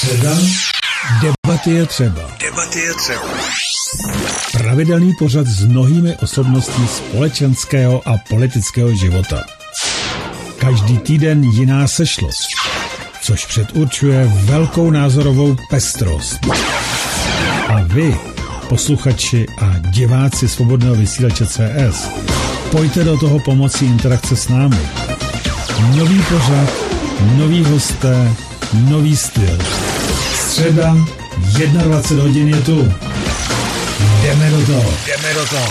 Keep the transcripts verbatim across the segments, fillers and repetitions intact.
Středa. Debaty je třeba. Debaty je třeba. Pravidelný pořad s mnohými osobností společenského a politického života. Každý týden jiná sešlost, což předurčuje velkou názorovou pestrost. A vy, posluchači a diváci Svobodného vysílače C S, pojďte do toho pomocí interakce s námi. Nový pořad, noví hosté, nový styl. Středa, dvacet jedna hodin je tu. Jdeme do toho. Jdeme do toho.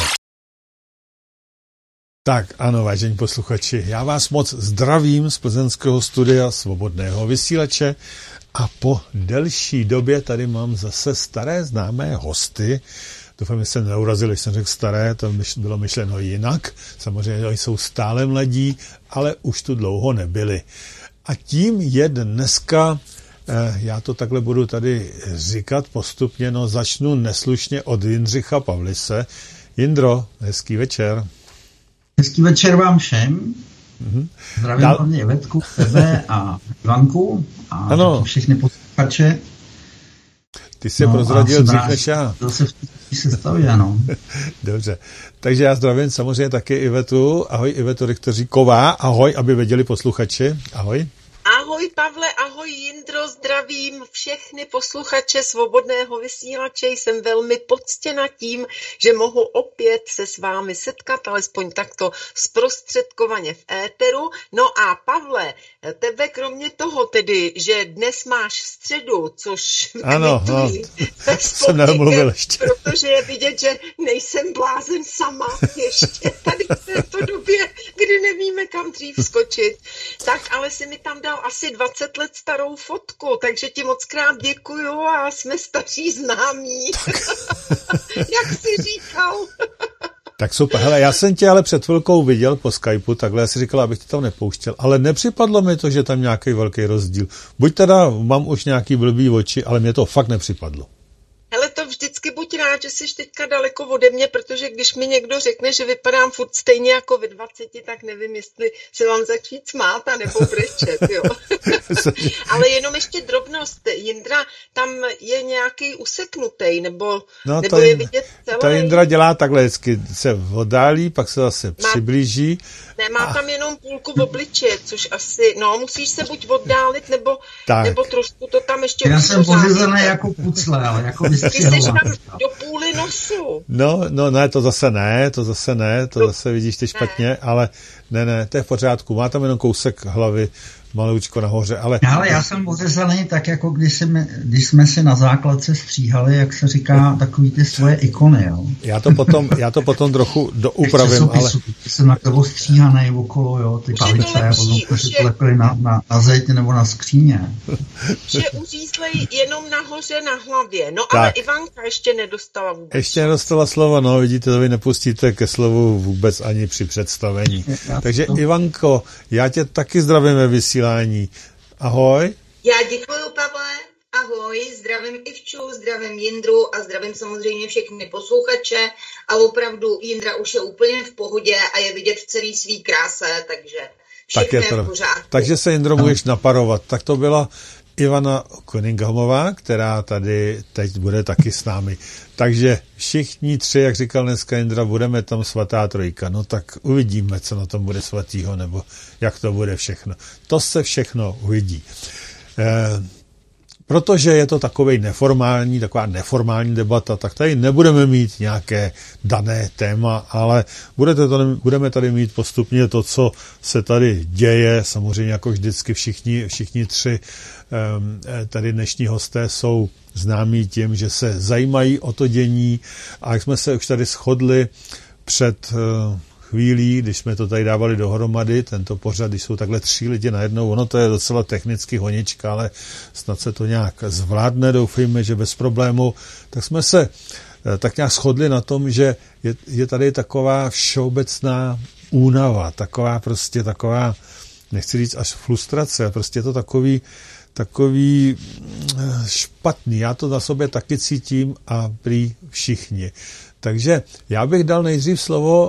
Tak ano, vážení posluchači, já vás moc zdravím z plzeňského studia Svobodného vysílače a po delší době tady mám zase staré známé hosty. Doufám, že se neurazili, když jsem řekl staré, to bylo myšleno jinak. Samozřejmě oni jsou stále mladí, ale už tu dlouho nebyli. A tím je dneska, já to takhle budu tady říkat postupně, no začnu neslušně od Jindřicha Pavlise. Jindro, hezký večer. Hezký večer vám všem. Mm-hmm. Zdravím Dal... hlavně Ivetku, tebe a Ivanku a ano. Všechny posluchače. Ty jsi no, prozradil dřív než já. Zase v té sestavě, ano. Dobře. Takže já zdravím samozřejmě taky Ivetu. Ahoj Ivetu Richteříková. Ahoj, aby věděli posluchači. Ahoj. Ahoj Pavle, ahoj Jindro, zdravím všechny posluchače Svobodného vysílače. Jsem velmi poctěna tím, že mohu opět se s vámi setkat, alespoň takto zprostředkovaně v éteru. No a Pavle, tebe kromě toho tedy, že dnes máš středu, což ano, no, jsem nemluvil ještě. Protože je vidět, že nejsem blázen sama ještě tady v této době, kdy nevíme, kam dřív skočit. Tak ale si mi tam dal asi dvacet let starou fotku, takže ti moc krát děkuju a jsme staří známí. Jak jsi říkal. Tak super. Hele, já jsem tě ale před chvilkou viděl po Skypeu, takhle já si říkal, abych tě tam nepouštěl, ale nepřipadlo mi to, že tam nějaký velký rozdíl. Buď teda mám už nějaký blbý oči, ale mě to fakt nepřipadlo. Hele, to vždycky buď rád, že jsi teďka daleko ode mě, protože když mi někdo řekne, že vypadám furt stejně jako ve dvaceti, tak nevím, jestli se vám začít smát a nebo brečet, jo. Ale jenom ještě drobnost. Jindra, tam je nějaký useknutej, nebo, no, nebo je vidět celé. Ta Jindra dělá takhle, vždycky se oddálí, pak se zase má, přiblíží. Ne, má a... tam jenom půlku v obličeje, což asi, no, musíš se buď oddálit, nebo, nebo trošku to tam ještě... Já jsem pořizený jako pucle, ale jako Ty jsi tam do půly nosu. No, no, ne, to zase ne, to zase ne, to zase vidíš ty špatně, ne. ale ne, ne, to je v pořádku, má tam jenom kousek hlavy, maloučko nahoře, ale... Ale já jsem ořezaný tak, jako když jsme, když jsme si na základce stříhali, jak se říká, takový ty svoje ikony, jo. Já to potom, já to potom trochu doupravím, ale... Ty jsem na toho stříhanej okolo, jo, ty palice, a potom si to lepili na, na, na zeď nebo na skříně. Že uřízlej jenom nahoře na hlavě, no tak. Ale Ivanka ještě nedostala vůbec. Ještě nedostala slovo, no, vidíte, to vy nepustíte ke slovu vůbec ani při představení. Já Takže to... Ivanko, já tě taky zdravím ve vysílání. Ahoj. Já děkuju, Pavle. Ahoj, zdravím Ivču, zdravím Jindru a zdravím samozřejmě všechny posluchače. A opravdu Jindra už je úplně v pohodě a je vidět v celý svý kráse, takže všechno tak je, je v pořádku. Takže se, Jindro, můžeš naparovat. Tak to byla Ivana Koninghamová, která tady teď bude taky s námi. Takže všichni tři, jak říkal dneska Jindra, budeme tam svatá trojka. No tak uvidíme, co na tom bude svatýho, nebo jak to bude všechno. To se všechno uvidí. E, protože je to takovej neformální, taková neformální debata, tak tady nebudeme mít nějaké dané téma, ale budete tady, budeme tady mít postupně to, co se tady děje. Samozřejmě jako vždycky všichni, všichni tři tady dnešní hosté jsou známí tím, že se zajímají o to dění a jak jsme se už tady shodli před chvílí, když jsme to tady dávali dohromady, tento pořad, když jsou takhle tři lidi najednou, ono to je docela technicky honička, ale snad se to nějak zvládne, doufejme, že bez problému, tak jsme se tak nějak shodli na tom, že je, je tady taková všeobecná únava, taková prostě taková, nechci říct až frustrace, prostě je to takový takový špatný. Já to na sobě taky cítím a prý všichni. Takže já bych dal nejdřív slovo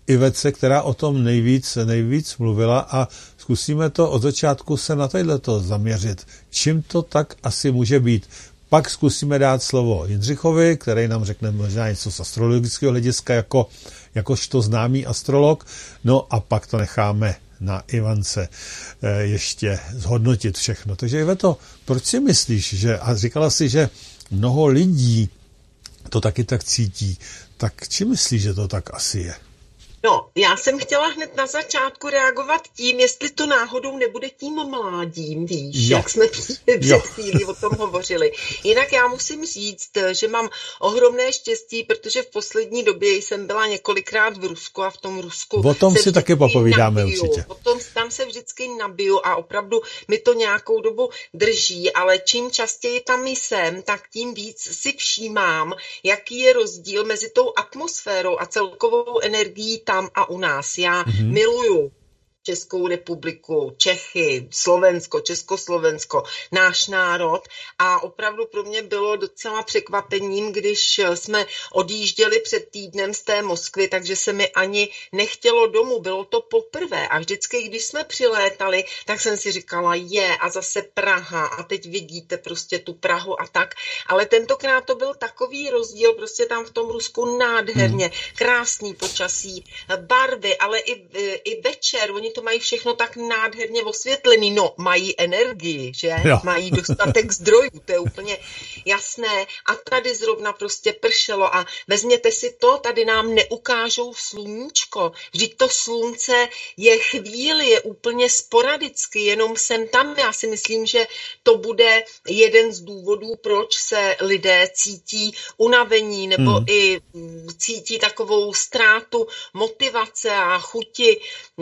Ivece, která o tom nejvíc, nejvíc mluvila a zkusíme to od začátku se na tohleto zaměřit. Čím to tak asi může být? Pak zkusíme dát slovo Jindřichovi, který nám řekne možná něco z astrologického hlediska, jako, jakožto známý astrolog, no a pak to necháme na Ivance eh, ještě zhodnotit všechno. Takže Iveto, proč si myslíš, že, a říkala si, že mnoho lidí to taky tak cítí, tak či myslíš, že to tak asi je? No, já jsem chtěla hned na začátku reagovat tím, jestli to náhodou nebude tím mládím, víš, jo. jak jsme před chvílí o tom hovořili. Jinak já musím říct, že mám ohromné štěstí, protože v poslední době jsem byla několikrát v Rusku a v tom Rusku o tom si taky popovídáme nabiju. určitě. Potom tam se vždycky nabiju a opravdu mi to nějakou dobu drží, ale čím častěji tam jsem, tak tím víc si všímám, jaký je rozdíl mezi tou atmosférou a celkovou energií tam a u nás. Já mm-hmm. miluju Českou republiku, Čechy, Slovensko, Československo, náš národ a opravdu pro mě bylo docela překvapením, když jsme odjížděli před týdnem z té Moskvy, takže se mi ani nechtělo domů, bylo to poprvé a vždycky, když jsme přilétali, tak jsem si říkala, je a zase Praha a teď vidíte prostě tu Prahu a tak, ale tentokrát to byl takový rozdíl, prostě tam v tom Rusku nádherně, hmm. krásný počasí, barvy, ale i, i večer, oni to mají všechno tak nádherně osvětlený. No, mají energii, že? Jo. Mají dostatek zdrojů, to je úplně jasné. A tady zrovna prostě pršelo a vezměte si to, tady nám neukážou sluníčko. Vždyť to slunce je chvíli, je úplně sporadicky, jenom sem tam. Já si myslím, že to bude jeden z důvodů, proč se lidé cítí unavení nebo hmm. i cítí takovou ztrátu motivace a chuti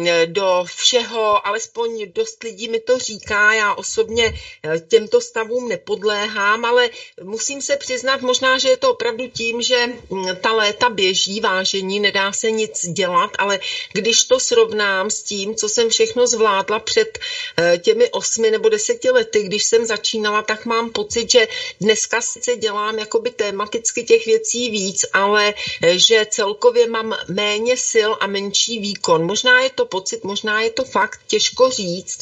do všeho, alespoň dost lidí mi to říká, já osobně těmto stavům nepodléhám, ale musím se přiznat možná, že je to opravdu tím, že ta léta běží, vážení, nedá se nic dělat, ale když to srovnám s tím, co jsem všechno zvládla před těmi osmi nebo deseti lety, když jsem začínala, tak mám pocit, že dneska sice dělám jakoby tematicky těch věcí víc, ale že celkově mám méně sil a menší výkon. Možná je to pocit, možná je to fakt, těžko říct.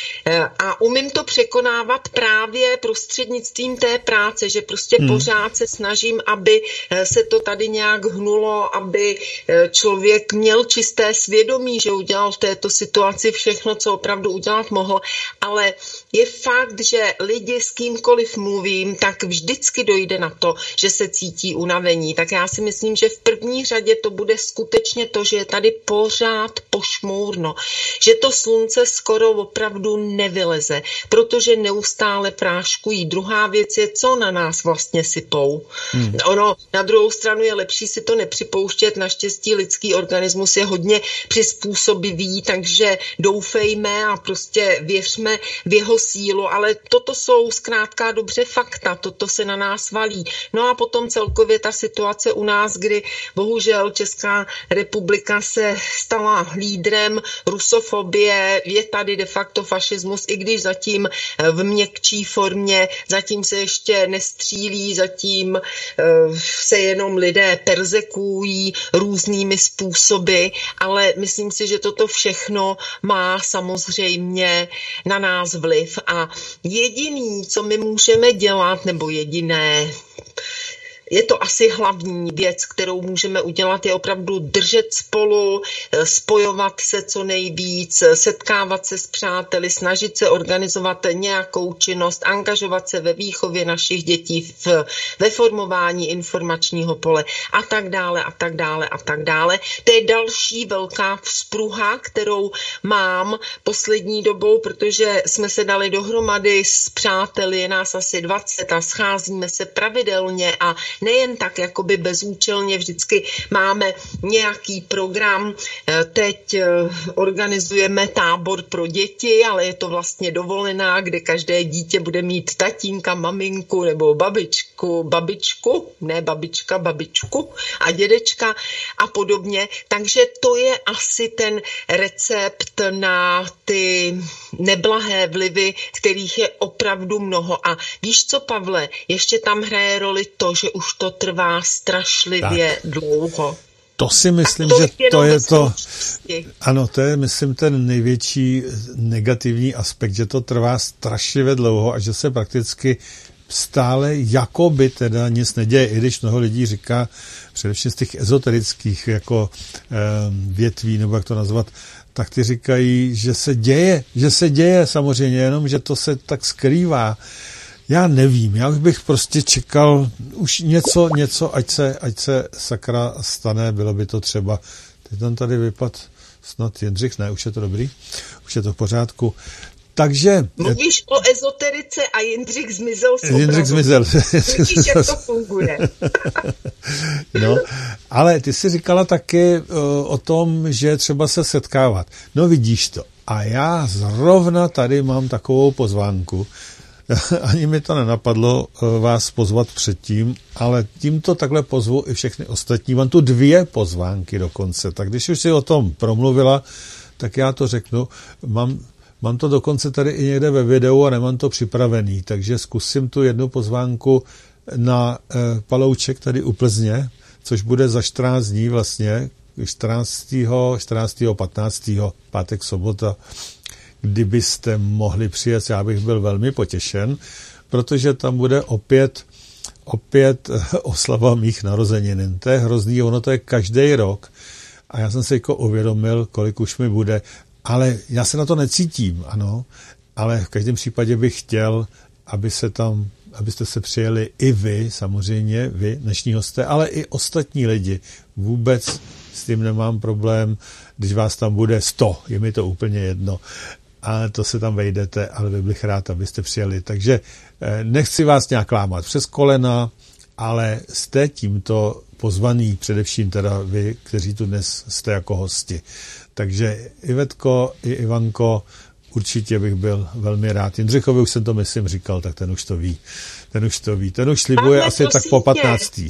A umím to překonávat právě prostřednictvím té práce, že prostě hmm. pořád se snažím, aby se to tady nějak hnulo, aby člověk měl čisté svědomí, že udělal v této situaci všechno, co opravdu udělat mohl. Ale je fakt, že lidi s kýmkoliv mluvím, tak vždycky dojde na to, že se cítí unavení. Tak já si myslím, že v první řadě to bude skutečně to, že je tady pořád pošmourno, že to slunce skoro opravdu nevyleze, protože neustále práškují. Druhá věc je, co na nás vlastně sypou. Hmm. Ono na druhou stranu je lepší si to nepřipouštět, naštěstí lidský organismus je hodně přizpůsobivý, takže doufejme a prostě věřme v jeho sílu, ale toto jsou zkrátka dobře fakta, toto se na nás valí. No a potom celkově ta situace u nás, kdy bohužel Česká republika se stala lídrem rusofobie, je tady de facto fašismus, i když zatím v měkčí formě, zatím se ještě nestřílí, zatím se jenom lidé perzekují různými způsoby, ale myslím si, že toto všechno má samozřejmě na nás vliv a jediný, co my můžeme dělat, nebo jediné, je to asi hlavní věc, kterou můžeme udělat, je opravdu držet spolu, spojovat se co nejvíc, setkávat se s přáteli, snažit se organizovat nějakou činnost, angažovat se ve výchově našich dětí, v, ve formování informačního pole a tak dále a tak dále a tak dále. To je další velká vzpruha, kterou mám poslední dobou, protože jsme se dali dohromady s přáteli, je nás asi dvacet a scházíme se pravidelně a nejen tak jakoby bezúčelně, vždycky máme nějaký program, teď organizujeme tábor pro děti, ale je to vlastně dovolená, kde každé dítě bude mít tatínka, maminku nebo babičku, babičku, ne babička, babičku a dědečka a podobně, takže to je asi ten recept na ty neblahé vlivy, kterých je opravdu mnoho. A víš co, Pavle, ještě tam hraje roli to, že už to trvá strašlivě tak dlouho. To si myslím, to že to je to, ano, to je, myslím, ten největší negativní aspekt, že to trvá strašlivě dlouho a že se prakticky stále jakoby teda nic neděje, i když mnoho lidí říká, především z těch ezoterických jako eh, větví, nebo jak to nazvat, tak ty říkají, že se děje, že se děje samozřejmě, jenom, že to se tak skrývá. Já nevím, já už bych prostě čekal už něco, něco, ať se, ať se sakra stane, bylo by to třeba, teď tam tady vypad snad Jindřich, ne, už je to dobrý, už je to v pořádku. Takže... Mluvíš o ezoterice a Jindřich zmizel z obrazu. Jindřich zmizel. Vidíš, jak to funguje. No, ale ty jsi říkala taky uh, o tom, že třeba se setkávat. No vidíš to. A já zrovna tady mám takovou pozvánku. Ani mi to nenapadlo uh, vás pozvat předtím, ale tímto takhle pozvu i všechny ostatní. Mám tu dvě pozvánky dokonce. Tak když už si o tom promluvila, tak já to řeknu. Mám Mám to dokonce tady i někde ve videu a nemám to připravený, takže zkusím tu jednu pozvánku na e, Palouček tady u Plzně, což bude za čtrnáct dní vlastně, čtrnáctého čtrnáctého patnáctého pátek, sobota, kdybyste mohli přijet, já bych byl velmi potěšen, protože tam bude opět, opět oslava mých narozenin. To je hrozný, ono to je každý rok a já jsem si jako uvědomil, kolik už mi bude. Ale já se na to necítím, ano, ale v každém případě bych chtěl, aby se tam, abyste se přijeli i vy, samozřejmě vy, dnešní hosté, ale i ostatní lidi. Vůbec s tím nemám problém, když vás tam bude sto, je mi to úplně jedno. A to se tam vejdete, ale bych bych rád, abyste přijeli. Takže nechci vás nějak lámat přes kolena, ale jste tímto pozvaný, především teda vy, kteří tu dnes jste jako hosti. Takže Ivetko i Ivanko, určitě bych byl velmi rád. Jindřichovi už jsem to, myslím, říkal, tak ten už to ví. Ten už to ví. Ten už slibuje Pavle, asi tak po patnáctý.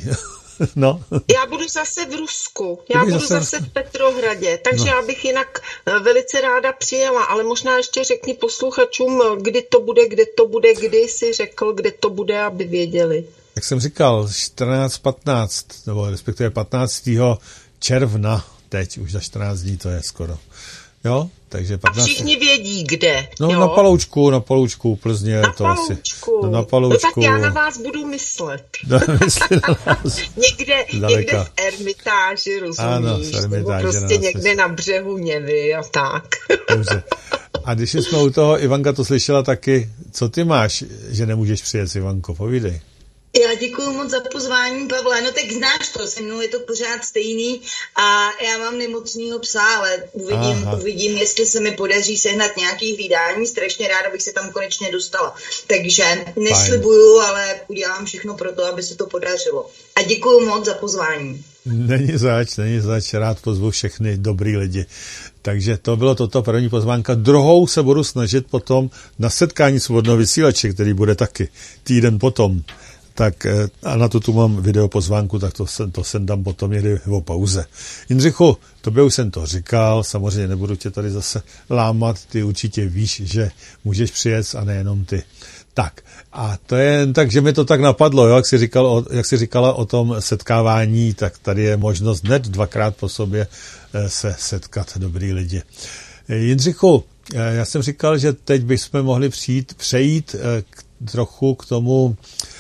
No. Já budu zase v Rusku. Já budu zase, zase v Petrohradě. Takže no. Já bych jinak velice ráda přijela, ale možná ještě řekni posluchačům, kdy to bude, kde to bude, kdy jsi řekl, kde to bude, aby věděli. Jak jsem říkal, čtrnáct patnáct, nebo respektive patnáctého června, teď už za čtrnáct dní to je skoro. Jo, takže patnáct... A všichni vědí, kde. No jo? na Paloučku, na Paloučku, Plzně. Na to Paloučku. Asi, no, na Paloučku. No tak já na vás budu myslet. No, mysli na vás. někde, někde v Ermitáži, rozumíš? Ano, v Ermitáži, nebo prostě někde mysli. Na břehu Něvy a tak. Dobře. A když jsme u toho, Ivanka to slyšela taky, co ty máš, že nemůžeš přijet, Ivanko, povídej. Já děkuji moc za pozvání, Pavle. No tak znáš to, se mnou je to pořád stejný a já mám nemocnýho psa, ale uvidím, uvidím, jestli se mi podaří sehnat nějaký vydání. Strašně ráda bych se tam konečně dostala. Takže neslibuju, ale udělám všechno pro to, aby se to podařilo. A děkuji moc za pozvání. Není zač, není zač, rád pozvu všechny dobrý lidi. Takže to bylo toto první pozvánka. Druhou se budu snažit potom na setkání svobodného vysílače, který bude taky týden potom. Tak a na to tu mám video pozvánku, tak to jsem, to jsem dám potom někdy o pauze. Jindřichu, tobě už jsem to říkal, samozřejmě nebudu tě tady zase lámat, ty určitě víš, že můžeš přijet a nejenom ty. Tak, a to je jen tak, že mi to tak napadlo, jo? Jak jsi říkal o, jak jsi říkala o tom setkávání, tak tady je možnost hned dvakrát po sobě se setkat, dobrý lidi. Jindřichu, já jsem říkal, že teď bychom mohli přijít, přejít k, trochu k tomu,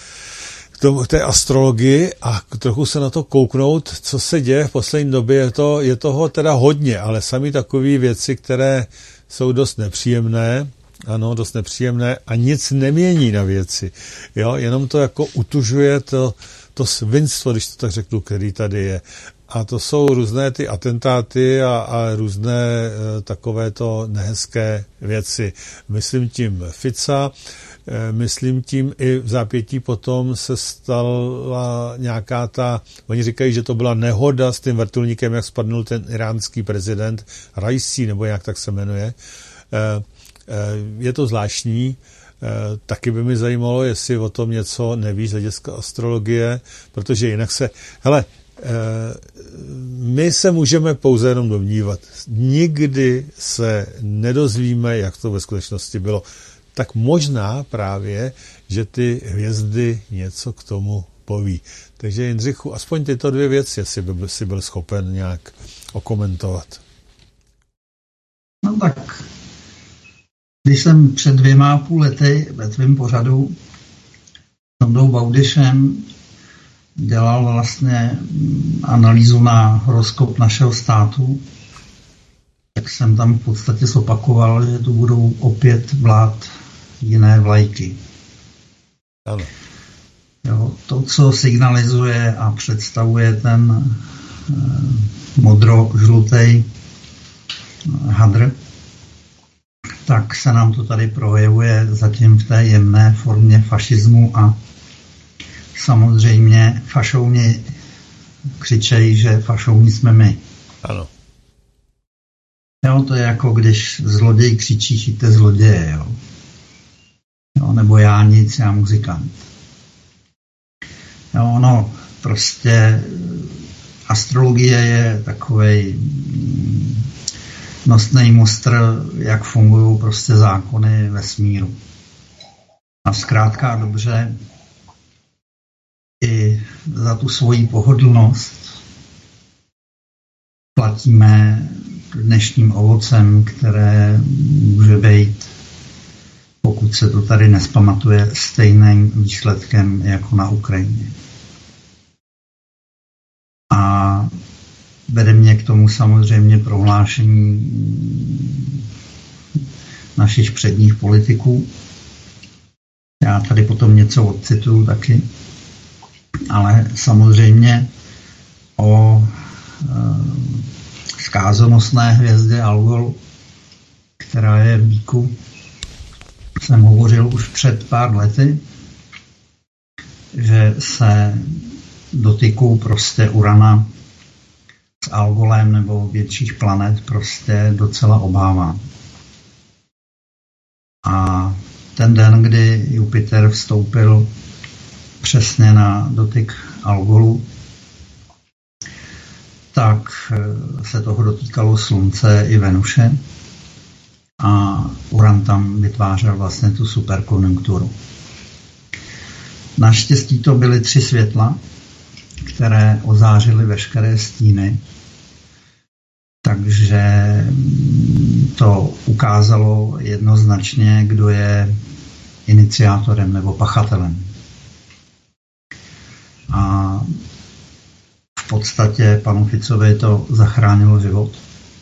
k té astrologii a trochu se na to kouknout, co se děje v poslední době. Je, to, je toho teda hodně, ale sami takové věci, které jsou dost nepříjemné, ano, dost nepříjemné a nic nemění na věci. Jo, jenom to jako utužuje to, to svinstvo, když to tak řeknu, který tady je. A to jsou různé ty atentáty a, a různé e, takovéto nehezké věci. Myslím tím Fica, e, myslím tím i v zápětí potom se stala nějaká ta, oni říkají, že to byla nehoda s tím vrtulníkem, jak spadnul ten iránský prezident Raisi, nebo jak tak se jmenuje. E, e, je to zvláštní. E, taky by mi zajímalo, jestli o tom něco nevíš z hlediska astrologie, protože jinak se, hele, my se můžeme pouze jenom domnívat. Nikdy se nedozvíme, jak to ve skutečnosti bylo. Tak možná právě, že ty hvězdy něco k tomu poví. Takže Jindřichu, aspoň tyto dvě věci, jestli by si byl schopen nějak okomentovat. No tak, když jsem před dvěma a půl lety ve tvém pořadu s Ondou Baudyšem dělal vlastně analýzu na horoskop našeho státu, tak jsem tam v podstatě zopakoval, že tu budou opět vlád jiné vlajky. Ano. Jo, to, co signalizuje a představuje ten eh, modro-žlutý hadr, tak se nám to tady projevuje zatím v té jemné formě fašismu a samozřejmě fašouni křičejí, že fašouni jsme my. Ano. Jo, to je jako když zloděj křičí, chyťte zloděje, jo. Jo, nebo já nic, já muzikant. Jo, no, prostě astrologie je takovej nosnej mustr, jak fungují prostě zákony vesmíru. A zkrátka a dobře i za tu svoji pohodlnost platíme dnešním ovocem, které může být, pokud se to tady nespamatuje, stejným výsledkem jako na Ukrajině. A vede mě k tomu samozřejmě prohlášení našich předních politiků. Já tady potom něco odcituju taky, ale samozřejmě o zkázonosné hvězdě Algol, která je v Bíku, jsem hovořil už před pár lety, že se dotyku prostě Urana s Algolem nebo větších planet prostě docela obávám. A ten den, kdy Jupiter vstoupil přesně na dotyk Algolu, tak se toho dotýkalo Slunce i Venuše a Uran tam vytvářel vlastně tu superkonjunkturu. Naštěstí to byly tři světla, které ozářily veškeré stíny, takže to ukázalo jednoznačně, kdo je iniciátorem nebo pachatelem. A v podstatě panu Ficovi to zachránilo život.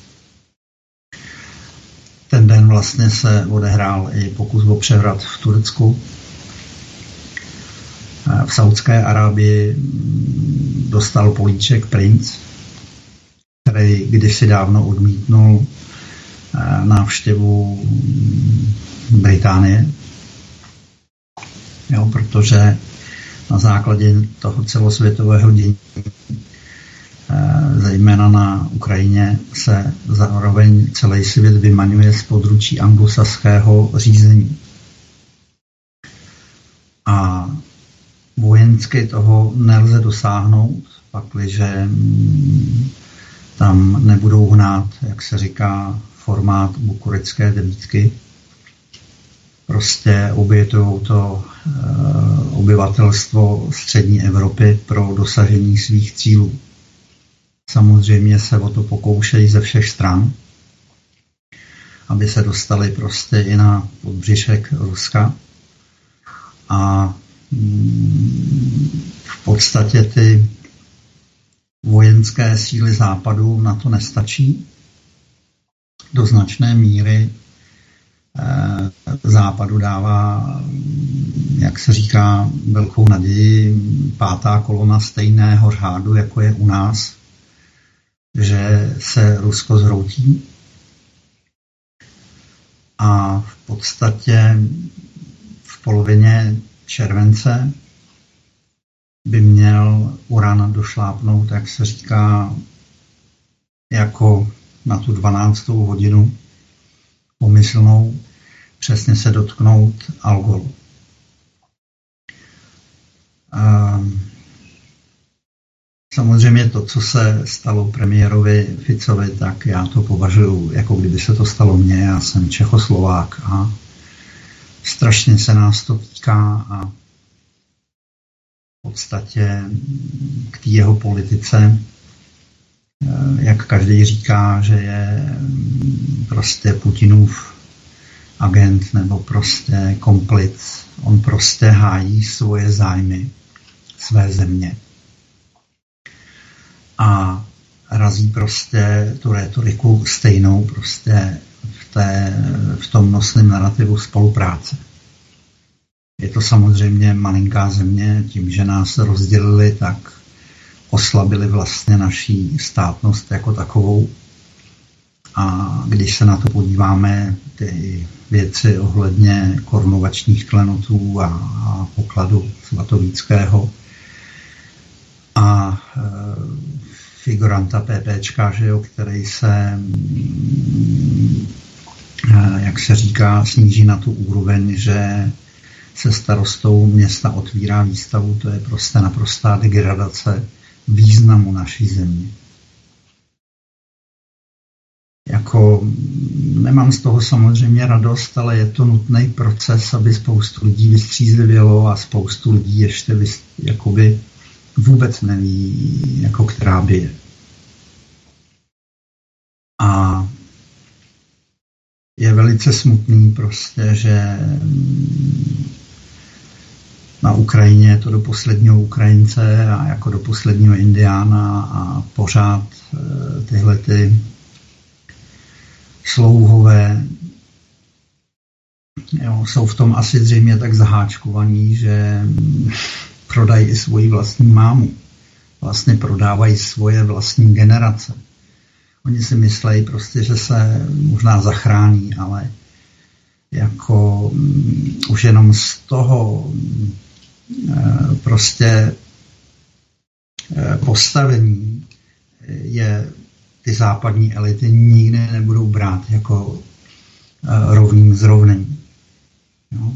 Ten den vlastně se odehrál i pokus o převrat v Turecku. V Saudské Arábii dostal políček princ, který kdysi dávno odmítnul návštěvu Británie, jo, protože na základě toho celosvětového dění, zejména na Ukrajině, se zároveň celý svět vymaňuje z područí anglosaského řízení. A vojensky toho nelze dosáhnout, pakliže tam nebudou hnát, jak se říká, formát bukurešťské devítky. Prostě obětují to e, obyvatelstvo střední Evropy pro dosažení svých cílů. Samozřejmě se o to pokoušejí ze všech stran, aby se dostali prostě i na podbřišek Ruska. A mm, v podstatě ty vojenské síly západu na to nestačí. Do značné míry eh, západu dává, jak se říká, velkou naději pátá kolona stejného řádu, jako je u nás, že se Rusko zhroutí. A v podstatě v polovině července by měl Uran došlápnout, jak se říká, jako na tu dvanáctou hodinu pomyslnou, přesně se dotknout Algolu. Samozřejmě to, co se stalo premiérovi Ficovi, tak já to považuji, jako kdyby se to stalo mně. Já jsem Čechoslovák a strašně se nás to týká a podstatě k té jeho politice, jak každý říká, že je prostě Putinův agent nebo prostě komplit. On prostě hájí svoje zájmy, své země. A razí prostě tu rétoriku stejnou prostě v, té, v tom nosném narrativu spolupráce. Je to samozřejmě malinká země, tím, že nás rozdělili, tak oslabili vlastně naší státnost jako takovou. A když se na to podíváme, ty věci ohledně korunovačních klenotů a, a pokladu svatovíckého a e, figuranta PPčka, že jo, který se, e, jak se říká, sníží na tu úroveň, že se starostou města otvírá výstavu, to je prostě naprostá degradace významu naší země. Jako, nemám z toho samozřejmě radost, ale je to nutný proces, aby spoustu lidí vystřízlivělo a spoustu lidí ještě vys, jakoby vůbec neví, jako která by je. A je velice smutný prostě, že na Ukrajině je to do posledního Ukrajince a jako do posledního Indiána a pořád tyhle ty slouhové jo, jsou v tom asi zřejmě tak zaháčkovaní, že prodají i svoji vlastní mámu. Vlastně prodávají svoje vlastní generace. Oni si myslejí prostě, že se možná zachrání, ale jako um, už jenom z toho um, prostě uh, postavení je ty západní elity nikdy nebudou brát jako uh, rovným s rovným. Jo?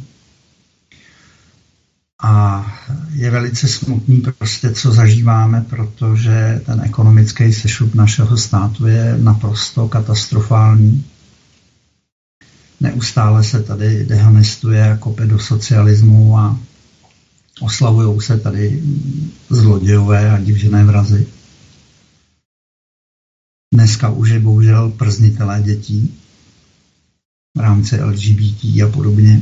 A je velice smutný prostě, co zažíváme, protože ten ekonomický sešup našeho státu je naprosto katastrofální. Neustále se tady dehonestuje, kope do socialismu a oslavují se tady zlodějové a divžené vrazy. Dneska už je bohužel prznitelé dětí v rámci L G B T a podobně.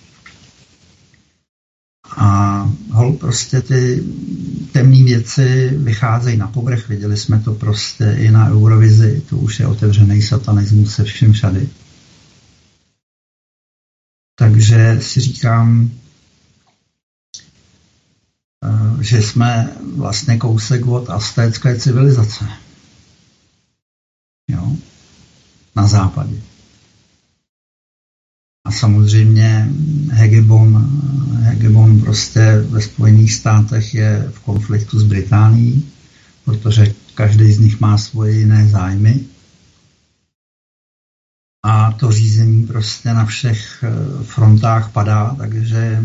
A hol prostě ty temné věci vycházejí na povrch. Viděli jsme to prostě i na Eurovizi. To už je otevřený satanismus se všem všady. Takže si říkám, že jsme vlastně kousek od aztécké civilizace. Jo? Na západě. A samozřejmě hegemon, hegemon prostě ve Spojených státech je v konfliktu s Británií, protože každý z nich má svoje jiné zájmy. A to řízení prostě na všech frontách padá, takže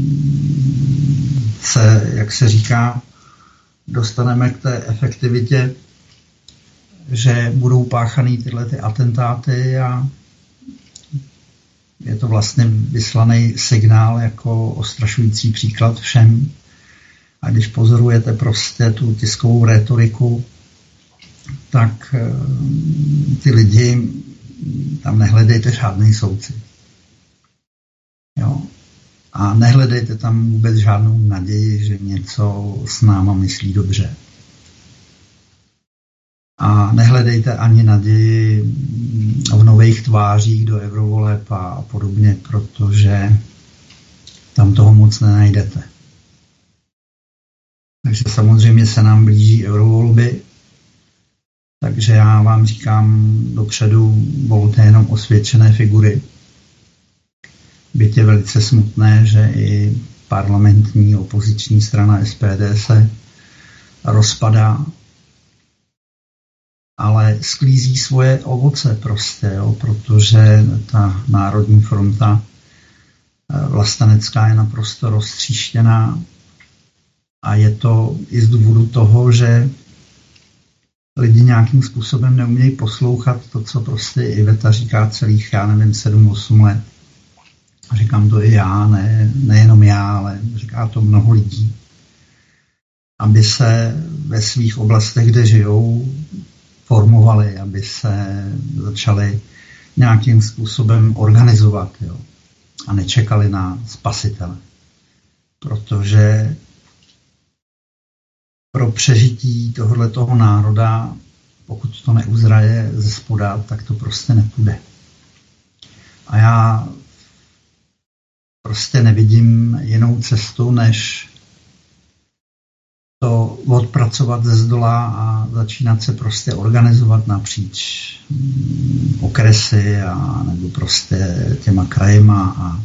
se, jak se říká, dostaneme k té efektivitě, že budou páchaný tyhle ty atentáty a je to vlastně vyslaný signál jako ostrašující příklad všem. A když pozorujete prostě tu tiskovou rétoriku, tak ty lidi tam nehledejte žádný soudci. Jo. A nehledejte tam vůbec žádnou naději, že něco s náma myslí dobře. A nehledejte ani naději v nových tvářích do eurovoleb a podobně, protože tam toho moc nenajdete. Takže samozřejmě se nám blíží eurovolby, takže já vám říkám dopředu, volte jenom osvědčené figury. Byť je velice smutné, že i parlamentní opoziční strana S P D se rozpadá, ale sklízí svoje ovoce prostě, jo, protože ta Národní fronta vlastenecká je naprosto roztříštěná a je to i z důvodu toho, že lidi nějakým způsobem neumějí poslouchat to, co prostě Iveta říká celých, já nevím, sedm osm let. A říkám to i já, ne, nejenom já, ale říká to mnoho lidí. aby se ve svých oblastech, kde žijou, formovali, aby se začali nějakým způsobem organizovat, jo, a nečekali na spasitele. Protože pro přežití tohoto národa, pokud to neuzraje ze spoda, tak to prostě nepůjde. A já prostě nevidím jinou cestu, než to odpracovat ze zdola a začínat se prostě organizovat napříč okresy a nebo prostě těma krajema a,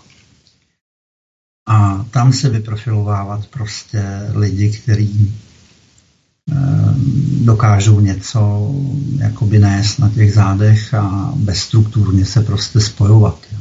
a tam se vyprofilovávat prostě lidi, kteří eh, dokážou něco jakoby nést na těch zádech a bezstrukturně se prostě spojovat. Jo.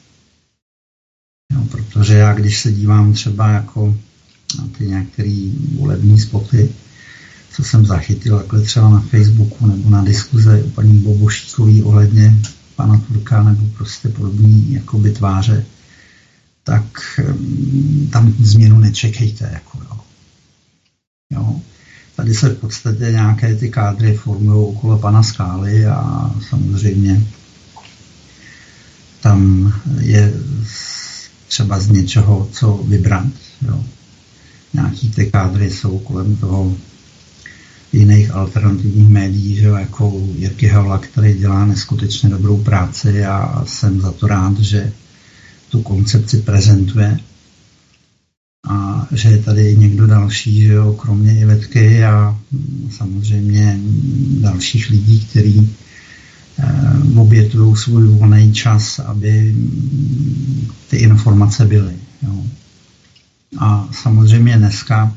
Jo, protože já, když se dívám třeba jako na ty některé volební spoty, co jsem zachytil takhle třeba na Facebooku nebo na diskuze u paní Bobošíkový ohledně pana Turka nebo prostě podobný jakoby tváře, tak tam změnu nečekejte. Jako, jo. Jo. Tady se v podstatě nějaké ty kádry formují okolo pana Skály a samozřejmě tam je třeba z něčeho co vybrat. Jo. Nějaký ty kádry jsou kolem toho jiných alternativních médií, že jako Jirky Havla, který dělá neskutečně dobrou práci a jsem za to rád, že tu koncepci prezentuje a že je tady někdo další, že jo, kromě Ivetky a samozřejmě dalších lidí, kteří eh, obětují svůj volný čas, aby ty informace byly. Jo. A samozřejmě dneska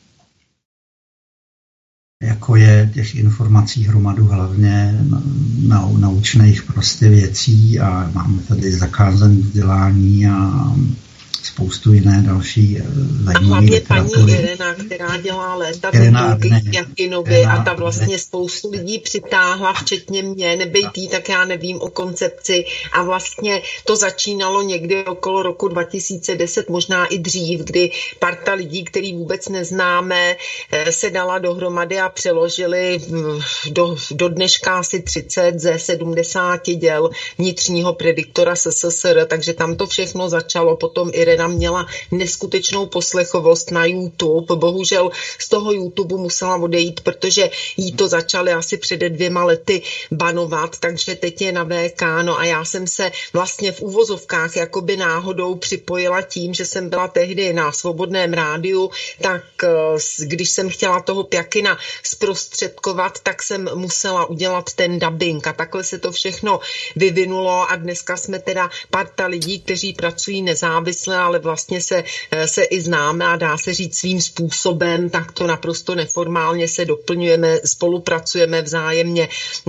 jako je těch informací hromadu hlavně na, naučných prostě věcí a máme tady zakázané vzdělání a spoustu jiné další zajímavé. A hlavně paní Irena, která dělá léta titulky Jakinovi a ta vlastně spoustu lidí přitáhla, včetně mě, nebejtý, tak já nevím o koncepci a vlastně to začínalo někdy okolo roku dva tisíce deset, možná i dřív, kdy parta lidí, který vůbec neznáme, se dala dohromady a přeložili do, do dneška asi třicet ze sedmdesáti děl vnitřního prediktora S S S R, takže tam to všechno začalo, potom Irena měla neskutečnou poslechovost na YouTube. Bohužel z toho YouTube musela odejít, protože jí to začaly asi před dvěma lety banovat, takže teď je na V K. No a já jsem se vlastně v úvozovkách jakoby náhodou připojila tím, že jsem byla tehdy na Svobodném rádiu, tak když jsem chtěla toho Pjakina zprostředkovat, tak jsem musela udělat ten dubbing a takhle se to všechno vyvinulo a dneska jsme teda parta lidí, kteří pracují nezávisle, ale vlastně se, se i známe a dá se říct svým způsobem, tak to naprosto neformálně se doplňujeme, spolupracujeme vzájemně,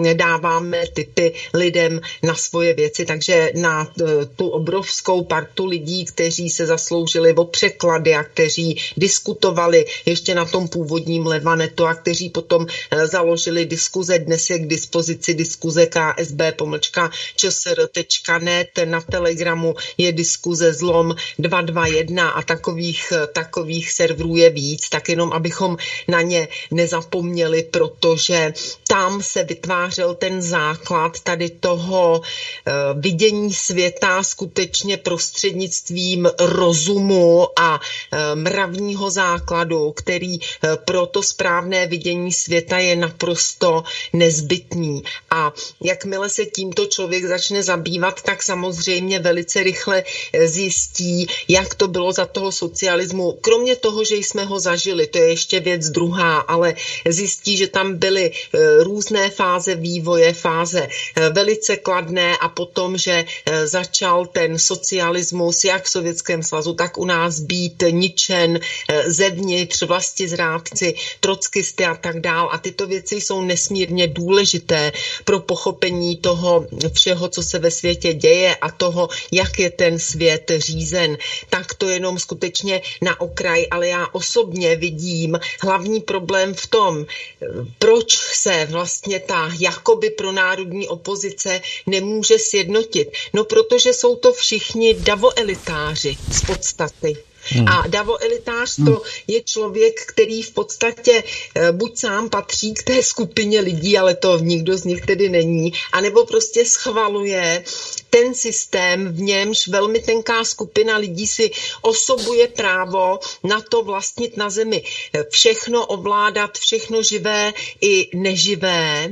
dáváme tipy lidem na svoje věci, takže na tu obrovskou partu lidí, kteří se zasloužili o překlady a kteří diskutovali ještě na tom původním Levanetu a kteří potom založili diskuze, dnes je k dispozici diskuze K S B pomlčka Č S R tečka net, na Telegramu je diskuze Zlom dva dva jedna a takových, takových serverů je víc, tak jenom abychom na ně nezapomněli, protože tam se vytvářel ten základ tady toho uh, vidění světa skutečně prostřednictvím rozumu a uh, mravního základu, který uh, pro to správné vidění světa je naprosto nezbytný. A jakmile se tímto člověk začne zabývat, tak samozřejmě velice rychle zjistí, jak to bylo za toho socialismu. Kromě toho, že jsme ho zažili, to je ještě věc druhá, ale zjistí, že tam byly různé fáze vývoje, fáze velice kladné a potom, že začal ten socialismus jak v Sovětském svazu, tak u nás být ničen zevnitř, vlastizrádci, trockisty a tak dál. A tyto věci jsou nesmírně důležité pro pochopení toho všeho, co se ve světě děje a toho, jak je ten svět řízen. Tak to jenom skutečně na okraj, ale já osobně vidím hlavní problém v tom, proč se vlastně ta jakoby pronárodní opozice nemůže sjednotit. No protože jsou to všichni davoelitáři z podstaty. Hmm. A davoelitář to hmm. je člověk, který v podstatě buď sám patří k té skupině lidí, ale to nikdo z nich tedy není, anebo prostě schvaluje ten systém, v němž velmi tenká skupina lidí si osobuje právo na to vlastnit na zemi všechno, ovládat všechno živé i neživé.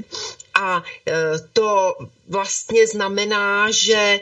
A to vlastně znamená, že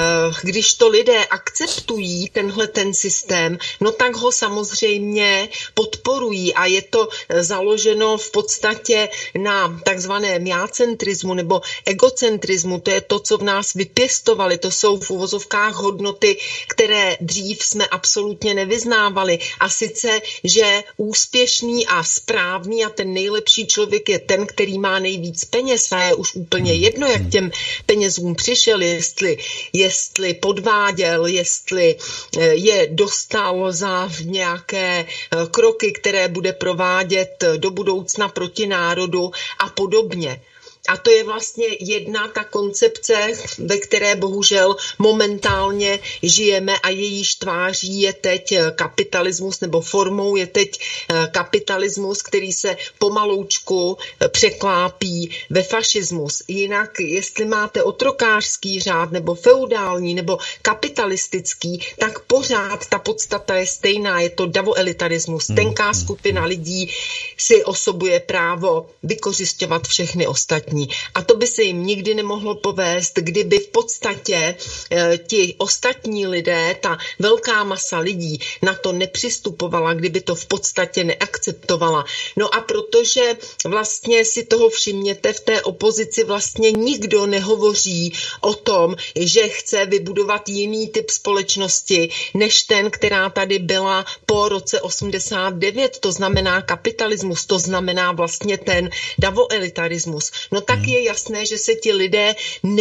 když to lidé akceptují tenhle ten systém, no tak ho samozřejmě podporují a je to založeno v podstatě na takzvaném jácentrismu nebo egocentrismu. To je to, co v nás vypěstovali. To jsou v uvozovkách hodnoty, které dřív jsme absolutně nevyznávali. A sice, že úspěšný a správný a ten nejlepší člověk je ten, který má nejvíc peněz a je už úplně jedno, jak těm penězům přišel, jestli, jestli podváděl, jestli je dostal za nějaké kroky, které bude provádět do budoucna proti národu a podobně. A to je vlastně jedna ta koncepce, ve které bohužel momentálně žijeme a jejíž tváří je teď kapitalismus, nebo formou je teď kapitalismus, který se pomaloučku překlápí ve fašismus. Jinak, jestli máte otrokářský řád, nebo feudální, nebo kapitalistický, tak pořád ta podstata je stejná. Je to davoelitarismus. Tenká skupina lidí si osobuje právo vykořisťovat všechny ostatní. A to by se jim nikdy nemohlo povést, kdyby v podstatě e, ti ostatní lidé, ta velká masa lidí na to nepřistupovala, kdyby to v podstatě neakceptovala. No a protože vlastně si toho všimněte, v té opozici vlastně nikdo nehovoří o tom, že chce vybudovat jiný typ společnosti, než ten, která tady byla po roce osmdesát devět, to znamená kapitalismus, to znamená vlastně ten davoelitarismus. No tak je jasné, že se ti lidé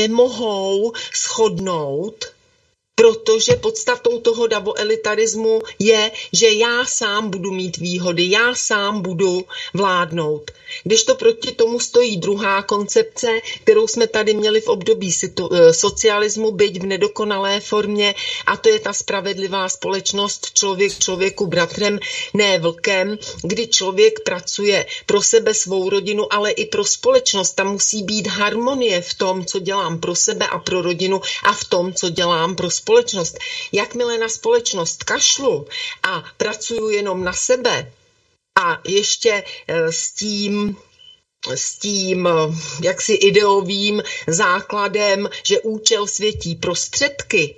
nemohou shodnout, protože podstatou toho davoelitarismu je, že já sám budu mít výhody, já sám budu vládnout. Když to proti tomu stojí druhá koncepce, kterou jsme tady měli v období socialismu, byť v nedokonalé formě, a to je ta spravedlivá společnost, člověk člověku bratrem, ne vlkem, kdy člověk pracuje pro sebe, svou rodinu, ale i pro společnost. Tam musí být harmonie v tom, co dělám pro sebe a pro rodinu a v tom, co dělám pro společnost. Jakmile na společnost kašlu a pracuju jenom na sebe a ještě s tím, s tím jaksi ideovým základem, že účel světí prostředky,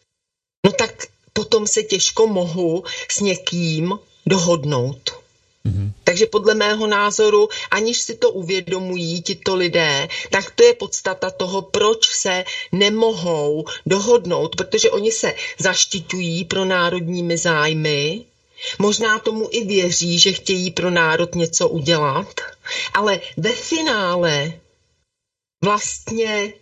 no tak potom se těžko mohu s někým dohodnout. Mm-hmm. Takže podle mého názoru, aniž si to uvědomují tito lidé, tak to je podstata toho, proč se nemohou dohodnout, protože oni se zaštiťují pro národními zájmy, možná tomu i věří, že chtějí pro národ něco udělat, ale ve finále vlastně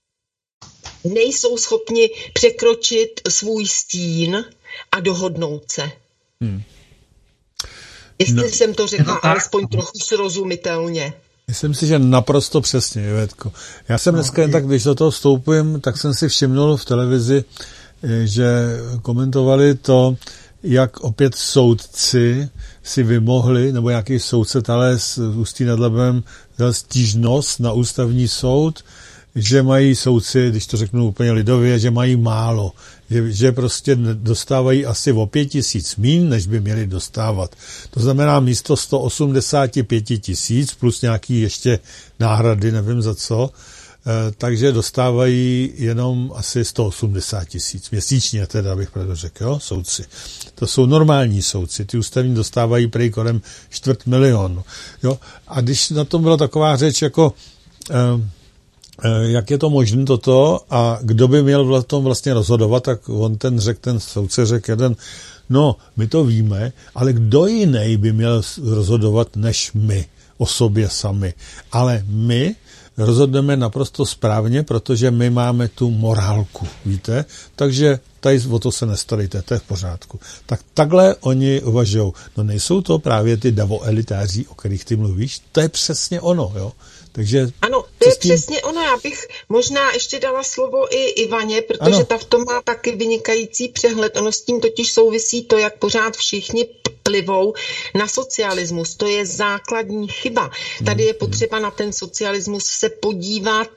nejsou schopni překročit svůj stín a dohodnout se. Hmm. Jestli no, jsem to řekla no, alespoň trochu srozumitelně. Myslím si, že naprosto přesně, Ivetko. Já jsem dneska jen tak, když do toho vstoupím, tak jsem si všimnul v televizi, že komentovali to, jak opět soudci si vymohli, nebo nějaký soudce tady z Ústí nad Labem dal stížnost na ústavní soud, že mají soudci, když to řeknu úplně lidově, že mají málo. Že, že prostě dostávají asi o pět tisíc míň, než by měli dostávat. To znamená místo sto osmdesát pět tisíc plus nějaký ještě náhrady, nevím za co, eh, takže dostávají jenom asi sto osmdesát tisíc měsíčně, teda bych pravdu řekl, jo, soudci. To jsou normální soudci, ty ústavní dostávají prej kolem čtvrt milionu. Jo? A když na tom byla taková řeč jako eh, jak je to možné toto a kdo by měl v tom vlastně rozhodovat, tak on ten řekl, ten soudce řekl jeden, no, my to víme, ale kdo jiný by měl rozhodovat než my o sobě sami. Ale my rozhodneme naprosto správně, protože my máme tu morálku, víte? Takže tady o to se nestarejte, to je v pořádku. Tak takhle oni uvažují. No nejsou to právě ty davoelitáři, o kterých ty mluvíš? To je přesně ono, jo? Takže ano, to je tím... přesně ono. Já bych možná ještě dala slovo i Ivaně, protože ano. Ta v tom má taky vynikající přehled. Ono s tím totiž souvisí to, jak pořád všichni plivou na socialismus. To je základní chyba. Tady je potřeba na ten socialismus se podívat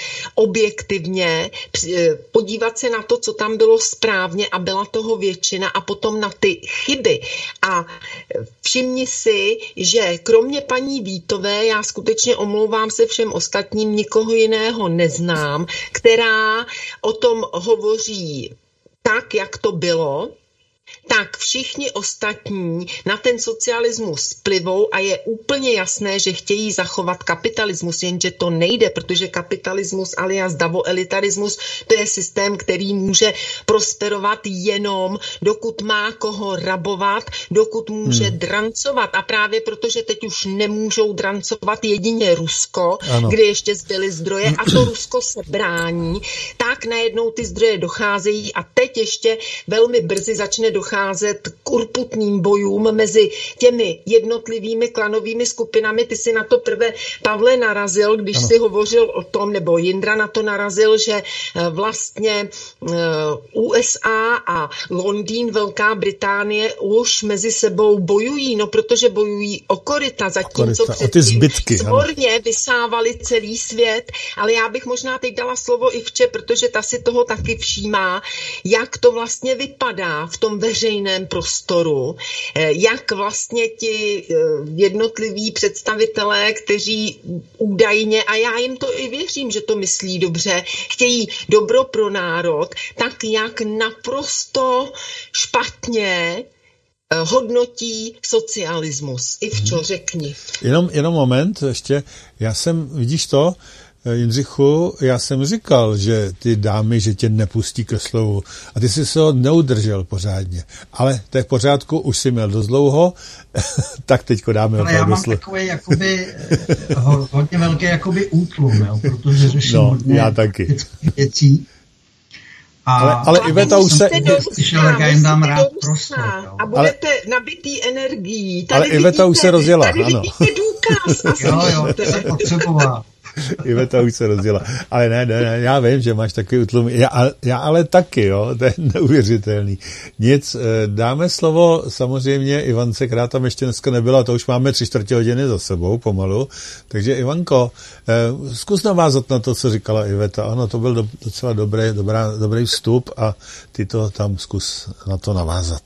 objektivně, podívat se na to, co tam bylo správně a byla toho většina a potom na ty chyby. A všimni si, že kromě paní Vítové, já skutečně omlouvám se všem ostatním, nikoho jiného neznám, která o tom hovoří tak, jak to bylo, tak všichni ostatní na ten socialismus plivou a je úplně jasné, že chtějí zachovat kapitalismus, jenže to nejde, protože kapitalismus alias davoelitarismus, to je systém, který může prosperovat jenom, dokud má koho rabovat, dokud může hmm. drancovat. A právě protože teď už nemůžou drancovat jedině Rusko, ano. kde ještě zbyly zdroje a to Rusko se brání, tak najednou ty zdroje docházejí a teď ještě velmi brzy začne docházet k urputným bojům mezi těmi jednotlivými klanovými skupinami. Ty si na to prvé, Pavle, narazil, když ano. si hovořil o tom, nebo Jindra na to narazil, že vlastně U S A a Londýn, Velká Británie už mezi sebou bojují, no protože bojují o koryta, zatímco předtím svorně vysávali celý svět, ale já bych možná teď dala slovo Ivče, protože ta si toho taky všímá, jak to vlastně vypadá v tom veřejném prostoru, jak vlastně ti jednotliví představitelé, kteří údajně, a já jim to i věřím, že to myslí dobře, chtějí dobro pro národ, tak jak naprosto špatně hodnotí socialismus. Ivčo, řekni. Jenom, jenom moment, ještě, já jsem, vidíš to, Jindřichu, já jsem říkal, že ty dámy, že tě nepustí ke slovu a ty jsi se ho neudržel pořádně. Ale to je v pořádku, už jsi měl dost dlouho, tak teďko dáme ale já mám slovo. Takový jakoby hodně velký jakoby útlum, jo, protože řeším no, hodně já taky. věcí. A ale, ale Iveta už se... dám rád prostor, a budete ale, nabitý energií. Tady ale vidíte, Iveta už se rozjela, tady ano. Vidíte důkaz. jo, jo, to se potřebovala. Iveta už se rozjela. Ale ne, ne, ne, já vím, že máš takový utlum. Já, já ale taky, jo, to je neuvěřitelný. Nic, dáme slovo samozřejmě Ivance, která tam ještě dneska nebyla, to už máme tři čtvrtě hodiny za sebou pomalu. Takže Ivanko, zkus navázat na to, co říkala Iveta. Ano, to byl docela dobrý, dobrá, dobrý vstup a ty to tam zkus na to navázat.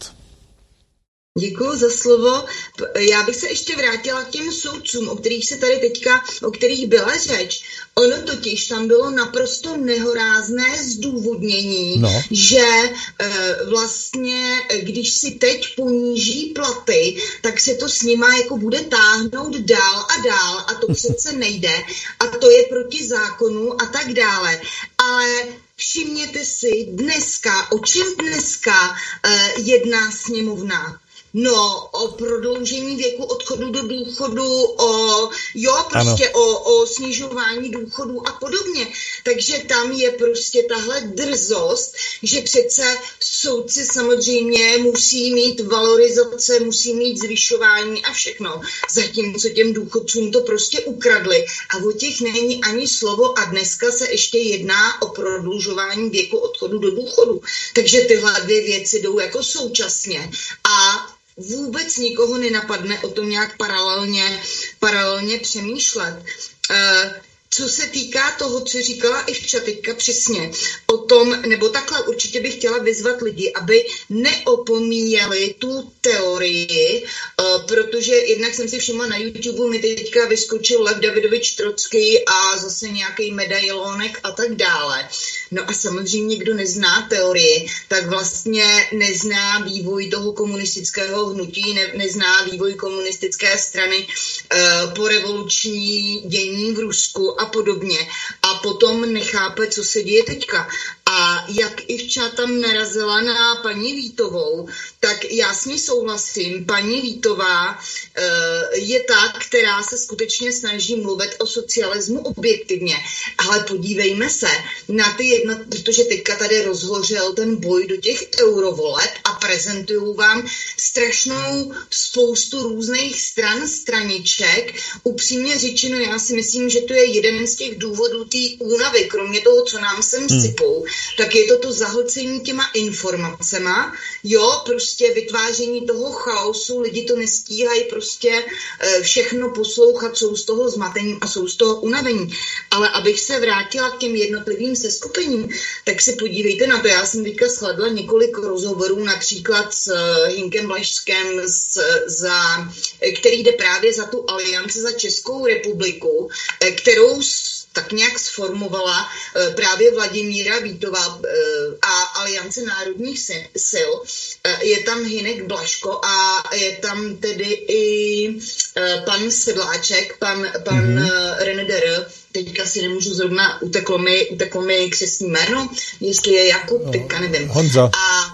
Děkuji za slovo. Já bych se ještě vrátila k těm soudcům, o kterých se tady teďka, o kterých byla řeč. Ono totiž tam bylo naprosto nehorázné zdůvodnění, no. že e, vlastně, když si teď poníží platy, tak se to s nima jako bude táhnout dál a dál a to přece nejde a to je proti zákonu a tak dále. Ale všimněte si dneska, o čem dneska e, jedná sněmovna. No, o prodloužení věku odchodu do důchodu, o, jo, prostě o, o snižování důchodů a podobně. Takže tam je prostě tahle drzost, že přece soudci samozřejmě musí mít valorizace, musí mít zvyšování a všechno. Zatímco těm důchodcům to prostě ukradli a o těch není ani slovo a dneska se ještě jedná o prodlužování věku odchodu do důchodu. Takže tyhle dvě věci jdou jako současně a vůbec nikoho nenapadne o tom nějak paralelně, paralelně přemýšlet. Uh, Co se týká toho, co říkala Ivča teďka přesně o tom, nebo takhle určitě bych chtěla vyzvat lidi, aby neopomíjeli tu teorii, uh, protože jednak jsem si všimla na YouTube, mi teďka vyskočil Lev Davidovič Trocký a zase nějaký medailonek a tak dále. No a samozřejmě, kdo nezná teorii, tak vlastně nezná vývoj toho komunistického hnutí, ne, nezná vývoj komunistické strany uh, po revoluční dění v Rusku a podobně. A potom nechápe, co se děje teďka. A jak Ivča tam narazila na paní Vítovou, tak já s ní souhlasím. Paní Vítová e, je ta, která se skutečně snaží mluvit o socialismu objektivně. Ale podívejme se na ty jedno, protože teďka tady rozhořel ten boj do těch eurovoleb a prezentují vám strašnou spoustu různých stran, straniček. Upřímně řečeno, já si myslím, že to je jeden z těch důvodů té únavy, kromě toho, co nám sem hmm. sypou, tak je to to zahlcení těma informacema, jo, prostě vytváření toho chaosu, lidi to nestíhají prostě všechno poslouchat, jsou z toho zmatení a jsou z toho unavení. Ale abych se vrátila k těm jednotlivým seskupením, tak se podívejte na to, já jsem teďka shledla několik rozhovorů, například s Hinkem Blažskem, z, za, který jde právě za tu Alianci za Českou republiku, kterou tak nějak sformovala právě Vladimíra Vítová a Aliance národních sil. Je tam Hinek Blažko a je tam tedy i pan Sedláček, pan, pan mm-hmm. René Der. Teďka si nemůžu zrovna, uteklo mi, uteklo mi křestní jméno, jestli je Jakub, no, teďka nevím. Honza. A,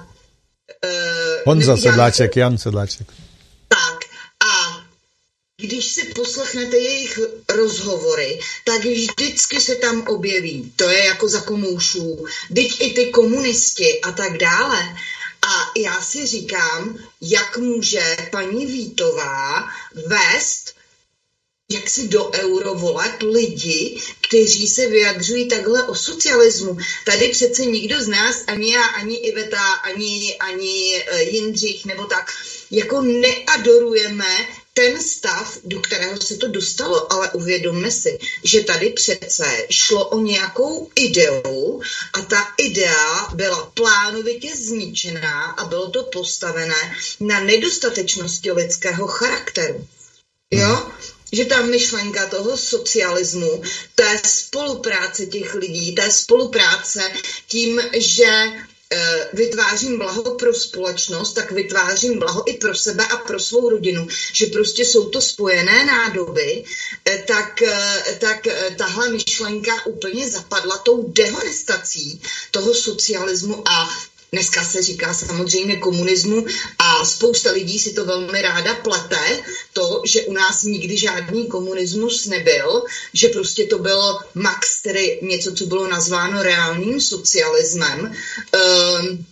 uh, Honza ne, Sedláček, Jan Sedláček. Tak a když si poslechnete jejich rozhovory, tak vždycky se tam objeví, to je jako za komoušů, vždyť i ty komunisti a tak dále. A já si říkám, jak může paní Vítová vést jak si do eurovoleb lidi, kteří se vyjadřují takhle o socialismu. Tady přece nikdo z nás, ani já, ani Iveta, ani, ani Jindřich, nebo tak, jako neadorujeme ten stav, do kterého se to dostalo, ale uvědomme si, že tady přece šlo o nějakou ideu a ta idea byla plánovitě zničená a bylo to postavené na nedostatečnosti lidského charakteru. Jo? Že ta myšlenka toho socialismu, té spolupráce těch lidí, té spolupráce tím, že e, vytvářím blaho pro společnost, tak vytvářím blaho i pro sebe a pro svou rodinu, že prostě jsou to spojené nádoby, e, tak, e, tak e, tahle myšlenka úplně zapadla tou dehonestací toho socialismu a dneska se říká samozřejmě komunismu a spousta lidí si to velmi ráda plete, to, že u nás nikdy žádný komunismus nebyl, že prostě to byl max, tedy něco, co bylo nazváno reálným socialismem, um,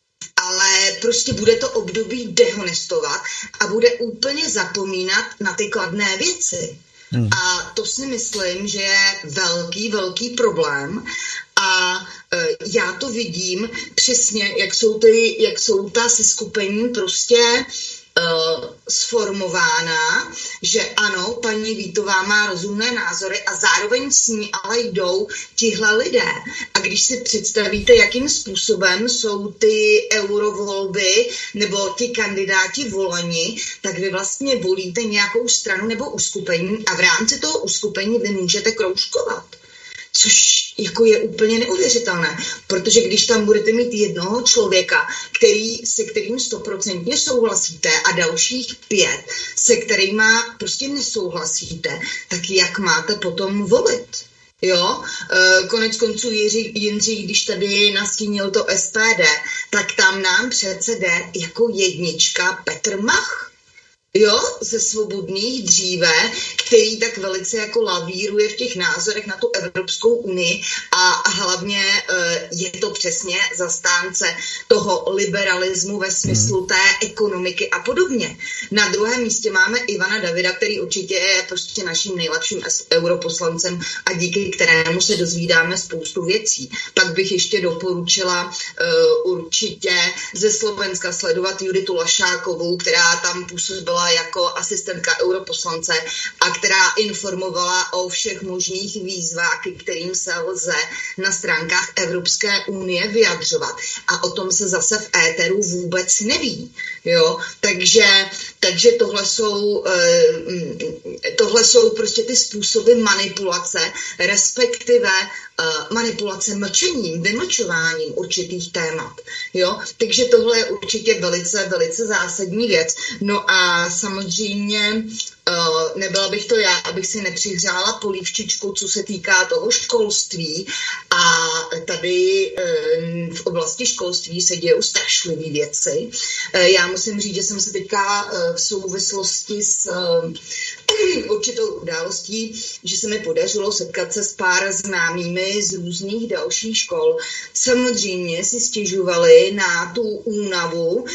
ale prostě bude to období dehonestovat a bude úplně zapomínat na ty kladné věci. Hmm. A to si myslím, že je velký, velký problém a e, já to vidím přesně, jak jsou, ty, jak jsou ta seskupení prostě e, sformována, že ano, paní Vítová má rozumné názory a zároveň s ní ale jdou tihle lidé. A když si představíte, jakým způsobem jsou ty eurovolby nebo ti kandidáti volani, tak vy vlastně volíte nějakou stranu nebo uskupení a v rámci toho uskupení vy můžete kroužkovat. Což jako je úplně neuvěřitelné, protože když tam budete mít jednoho člověka, který, se kterým stoprocentně souhlasíte a dalších pět, se kterýma prostě nesouhlasíte, tak jak máte potom volit? Jo, konec konců Jiří, Jindřich, když tady nastínil to S P D, tak tam nám přece jde jako jednička Petr Mach. Jo, ze Svobodných dříve, který tak velice jako lavíruje v těch názorech na tu Evropskou unii a hlavně e, je to přesně zastánce toho liberalismu ve smyslu hmm. té ekonomiky a podobně. Na druhém místě máme Ivana Davida, který určitě je prostě naším nejlepším europoslancem a díky kterému se dozvídáme spoustu věcí. Pak bych ještě doporučila e, určitě ze Slovenska sledovat Juditu Lašákovou, která tam působila jako asistentka europoslance a která informovala o všech možných výzvách, kterým se lze na stránkách Evropské unie vyjadřovat. A o tom se zase v éteru vůbec neví. Jo? Takže, takže tohle jsou, tohle jsou prostě ty způsoby manipulace, respektive manipulace mlčením, vymlčováním určitých témat. Jo? Takže tohle je určitě velice, velice zásadní věc. No a samozřejmě Uh, nebyla bych to já, abych si nepřihřála polívčičku, co se týká toho školství a tady uh, v oblasti školství se dějou strašlivé věci. Uh, já musím říct, že jsem se teďka uh, v souvislosti s uh, určitou událostí, že se mi podařilo setkat se s pár známými z různých dalších škol. Samozřejmě si stěžovali na tu únavu a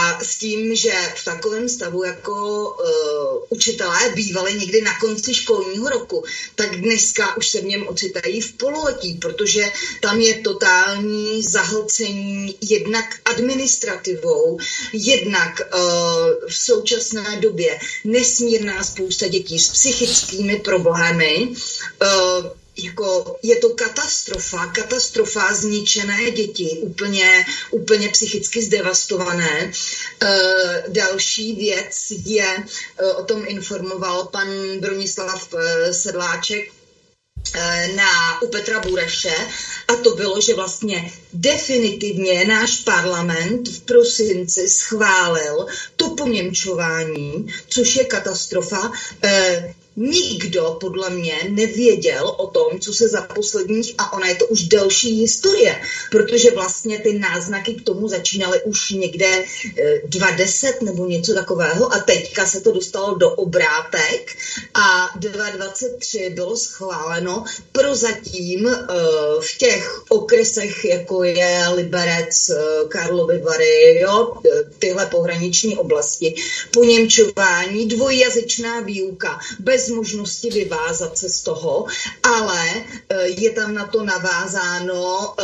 A s tím, že v takovém stavu jako uh, učitelé bývali někdy na konci školního roku, tak dneska už se v něm ocitají v pololetí, protože tam je totální zahlcení jednak administrativou, jednak uh, v současné době nesmírná spousta dětí s psychickými problémy. Uh, Jako, je to katastrofa, katastrofa, zničené děti, úplně, úplně psychicky zdevastované. E, další věc je, e, o tom informoval pan Bronislav e, Sedláček e, na, u Petra Bureše, a to bylo, že vlastně definitivně náš parlament v prosinci schválil to poněmčování, což je katastrofa. E, Nikdo podle mě nevěděl o tom, co se za posledních, a ona je to už delší historie, protože vlastně ty náznaky k tomu začínaly už někde dvacet nebo něco takového a teďka se to dostalo do obrátek a dvacet tři bylo schváleno prozatím v těch okresech, jako je Liberec, Karlovy Vary, jo, tyhle pohraniční oblasti, poněmčování, dvojjazyčná výuka, bez možnosti vyvázat se z toho, ale je tam na to navázáno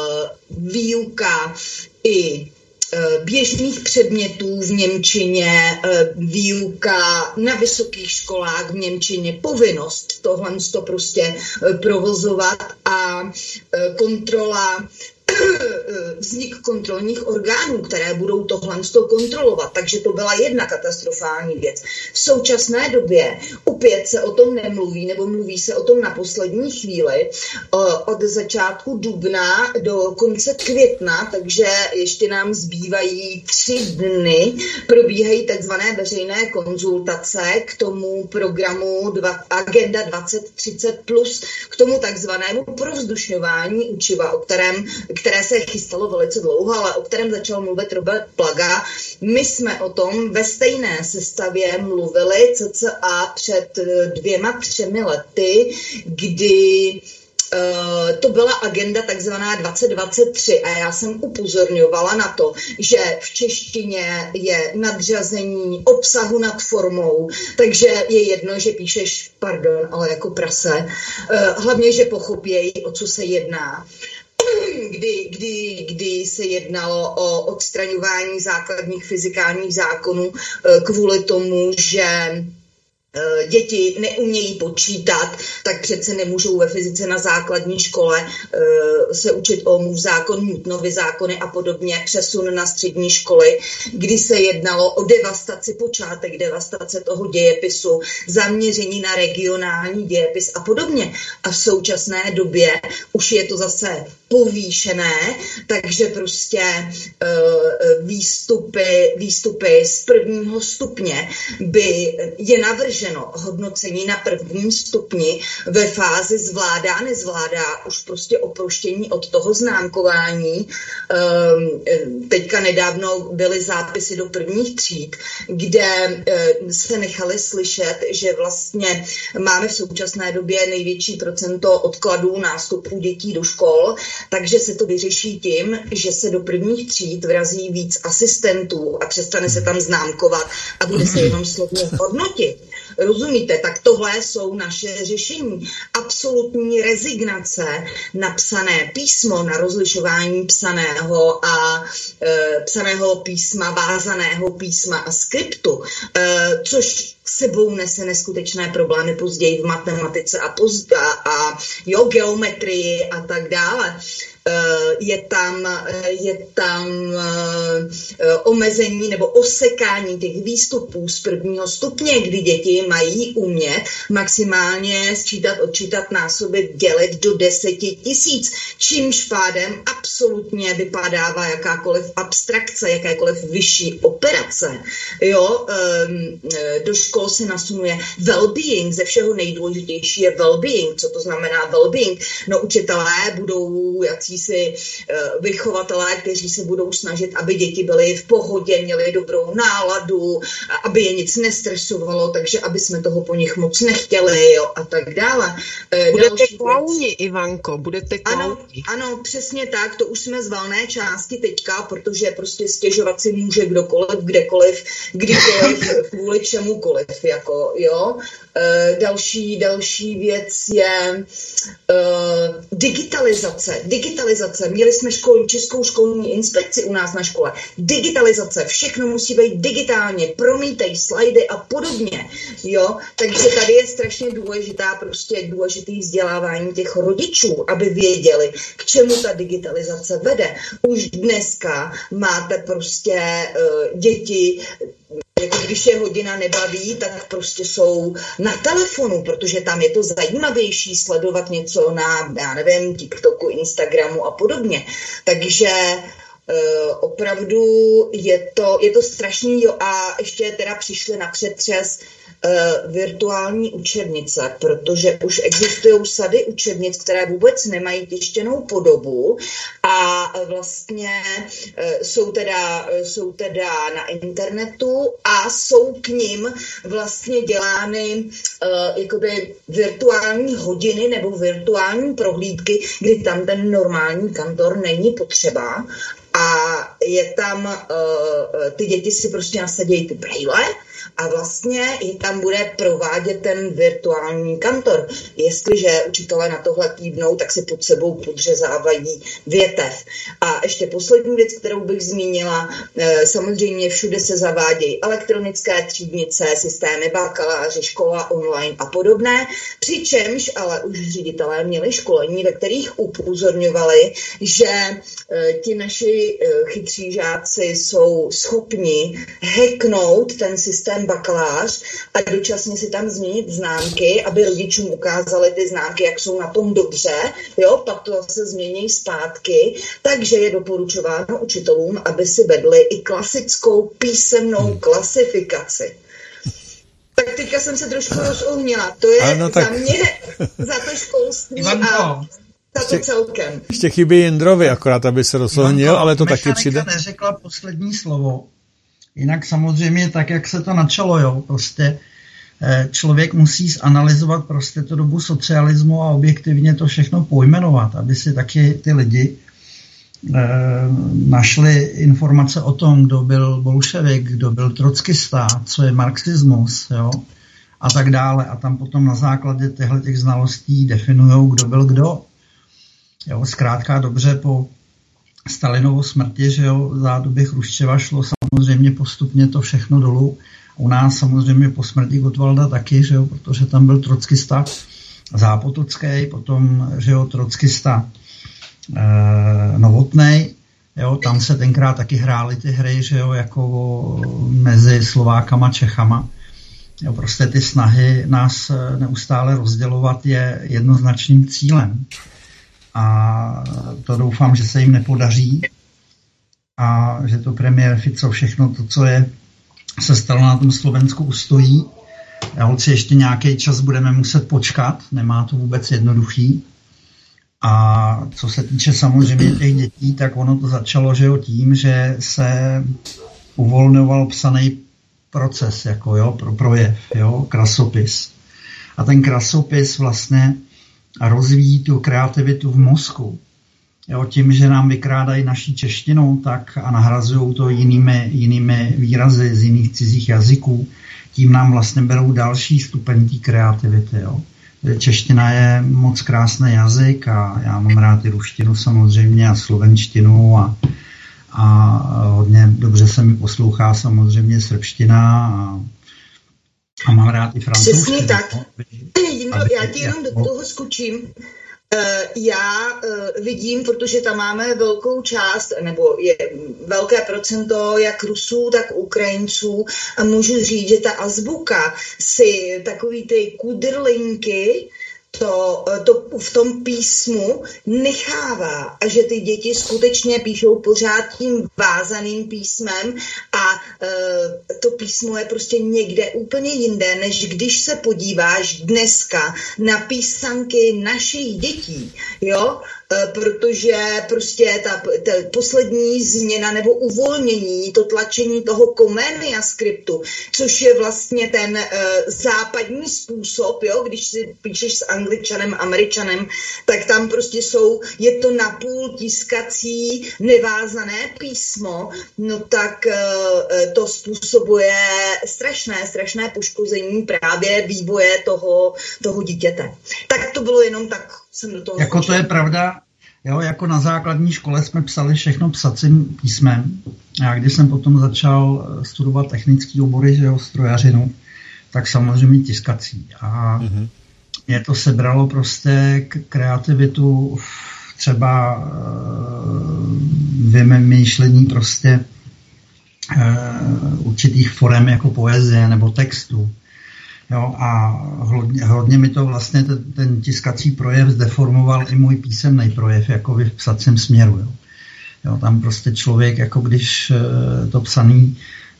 výuka i běžných předmětů v němčině, výuka na vysokých školách v němčině, povinnost tohle to prostě provozovat a kontrola, vznik kontrolních orgánů, které budou tohle kontrolovat. Takže to byla jedna katastrofální věc. V současné době opět se o tom nemluví, nebo mluví se o tom na poslední chvíli, od začátku dubna do konce května, takže ještě nám zbývají tři dny, probíhají takzvané veřejné konzultace k tomu programu dva, Agenda dvacet třicet plus, k tomu takzvanému provzdušňování učiva, o kterém které se chystalo velice dlouho, ale o kterém začal mluvit Robert Plaga. My jsme o tom ve stejné sestavě mluvili cca před dvěma, třemi lety, kdy Uh, to byla agenda takzvaná dvacet dvacet tři a já jsem upozorňovala na to, že v češtině je nadřazení obsahu nad formou, takže je jedno, že píšeš, pardon, ale jako prase, uh, hlavně, že pochopějí, o co se jedná. Kdy, kdy, kdy se jednalo o odstraňování základních fyzikálních zákonů kvůli tomu, že děti neumějí počítat, tak přece nemůžou ve fyzice na základní škole uh, se učit Ohmův zákon, Newtonovy zákony a podobně, přesun na střední školy, kdy se jednalo o devastaci, počátek devastace toho dějepisu, zaměření na regionální dějepis a podobně. A v současné době už je to zase povýšené, takže prostě uh, výstupy, výstupy z prvního stupně by je navrženo hodnocení na prvním stupni ve fázi zvládá, nezvládá, už prostě oproštění od toho známkování. Teďka nedávno byly zápisy do prvních tříd, kde se nechali slyšet, že vlastně máme v současné době největší procento odkladů nástupů dětí do škol, takže se to vyřeší tím, že se do prvních tříd vrazí víc asistentů a přestane se tam známkovat a bude se jenom slovně hodnotit. Rozumíte? Tak tohle jsou naše řešení. Absolutní rezignace na psané písmo, na rozlišování psaného a e, psaného písma, vázaného písma a skriptu, e, což sebou nese neskutečné problémy později v matematice a, poz, a, a jo, geometrii a tak dále. Je tam, je tam omezení nebo osekání těch výstupů z prvního stupně, kdy děti mají umět maximálně sčítat, odčítat, násobit, dělit do deseti tisíc, čímž pádem absolutně vypadává jakákoliv abstrakce, jakékoliv vyšší operace. Jo, do škol se nasunuje well-being, ze všeho nejdůležitější je well-being. Co to znamená well-being? No, učitelé budou jací si vychovatelé, kteří se budou snažit, aby děti byly byli v pohodě, měli dobrou náladu, aby je nic nestresovalo, takže aby jsme toho po nich moc nechtěli, jo, a tak dále. Budete klauni, Ivanko, budete klauni. Ano, ano, přesně tak, to už jsme z valné části teďka, protože prostě stěžovat si může kdokoliv, kdekoliv, kdykoliv, kvůli čemukoliv, jako, jo. E, další, další věc je e, digitalizace. Digitalizace. Měli jsme škol, Českou školní inspekci u nás na škole. Digitalizace. Všechno musí být digitálně. Promítej slajdy a podobně. Jo? Takže tady je strašně důležitá, prostě důležitý vzdělávání těch rodičů, aby věděli, k čemu ta digitalizace vede. Už dneska máte prostě uh, děti, jako když je hodina nebaví, tak prostě jsou na telefonu, protože tam je to zajímavější sledovat něco na, já nevím, TikToku, Instagramu a podobně. Takže uh, opravdu je to, je to strašný, jo, a ještě teda přišli na přetřes uh, virtuální učebnice, protože už existují sady učebnic, které vůbec nemají tištěnou podobu a vlastně uh, jsou, teda, uh, jsou teda na internetu a jsou k nim vlastně dělány uh, jakoby virtuální hodiny nebo virtuální prohlídky, kdy tam ten normální kantor není potřeba. A je tam, uh, ty děti si prostě nasadějí ty brejle a vlastně je tam bude provádět ten virtuální kantor. Jestliže učitelé na tohle týdnou, tak si pod sebou podřezávají větev. A ještě poslední věc, kterou bych zmínila, uh, samozřejmě všude se zavádějí elektronické třídnice, systémy bakaláři, škola online a podobné, přičemž ale už ředitelé měli školení, ve kterých upozorňovali, že uh, ti naši chytří žáci jsou schopni hacknout ten systém bakalář a dočasně si tam změnit známky, aby rodičům ukázali ty známky, jak jsou na tom dobře, jo, pak to zase změní zpátky, takže je doporučováno učitelům, aby si vedli i klasickou písemnou klasifikaci. Tak teďka jsem se trošku rozohnila, to je ano, tak... za mě, za to školství a ještě, ještě chybí Jindrovi, akorát, aby se rozohnil, ale to taky přijde. Neřekla poslední slovo. Jinak samozřejmě tak, jak se to načalo, jo, prostě člověk musí zanalyzovat prostě tu dobu socialismu a objektivně to všechno pojmenovat, aby si taky ty lidi eh, našli informace o tom, kdo byl bolševik, kdo byl trockista, co je marxismus, jo, a tak dále. A tam potom na základě těchto těch znalostí definujou, kdo byl kdo. Jo, zkrátka dobře po Stalinovo smrti, že jo, za doby Chruščeva šlo samozřejmě postupně to všechno dolů. U nás samozřejmě po smrti Gottwalda taky, že jo, protože tam byl trockista Zápotocký, potom, že jo, trockista e, Novotnej, jo, tam se tenkrát taky hrály ty hry, že jo, jako mezi Slovákama, Čechama. Jo, prostě ty snahy nás neustále rozdělovat je jednoznačným cílem. A to doufám, že se jim nepodaří a že to premiér Fico všechno to, co je, se stalo na tom Slovensku, ustojí. A holci ještě nějaký čas budeme muset počkat, nemá to vůbec jednoduchý. A co se týče samozřejmě těch dětí, tak ono to začalo, že jo, tím, že se uvolňoval psaný proces, jako jo, pro projev, jo, krasopis. A ten krasopis vlastně a rozvíjí tu kreativitu v mozku. Jo, tím, že nám vykrádají naší češtinou tak a nahrazují to jinými, jinými výrazy z jiných cizích jazyků, tím nám vlastně berou další stupeň té kreativity. Jo. Čeština je moc krásný jazyk a já mám rád i ruštinu samozřejmě a slovenštinu a, a hodně dobře se mi poslouchá samozřejmě srbština a A mám rád i francouzštinu. Přesně tak. No, já ti jenom do toho skočím. Já vidím, protože tam máme velkou část, nebo je velké procento jak Rusů, tak Ukrajinců a můžu říct, že ta azbuka si takový ty kudrlinky To, to v tom písmu nechává a že ty děti skutečně píšou pořád tím vázaným písmem a e, to písmo je prostě někde úplně jinde, než když se podíváš dneska na písanky našich dětí, jo, protože prostě ta, ta poslední změna nebo uvolnění, to tlačení toho Comenia skriptu, což je vlastně ten uh, západní způsob, jo, když si píšeš s Angličanem, Američanem, tak tam prostě jsou, je to napůl tiskací nevázané písmo, no tak uh, to způsobuje strašné, strašné poškození právě vývoje toho, toho dítěte. Tak to bylo jenom tak, jsem do toho Jako zkušel. to je pravda, jo, jako na základní škole jsme psali všechno psacím písmem. A když jsem potom začal studovat technické obory, že jo, strojařinu, tak samozřejmě tiskací. A mm-hmm. mě to sebralo prostě k kreativitu třeba vymýšlení prostě uh, určitých forem jako poezie nebo textu. Jo, a hodně, hodně mi to vlastně ten, ten tiskací projev zdeformoval i můj písemný projev, jako v psacím směru. Jo. Jo, tam prostě člověk, jako když to psaný,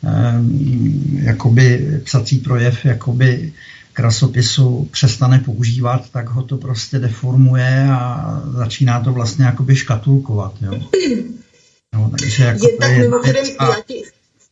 jakoby psací projev, jakoby krasopisu přestane používat, tak ho to prostě deformuje a začíná to vlastně jakoby škatulkovat. Jo. Jo, takže jako je tak mimochodem, a... já ti,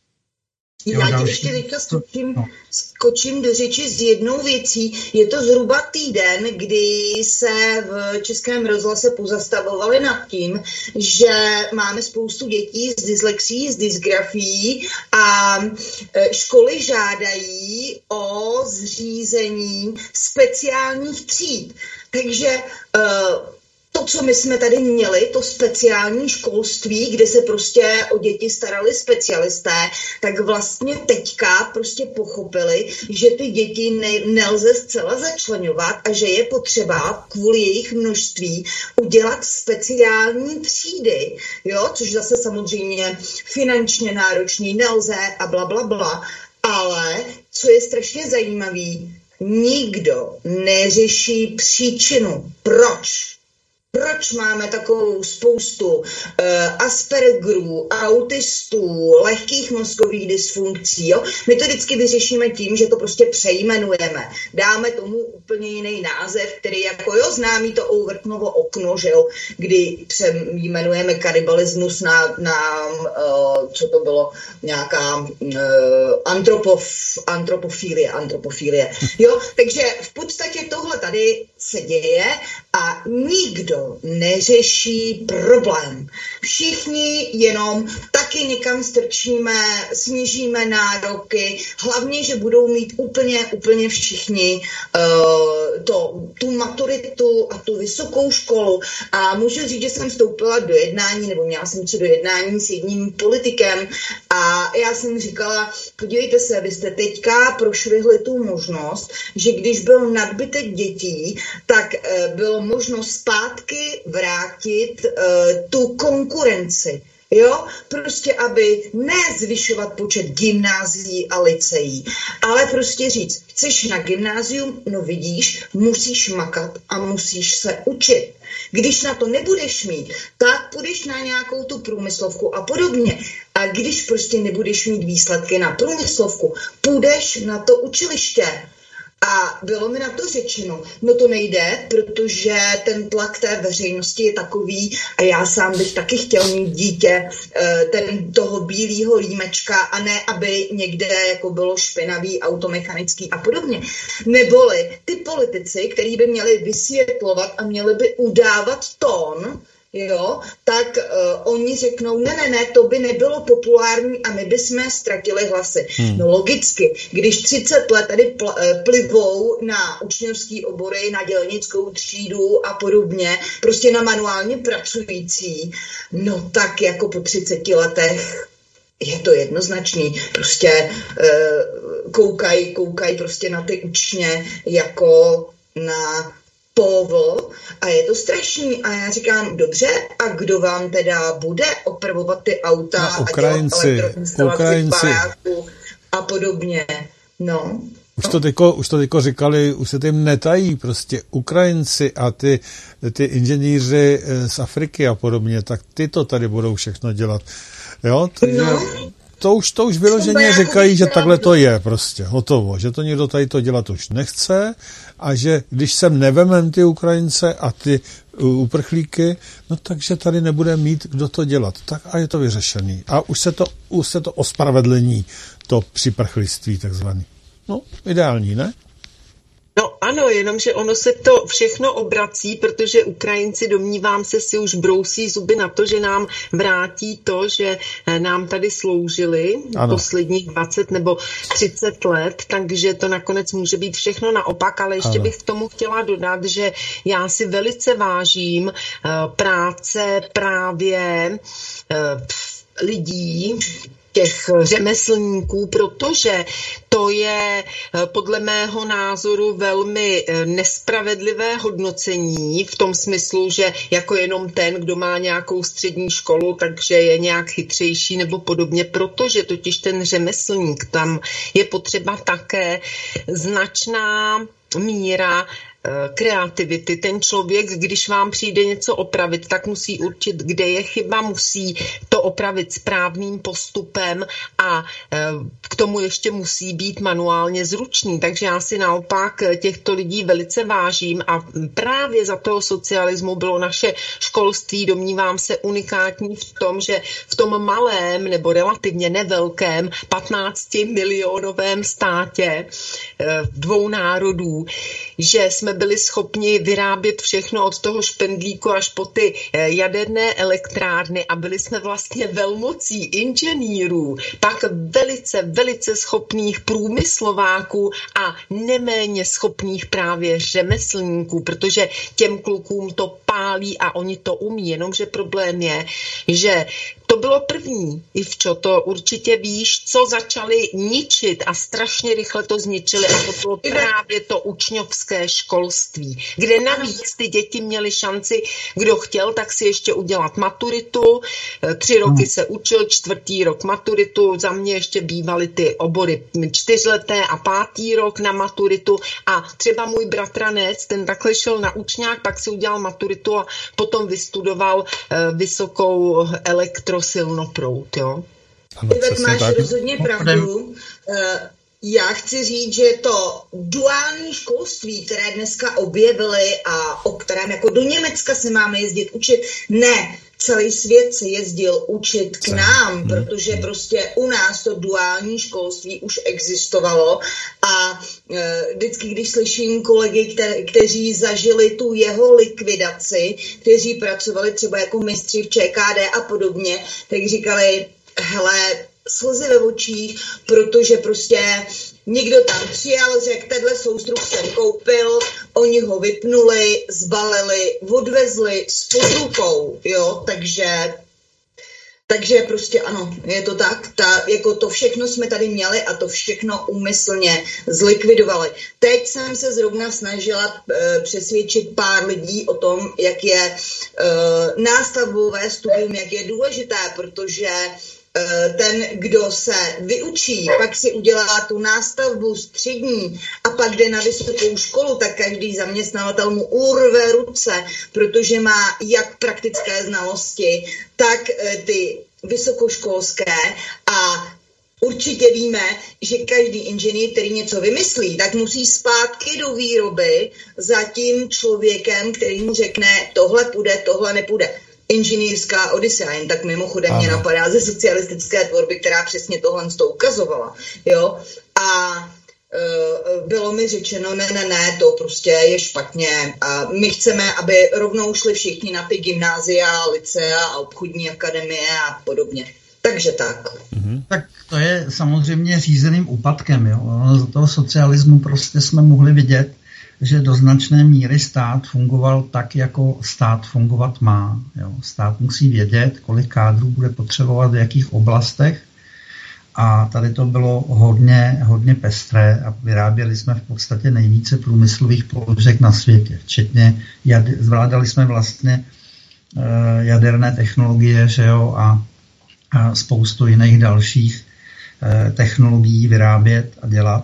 Jo, já ti další. ještě teďka skočím, no. skočím do řeči s jednou věcí. Je to zhruba týden, kdy se v Českém rozhlase pozastavovali nad tím, že máme spoustu dětí s dyslexií, s dysgrafií a školy žádají o zřízení speciálních tříd. Takže uh, to, co my jsme tady měli, to speciální školství, kde se prostě o děti starali specialisté, tak vlastně teďka prostě pochopili, že ty děti ne, nelze zcela začleňovat a že je potřeba kvůli jejich množství udělat speciální třídy, jo, což zase samozřejmě finančně náročný nelze a bla, bla, bla. Ale co je strašně zajímavý, nikdo neřeší příčinu. Proč? Proč máme takovou spoustu uh, Aspergerů, autistů, lehkých mozkových dysfunkcí? Jo? My to vždycky vyřešíme tím, že to prostě přejmenujeme. Dáme tomu úplně jiný název, který jako jo, známý to Overtnovo okno, že jo? Kdy přejmenujeme kanibalismus na, na uh, co to bylo, nějaká uh, antropof, antropofilie, antropofilie. Jo? Takže v podstatě tohle tady se děje a nikdo neřeší problém. Všichni jenom taky někam strčíme, snížíme nároky, hlavně, že budou mít úplně, úplně všichni uh, to, tu maturitu a tu vysokou školu. A můžu říct, že jsem vstoupila do jednání, nebo měla jsem co do jednání s jedním politikem a já jsem říkala, podívejte se, vy jste teďka prošvihli tu možnost, že když byl nadbytek dětí, tak uh, bylo možno zpátky vrátit uh, tu konkurenci. Jo, prostě aby ne zvyšovat počet gymnázií a lyceí, ale prostě říct, chceš na gymnázium, no vidíš, musíš makat a musíš se učit. Když na to nebudeš mít, tak půjdeš na nějakou tu průmyslovku a podobně. A když prostě nebudeš mít výsledky na průmyslovku, půjdeš na to učiliště. A bylo mi na to řečeno, no to nejde, protože ten tlak té veřejnosti je takový a já sám bych taky chtěl mít dítě ten, toho bílého límečka a ne, aby někde jako bylo špinavý, automechanický a podobně. Neboli ty politici, kteří by měli vysvětlovat a měli by udávat tón, jo, tak uh, oni řeknou, ne, ne, ne, to by nebylo populární a my bychom ztratili hlasy. Hmm. No logicky, když třicet let tady pl- plivou na učňovský obory, na dělnickou třídu a podobně, prostě na manuálně pracující, no tak jako po třiceti letech je to jednoznačný. Prostě uh, koukají koukaj prostě na ty učně jako na povol a je to strašný. A já říkám, dobře, a kdo vám teda bude opravovat ty auta no, Ukrajinci, a Ukrajinci a podobně. No. Už to tyko, už to tyko říkali, už se tím netají, prostě Ukrajinci a ty, ty inženýři z Afriky a podobně, tak ty to tady budou všechno dělat. Jo, takže no. to už, to už vyloženě říkají, že takhle to je prostě, hotovo, že to někdo tady to dělat už nechce a že když sem nevemem ty Ukrajince a ty uprchlíky, no takže tady nebude mít kdo to dělat. Tak a je to vyřešený. A už se to, už se to ospravedlení, to připrchliství takzvaný. No, ideální, ne? No ano, jenomže ono se to všechno obrací, protože Ukrajinci, domnívám se, si už brousí zuby na to, že nám vrátí to, že nám tady sloužili ano. posledních dvacet nebo třicet let, takže to nakonec může být všechno naopak, ale ještě ano. bych k tomu chtěla dodat, že já si velice vážím uh, práce právě uh, lidí, těch řemeslníků, protože to je podle mého názoru velmi nespravedlivé hodnocení v tom smyslu, že jako jenom ten, kdo má nějakou střední školu, takže je nějak chytřejší nebo podobně, protože totiž ten řemeslník, tam je potřeba také značná míra kreativity. Ten člověk, když vám přijde něco opravit, tak musí určit, kde je chyba, musí to opravit správným postupem a k tomu ještě musí být manuálně zručný. Takže já si naopak těchto lidí velice vážím a právě za toho socialismu bylo naše školství, domnívám se, unikátní v tom, že v tom malém nebo relativně nevelkém patnáctimilionovém státě dvou národů, že jsme byli schopni vyrábět všechno od toho špendlíku až po ty jaderné elektrárny a byli jsme vlastně velmocí inženýrů, pak velice, velice schopných průmyslováků a neméně schopných právě řemeslníků, protože těm klukům to pálí a oni to umí, jenomže problém je, že to bylo první, Ivčo, to určitě víš, co začali ničit a strašně rychle to zničili a to bylo právě to učňovské školství, kde navíc ty děti měly šanci, kdo chtěl, tak si ještě udělat maturitu, tři roky se učil, čtvrtý rok maturitu, za mě ještě bývaly ty obory čtyřleté a pátý rok na maturitu a třeba můj bratranec, ten takhle šel na učňák, pak si udělal maturitu a potom vystudoval vysokou elektro silnoproud, jo? Ano, tak máš tak. rozhodně pravdu. Já chci říct, že to duální školství, které dneska objevili a o kterém jako do Německa se máme jezdit učit, ne, celý svět se jezdil učit k nám, protože prostě u nás to duální školství už existovalo a e, vždycky, když slyším kolegy, kte, kteří zažili tu jeho likvidaci, kteří pracovali třeba jako mistři v ČKD a podobně, tak říkali, hele, slzy ve očích, protože prostě někdo tam přijel, řekl, tenhle soustruh jsem koupil, oni ho vypnuli, zbalili, odvezli s podrukou, jo, takže, takže prostě ano, je to tak, ta, jako to všechno jsme tady měli a to všechno úmyslně zlikvidovali. Teď jsem se zrovna snažila e, přesvědčit pár lidí o tom, jak je e, nástavbové studium, jak je důležité, protože ten, kdo se vyučí, pak si udělá tu nástavbu střední a pak jde na vysokou školu, tak každý zaměstnavatel mu urve ruce, protože má jak praktické znalosti, tak ty vysokoškolské a určitě víme, že každý inženýr, který něco vymyslí, tak musí zpátky do výroby za tím člověkem, který mu řekne, tohle půjde, tohle nepůjde. Inženýrská Odisea, jen tak mimochodem mě napadá ze socialistické tvorby, která přesně tohle to ukazovala. Jo? A e, bylo mi řečeno, ne, ne, ne, to prostě je špatně. A my chceme, aby rovnou šli všichni na ty gymnázia, licea a obchodní akademie a podobně. Takže tak. Mhm. Tak to je samozřejmě řízeným úpadkem. Jo? Z toho socialismu prostě jsme mohli vidět, že do značné míry stát fungoval tak, jako stát fungovat má. Jo. Stát musí vědět, kolik kádrů bude potřebovat v jakých oblastech a tady to bylo hodně, hodně pestré a vyráběli jsme v podstatě nejvíce průmyslových položek na světě. Včetně, jad, zvládali jsme vlastně uh, jaderné technologie, že jo, a, a spoustu jiných dalších uh, technologií vyrábět a dělat.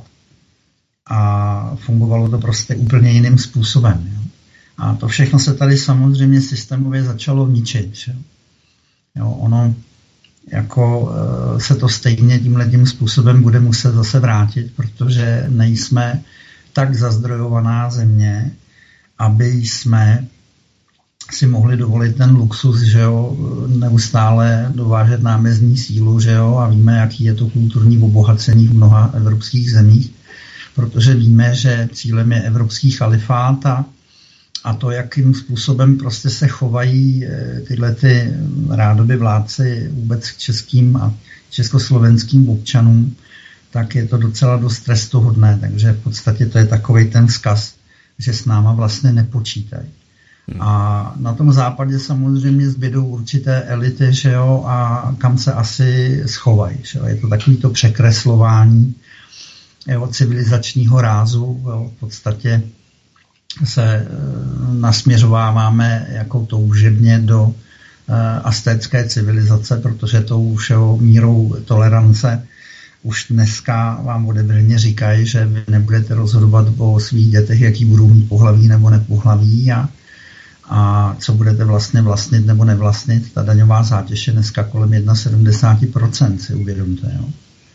A fungovalo to prostě úplně jiným způsobem. Jo. A to všechno se tady samozřejmě systémově začalo ničit. Jo. Jo, ono jako se to stejně tímhletím způsobem bude muset zase vrátit, protože nejsme tak zazdrojovaná země, aby jsme si mohli dovolit ten luxus, že jo, neustále dovážet námezdní sílu, že jo, a víme, jaký je to kulturní obohacení v mnoha evropských zemích, protože víme, že cílem je evropský chalifát a, a to, jakým způsobem prostě se chovají tyhle ty rádoby vládci vůbec k českým a československým občanům, tak je to docela dost trestuhodné, takže v podstatě to je takovej ten vzkaz, že s náma vlastně nepočítají. Hmm. A na tom západě samozřejmě zbydou určité elity, že jo, a kam se asi schovají. Že jo. Je to takový to překreslování jo, civilizačního rázu. Jo. V podstatě se e, nasměřováváme jako toužebně do e, aztécké civilizace, protože tou všeho mírou tolerance už dneska vám otevřeně říkají, že vy nebudete rozhodovat o svých dětech, jaký budou mít pohlaví nebo nepohlaví a a co budete vlastně vlastnit nebo nevlastnit. Ta daňová zátěž je dneska kolem sedmdesát jedna procent, si uvědomte. Jo?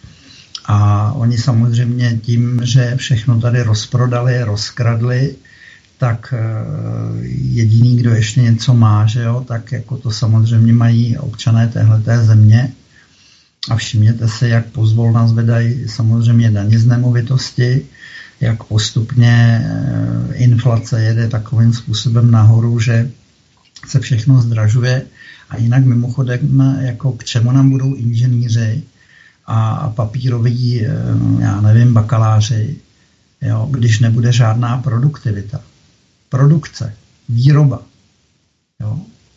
A oni samozřejmě tím, že všechno tady rozprodali, rozkradli, tak jediný, kdo ještě něco má, že jo, tak jako to samozřejmě mají občané téhleté země. A všimněte si, jak pozvolna zvedají samozřejmě daně z nemovitosti, jak postupně inflace jede takovým způsobem nahoru, že se všechno zdražuje. A jinak mimochodem, jako k čemu nám budou inženýři a papíroví, já nevím, bakaláři, jo, když nebude žádná produktivita. Produkce, výroba. Jo.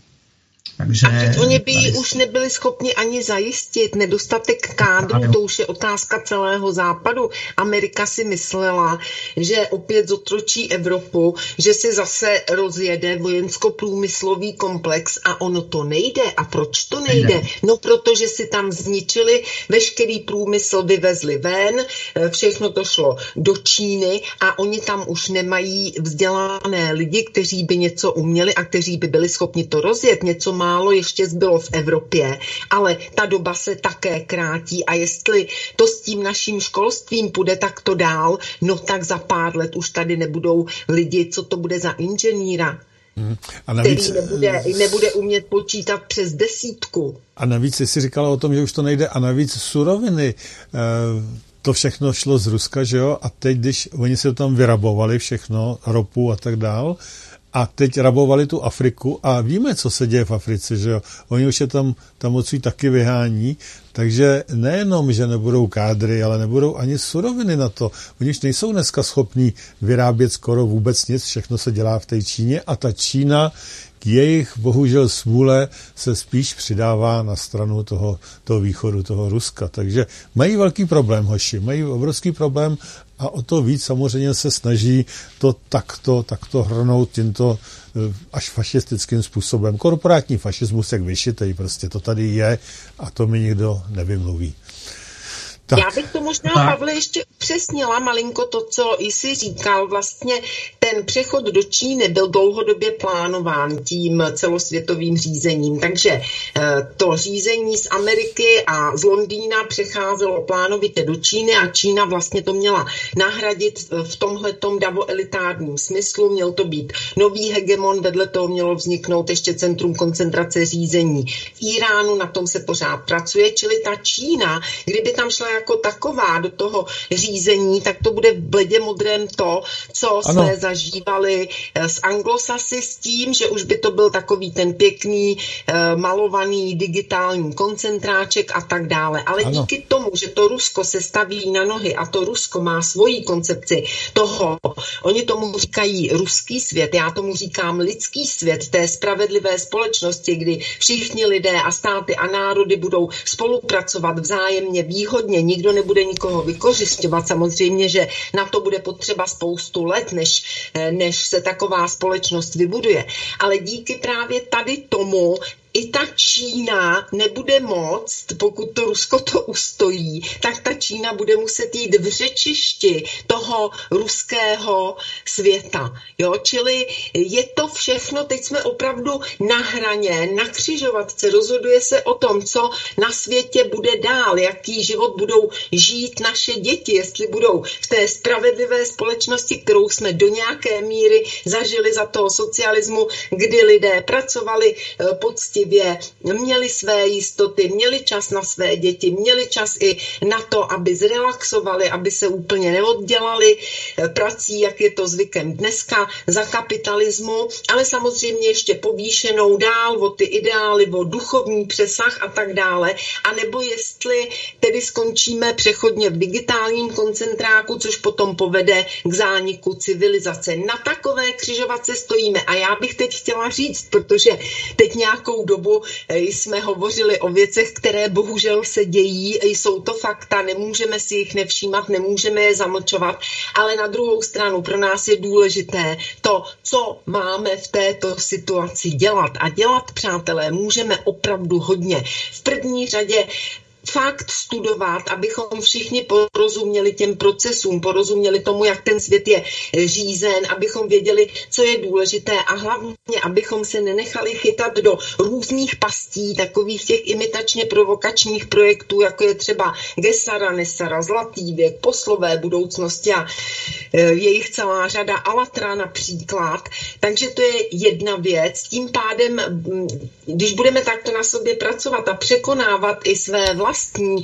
Takže a oni by ji už nebyli schopni ani zajistit. Nedostatek kádru, to už je otázka celého západu. Amerika si myslela, že opět zotročí Evropu, že si zase rozjede vojensko-průmyslový komplex a ono to nejde. A proč to nejde? No protože si tam zničili, veškerý průmysl vyvezli ven, všechno to šlo do Číny a oni tam už nemají vzdělané lidi, kteří by něco uměli a kteří by byli schopni to rozjet. Něco má málo ještě zbylo v Evropě, ale ta doba se také krátí a jestli to s tím naším školstvím půjde takto dál, no tak za pár let už tady nebudou lidi, co to bude za inženýra, hmm. a navíc, který nebude, nebude umět počítat přes desítku. A navíc jsi říkala o tom, že už to nejde, a navíc suroviny, to všechno šlo z Ruska, že jo, a teď, když oni se tam vyrabovali všechno, ropu a tak dál, a teď rabovali tu Afriku a víme, co se děje v Africe, že jo. Oni už je tam, tam odsud taky vyhání, takže nejenom, že nebudou kádry, ale nebudou ani suroviny na to. Oni už nejsou dneska schopní vyrábět skoro vůbec nic, všechno se dělá v té Číně a ta Čína k jejich bohužel smůle se spíš přidává na stranu toho, toho východu, toho Ruska. Takže mají velký problém, hoši, mají obrovský problém a o to víc samozřejmě se snaží to takto, takto hrnout tímto až fašistickým způsobem. Korporátní fašismus jak vyšitej, prostě to tady je a to mi nikdo nevymluví. Tak. Já bych to možná, Pavle, ještě upřesnila malinko to, co jsi říkal. Vlastně ten přechod do Číny byl dlouhodobě plánován tím celosvětovým řízením. Takže to řízení z Ameriky a z Londýna přecházelo plánovitě do Číny a Čína vlastně to měla nahradit v tomhletom davoelitárním smyslu. Měl to být nový hegemon, vedle toho mělo vzniknout ještě centrum koncentrace řízení v Iránu, na tom se pořád pracuje, čili ta Čína, kdyby tam šla jako taková do toho řízení, tak to bude v bledě modrém to, co ano. jsme zažívali s anglosasy s tím, že už by to byl takový ten pěkný, malovaný digitální koncentráček a tak dále. Ale ano. díky tomu, že to Rusko se staví na nohy a to Rusko má svoji koncepci toho, oni tomu říkají ruský svět, já tomu říkám lidský svět té spravedlivé společnosti, kdy všichni lidé a státy a národy budou spolupracovat vzájemně výhodně, nikdo nebude nikoho vykořisťovat. Samozřejmě, že na to bude potřeba spoustu let, než, než se taková společnost vybuduje. Ale díky právě tady tomu i ta Čína nebude moct, pokud to Rusko to ustojí, tak ta Čína bude muset jít v řečišti toho ruského světa. Jo? Čili je to všechno, teď jsme opravdu na hraně, na křižovatce, rozhoduje se o tom, co na světě bude dál, jaký život budou žít naše děti, jestli budou v té spravedlivé společnosti, kterou jsme do nějaké míry zažili za toho socialismu, kdy lidé pracovali poctivě, měli své jistoty, měli čas na své děti, měli čas i na to, aby zrelaxovali, aby se úplně neoddělali prací, jak je to zvykem dneska, za kapitalismu, ale samozřejmě ještě povýšenou dál o ty ideály, o duchovní přesah a tak dále, a nebo jestli tedy skončíme přechodně v digitálním koncentráku, což potom povede k zániku civilizace. Na takové křižovatce stojíme a já bych teď chtěla říct, protože teď nějakou dobu jsme hovořili o věcech, které bohužel se dějí, jsou to fakta, nemůžeme si jich nevšímat, nemůžeme je zamlčovat, ale na druhou stranu pro nás je důležité to, co máme v této situaci dělat. A dělat, přátelé, můžeme opravdu hodně. V první řadě fakt studovat, abychom všichni porozuměli těm procesům, porozuměli tomu, jak ten svět je řízen, abychom věděli, co je důležité a hlavně, abychom se nenechali chytat do různých pastí, takových těch imitačně provokačních projektů, jako je třeba Gesara, Nesara, Zlatý věk, Poslové budoucnosti a je jich celá řada, Alatra například. Takže to je jedna věc. Tím pádem, když budeme takto na sobě pracovat a překonávat i své vlastní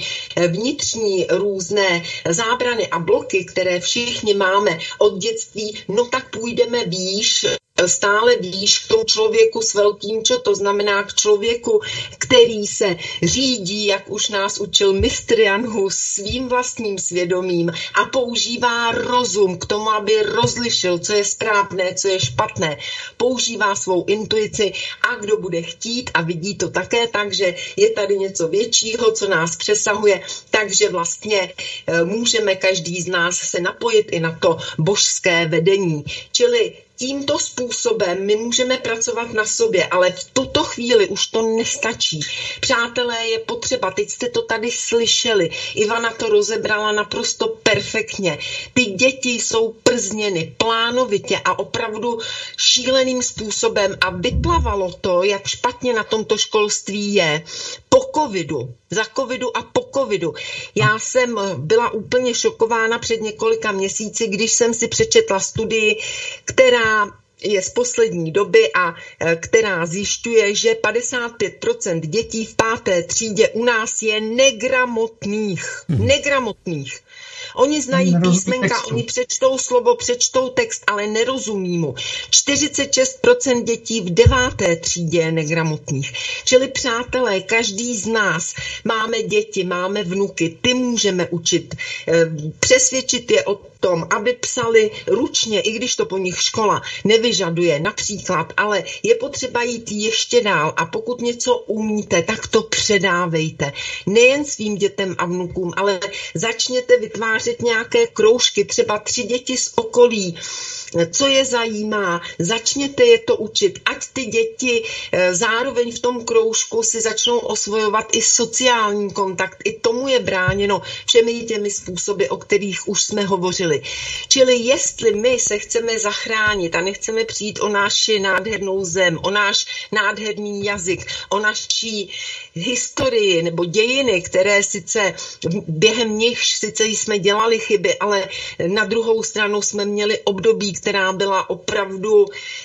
vnitřní různé zábrany a bloky, které všichni máme od dětství, no tak půjdeme výš, stále výš k tomu člověku s velkým čo, to znamená k člověku, který se řídí, jak už nás učil mistr Jan Hus, svým vlastním svědomím a používá rozum k tomu, aby rozlišil, co je správné, co je špatné. Používá svou intuici a kdo bude chtít a vidí to také tak, že je tady něco většího, co nás přesahuje, takže vlastně můžeme každý z nás se napojit i na to božské vedení. Čili tímto způsobem my můžeme pracovat na sobě, ale v tuto chvíli už to nestačí. Přátelé, je potřeba, teď jste to tady slyšeli, Ivana to rozebrala naprosto perfektně. Ty děti jsou przněny plánovitě a opravdu šíleným způsobem a vyplavalo to, jak špatně na tomto školství je po covidu, za covidu a po covidu. Já jsem byla úplně šokována před několika měsíci, když jsem si přečetla studii, která je z poslední doby a která zjišťuje, že padesát pět procent dětí v páté třídě u nás je negramotných. Hmm. Negramotných. Oni znají písmenka, oni přečtou slovo, přečtou text, ale nerozumí mu. čtyřicet šest procent dětí v deváté třídě je negramotných. Čili přátelé, každý z nás máme děti, máme vnuky, ty můžeme učit, přesvědčit je o tom, aby psali ručně, i když to po nich škola nevyžaduje například, ale je potřeba jít ještě dál a pokud něco umíte, tak to předávejte. Nejen svým dětem a vnukům, ale začněte vytvářet nějaké kroužky, třeba tři děti z okolí, co je zajímá, začněte je to učit, ať ty děti zároveň v tom kroužku si začnou osvojovat i sociální kontakt, i tomu je bráněno všemi těmi způsoby, o kterých už jsme hovořili. Čili jestli my se chceme zachránit a nechceme přijít o naši nádhernou zem, o náš nádherný jazyk, o naší historii nebo dějiny, které sice během nich sice jsme dělali chyby, ale na druhou stranu jsme měli období, která byla opravdu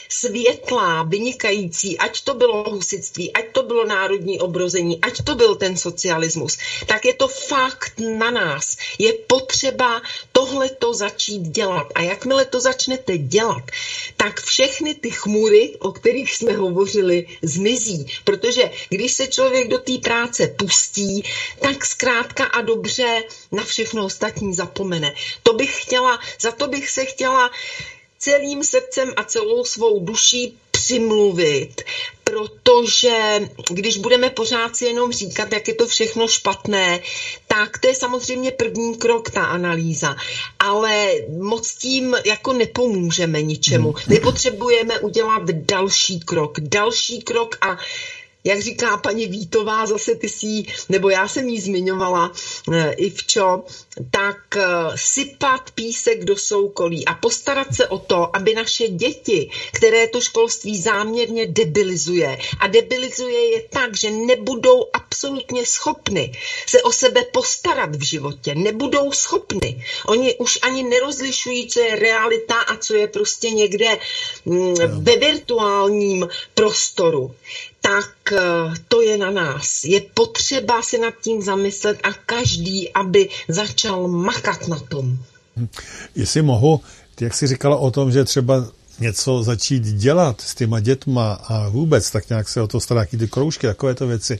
světlá, vynikající, ať to bylo husitství, ať to bylo národní obrození, ať to byl ten socialismus, tak je to fakt na nás. Je potřeba tohleto začít dělat. A jakmile to začnete dělat, tak všechny ty chmury, o kterých jsme hovořili, zmizí. Protože když se člověk do té práce pustí, tak zkrátka a dobře na všechno ostatní zapomene. To bych chtěla, za to bych se chtěla celým srdcem a celou svou duší přimluvit, protože když budeme pořád si jenom říkat, jak je to všechno špatné, tak to je samozřejmě první krok, ta analýza. Ale moc tím jako nepomůžeme ničemu. My potřebujeme udělat další krok, další krok a jak říká paní Vítová, zase ty si jí, nebo já jsem jí zmiňovala, Ivčo, tak sypat písek do soukolí a postarat se o to, aby naše děti, které to školství záměrně debilizuje a debilizuje je tak, že nebudou absolutně schopny se o sebe postarat v životě, nebudou schopny. Oni už ani nerozlišují, co je realita a co je prostě někde mm, ve virtuálním prostoru. Tak to je na nás. Je potřeba se nad tím zamyslet a každý, aby začal makat na tom. Jestli mohu, jak jsi říkala o tom, že třeba něco začít dělat s těma dětma a vůbec tak nějak se o to stará, ty kroužky, takovéto věci.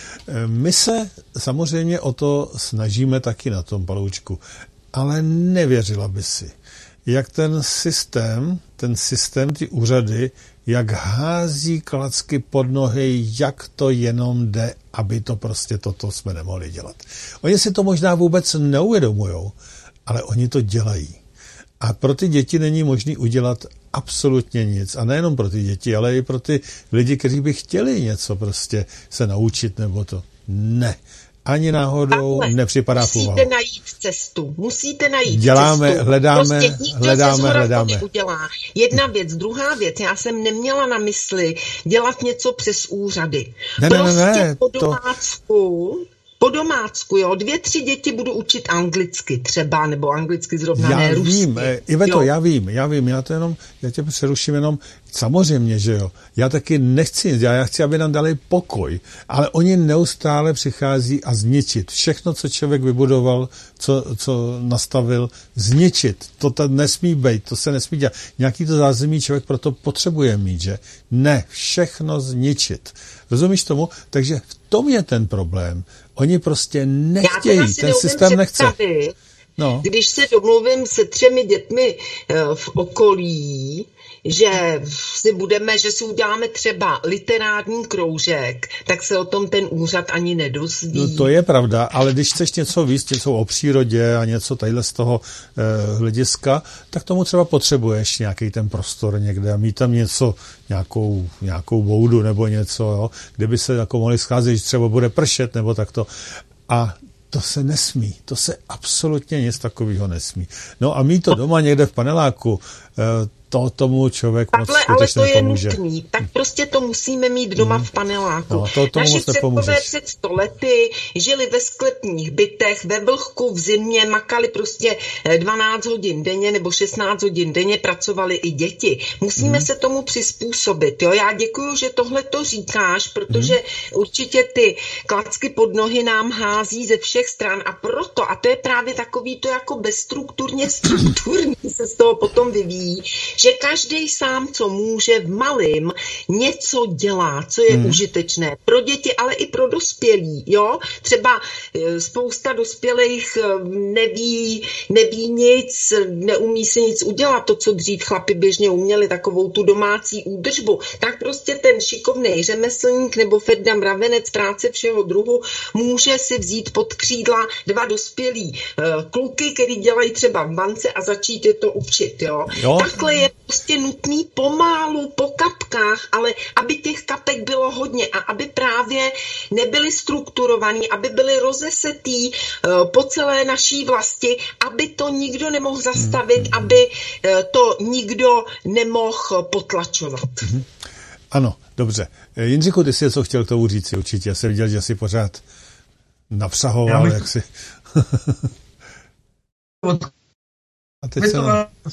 My se samozřejmě o to snažíme taky na tom Paloučku, ale nevěřila by si, jak ten systém, ten systém, ty úřady, jak hází klacky pod nohy, jak to jenom jde, aby to prostě toto jsme nemohli dělat. Oni si to možná vůbec neuvědomujou, ale oni to dělají. A pro ty děti není možné udělat absolutně nic. A nejenom pro ty děti, ale i pro ty lidi, kteří by chtěli něco prostě se naučit nebo to. Ne. Ani náhodou ale nepřipadá v úvahu. Musíte najít cestu. Musíte najít Děláme, cestu. hledáme, prostě hledáme, hledáme. Udělá. Jedna věc, druhá věc. Já jsem neměla na mysli dělat něco přes úřady. Ne, prostě ne, ne, po domácku... To... Po domácku, jo, dvě, tři děti budu učit anglicky třeba, nebo anglicky zrovna já ne, vím, rusky. Iveto, já vím, já vím, já to jenom, já tě přeruším jenom, samozřejmě, že jo, já taky nechci nic, já, já chci, aby nám dali pokoj, ale oni neustále přichází a zničit. Všechno, co člověk vybudoval, co, co nastavil, zničit. To tam nesmí být, to se nesmí dělat. Nějaký to zázemí člověk proto potřebuje mít, že? Ne, všechno zničit. Rozumíš tomu? Takže v tom je ten problém. Oni prostě nechtějí, ten systém nechce. No. Když se domluvím se třemi dětmi v okolí, že si budeme, že si uděláme třeba literární kroužek, tak se o tom ten úřad ani nedozví. No to je pravda, ale když chceš něco víc, něco o přírodě a něco tadyhle z toho eh, hlediska, tak tomu třeba potřebuješ nějaký ten prostor někde a mít tam něco, nějakou, nějakou boudu nebo něco, jo, kde by se jako mohli scházet, že třeba bude pršet nebo takto. A to se nesmí, to se absolutně nic takového nesmí. No a mít to doma někde v paneláku, eh, to tomu člověk moc skutečně ale to nepomůže. je nutný. Tak prostě to musíme mít doma hmm. v paneláku. No, to, naši předkové před sto lety žili ve sklepních bytech, ve vlhku v zimě, makali prostě dvanáct hodin denně nebo šestnáct hodin denně, pracovali i děti. Musíme hmm. se tomu přizpůsobit. Jo? Já děkuju, že tohle to říkáš, protože hmm. určitě ty klacky pod nohy nám hází ze všech stran a proto, a to je právě takový to jako bezstrukturně strukturní se z toho potom vyvíjí, že každý sám, co může v malým, něco dělá, co je hmm. užitečné pro děti, ale i pro dospělí. Jo? Třeba spousta dospělých neví, neví nic, neumí si nic udělat, to, co dřív chlapi běžně uměli, takovou tu domácí údržbu. Tak prostě ten šikovný řemeslník nebo Ferda Mravenec práce všeho druhu může si vzít pod křídla dva dospělí kluky, který dělají třeba v bance a začít je to učit. Jo? Jo. Takhle je prostě nutný pomálu po kapkách, ale aby těch kapek bylo hodně a aby právě nebyly strukturovaný, aby byly rozesetý uh, po celé naší vlasti, aby to nikdo nemohl zastavit, mm. aby uh, to nikdo nemohl potlačovat. Mm. Ano, dobře. Jindřichu, ty jsi něco chtěl k tomu říct určitě. Já jsem viděl, že jsi pořád napřahoval, jak si... A teď se...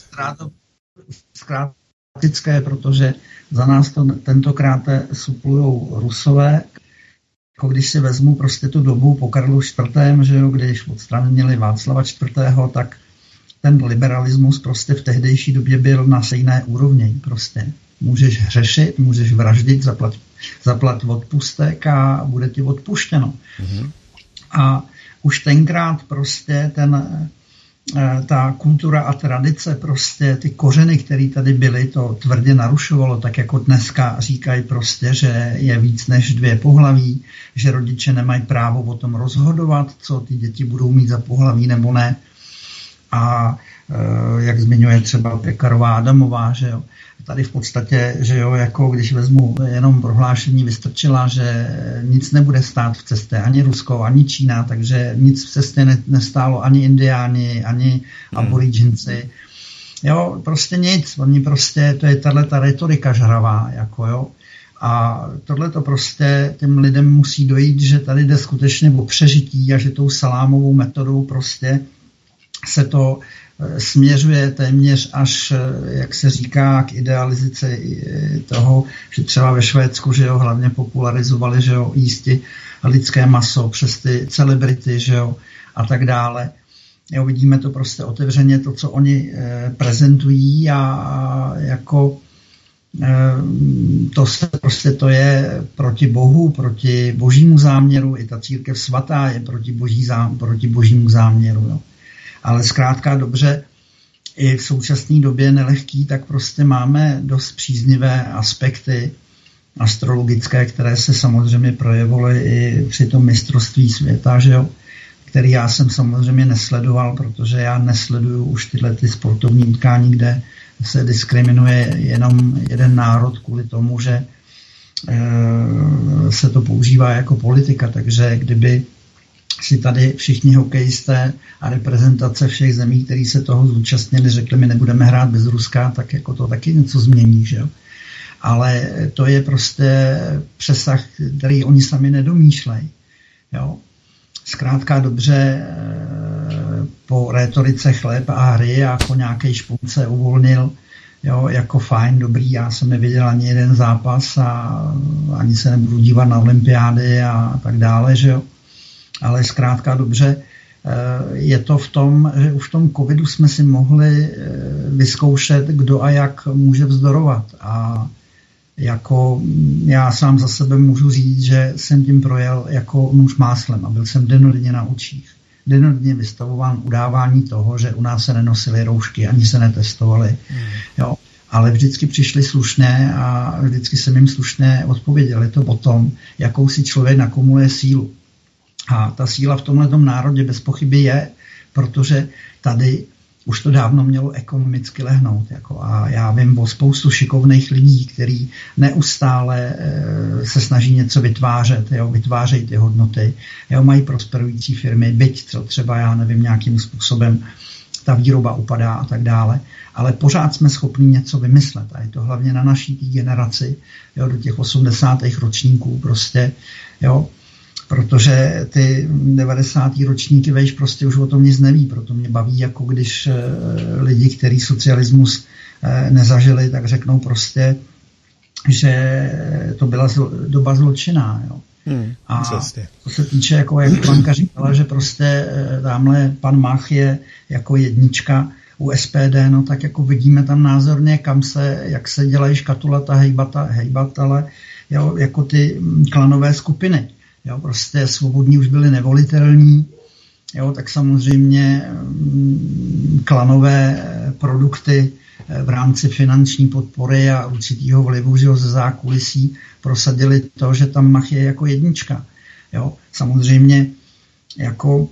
zkrátické, protože za nás to tentokrát suplujou Rusové. Jako když si vezmu prostě tu dobu po Karlu čtvrtém, že jo, když odstranili Václava čtvrtého, tak ten liberalismus prostě v tehdejší době byl na stejné úrovni. Prostě můžeš hřešit, můžeš vraždit, zaplat, zaplat odpustek a bude ti odpuštěno. Mm-hmm. A už tenkrát prostě ten ta kultura a tradice, prostě ty kořeny, které tady byly, to tvrdě narušovalo, tak jako dneska říkají prostě, že je víc než dvě pohlaví, že rodiče nemají právo o tom rozhodovat, co ty děti budou mít za pohlaví nebo ne. A jak zmiňuje třeba Pekarová Adamová, že jo, tady v podstatě, že jo, jako když vezmu jenom prohlášení Vystrčila, že nic nebude stát v cestě, ani Rusko, ani Čína, takže nic v cestě nestálo ani Indiáni, ani Aboridžinci. Jo, prostě nic, oni prostě, to je tato retorika žravá, jako jo. A tohle to prostě těm lidem musí dojít, že tady jde skutečně o přežití a že tou salámovou metodou prostě se to směřuje téměř až, jak se říká, k idealizaci toho, že třeba ve Švédsku, že jo, hlavně popularizovali, že jo, jísti lidské maso přes ty celebrity, že jo, a tak dále. Jo, vidíme to prostě otevřeně, to, co oni eh, prezentují a, a jako eh, to se prostě to je proti Bohu, proti božímu záměru, i ta církev svatá je proti, boží zám, proti božímu záměru, jo. Ale zkrátka dobře, i v současné době nelehký, tak prostě máme dost příznivé aspekty astrologické, které se samozřejmě projevovaly i při tom mistrovství světa, že jo, který já jsem samozřejmě nesledoval, protože já nesleduju už tyhle ty sportovní utkání, kde se diskriminuje jenom jeden národ kvůli tomu, že e, se to používá jako politika, takže kdyby si tady všichni hokejisté a reprezentace všech zemí, který se toho zúčastnili, řekli, my nebudeme hrát bez Ruska, tak jako to taky něco změní, že jo. Ale to je prostě přesah, který oni sami nedomýšlejí, jo. Zkrátka dobře po rétorice chléb a hry a jako nějaký špunce uvolnil, jo, jako fajn, dobrý, já jsem neviděl ani jeden zápas a ani se nebudu dívat na olympiády a tak dále, že jo. Ale zkrátka dobře, je to v tom, že už v tom covidu jsme si mohli vyzkoušet, kdo a jak může vzdorovat. A jako já sám za sebe můžu říct, že jsem tím projel jako nůž máslem a byl jsem dennodenně na očích. Dennodenně vystavován udávání toho, že u nás se nenosily roušky, ani se netestovaly. Hmm. Jo. Ale vždycky přišli slušné a vždycky jsem jim slušné odpověděl. Je to o tom, jakou si člověk nakumuluje sílu. A ta síla v tomhletom národě bez pochyby je, protože tady už to dávno mělo ekonomicky lehnout. Jako, a já vím o spoustu šikovných lidí, kteří neustále e, se snaží něco vytvářet, jo, vytvářejí ty hodnoty, jo, mají prosperující firmy, byť to třeba, já nevím, nějakým způsobem ta výroba upadá a tak dále, ale pořád jsme schopni něco vymyslet. A je to hlavně na naší tý generaci, jo, do těch osmdesátých ročníků prostě, jo, protože ty devadesátý ročníky, vejš, prostě už o tom nic neví, proto mě baví, jako když e, lidi, kteří socialismus e, nezažili, tak řeknou prostě, že to byla zlo, doba zločinná. Jo. Hmm, a přesně. To se týče, jako jak Panka říkala, že prostě e, tamhle pan Mach je jako jednička u S P D, no tak jako vidíme tam názorně, kam se, jak se dělají škatulata, hejbata, hejbatele, jo, jako ty klanové skupiny. Jo, prostě svobodní už byli nevolitelní, jo, tak samozřejmě klanové produkty v rámci finanční podpory a určitýho vlivu, že ze zákulisí prosadili to, že tam Mach je jako jednička. Jo, samozřejmě jako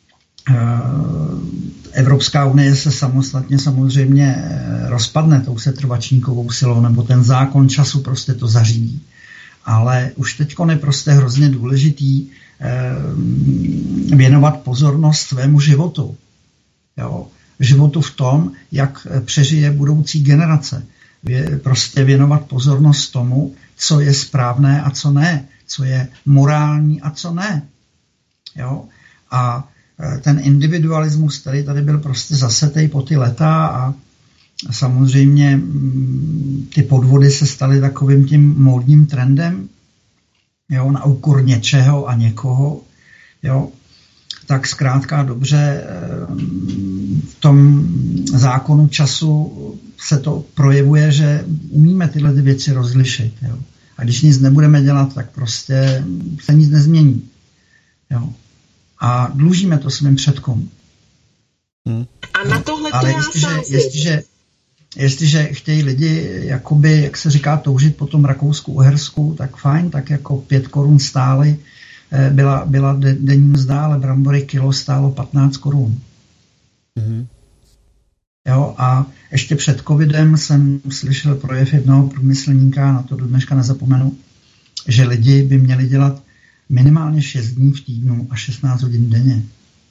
Evropská unie se samostatně samozřejmě rozpadne tou setrvačníkovou silou, nebo ten zákon času prostě to zařídí. Ale už teďko je prostě hrozně důležitý eh, věnovat pozornost svému životu. Jo? Životu v tom, jak přežije budoucí generace. Vě, prostě věnovat pozornost tomu, co je správné a co ne. Co je morální a co ne. Jo? A eh, ten individualismus, který tady byl prostě zasetej po ty leta a samozřejmě ty podvody se staly takovým tím módním trendem, jo, na úkor něčeho a někoho, jo, tak zkrátka dobře v tom zákonu času se to projevuje, že umíme tyhle ty věci rozlišit, jo. A když nic nebudeme dělat, tak prostě se nic nezmění, jo. A dlužíme to svým předkům. Hmm. A na tohle to ale já jestliže, sám jestliže, jestliže chtějí lidi, jakoby, jak se říká, toužit po tom Rakousku-Uhersku, tak fajn, tak jako pět korun stály, byla, byla denní mzda, ale brambory kilo stálo patnáct korun. Mm-hmm. Jo, a ještě před covidem jsem slyšel projev jednoho průmyslníka, na to do dneška nezapomenu, že lidi by měli dělat minimálně šest dní v týdnu a šestnáct hodin denně.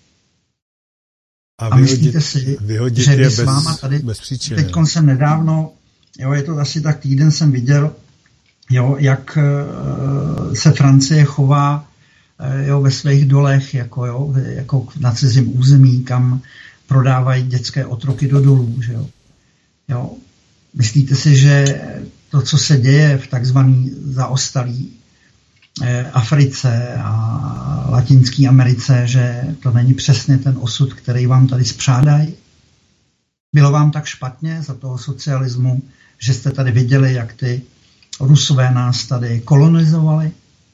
A, a vyhodit, myslíte si, že by s váma tady, teď jsem nedávno, jo, je to asi tak týden, jsem viděl, jo, jak se Francie chová, jo, ve svých dolech, jako, jo, jako na cizím území, kam prodávají dětské otroky do dolů. Že jo. Jo. Myslíte si, že to, co se děje v takzvaný zaostalý eh, Africe a Latinské Americe, že to není přesně ten osud, který vám tady spřádají? Bylo vám tak špatně za toho socialismu, že jste tady viděli, jak ty Rusové nás tady kolonizovali?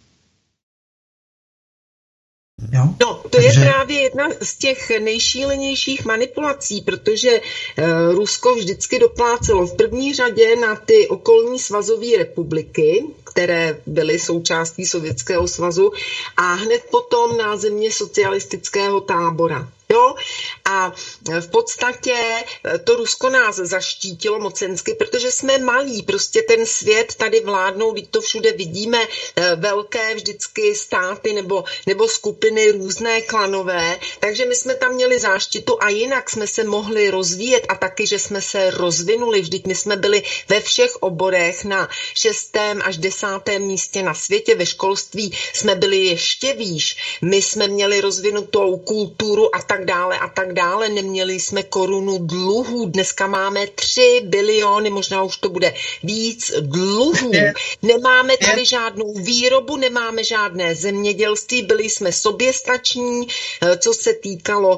Jo? No, to Takže... je právě jedna z těch nejšílenějších manipulací, protože e, Rusko vždycky doplácelo v první řadě na ty okolní svazové republiky, které byly součástí Sovětského svazu, a hned potom na země socialistického tábora. Jo? A v podstatě to Rusko nás zaštítilo mocensky, protože jsme malí, prostě ten svět tady vládnou, když to všude vidíme, velké vždycky státy nebo, nebo skupiny různé klanové, takže my jsme tam měli záštitu a jinak jsme se mohli rozvíjet a taky, že jsme se rozvinuli, vždyť my jsme byli ve všech oborech na šestém až desátém místě na světě, ve školství jsme byli ještě výš, my jsme měli rozvinutou kulturu a tak dále a tak dále. Neměli jsme korunu dluhů. Dneska máme tři biliony, možná už to bude víc dluhů. Nemáme tady žádnou výrobu, nemáme žádné zemědělství, byli jsme soběstační, co se týkalo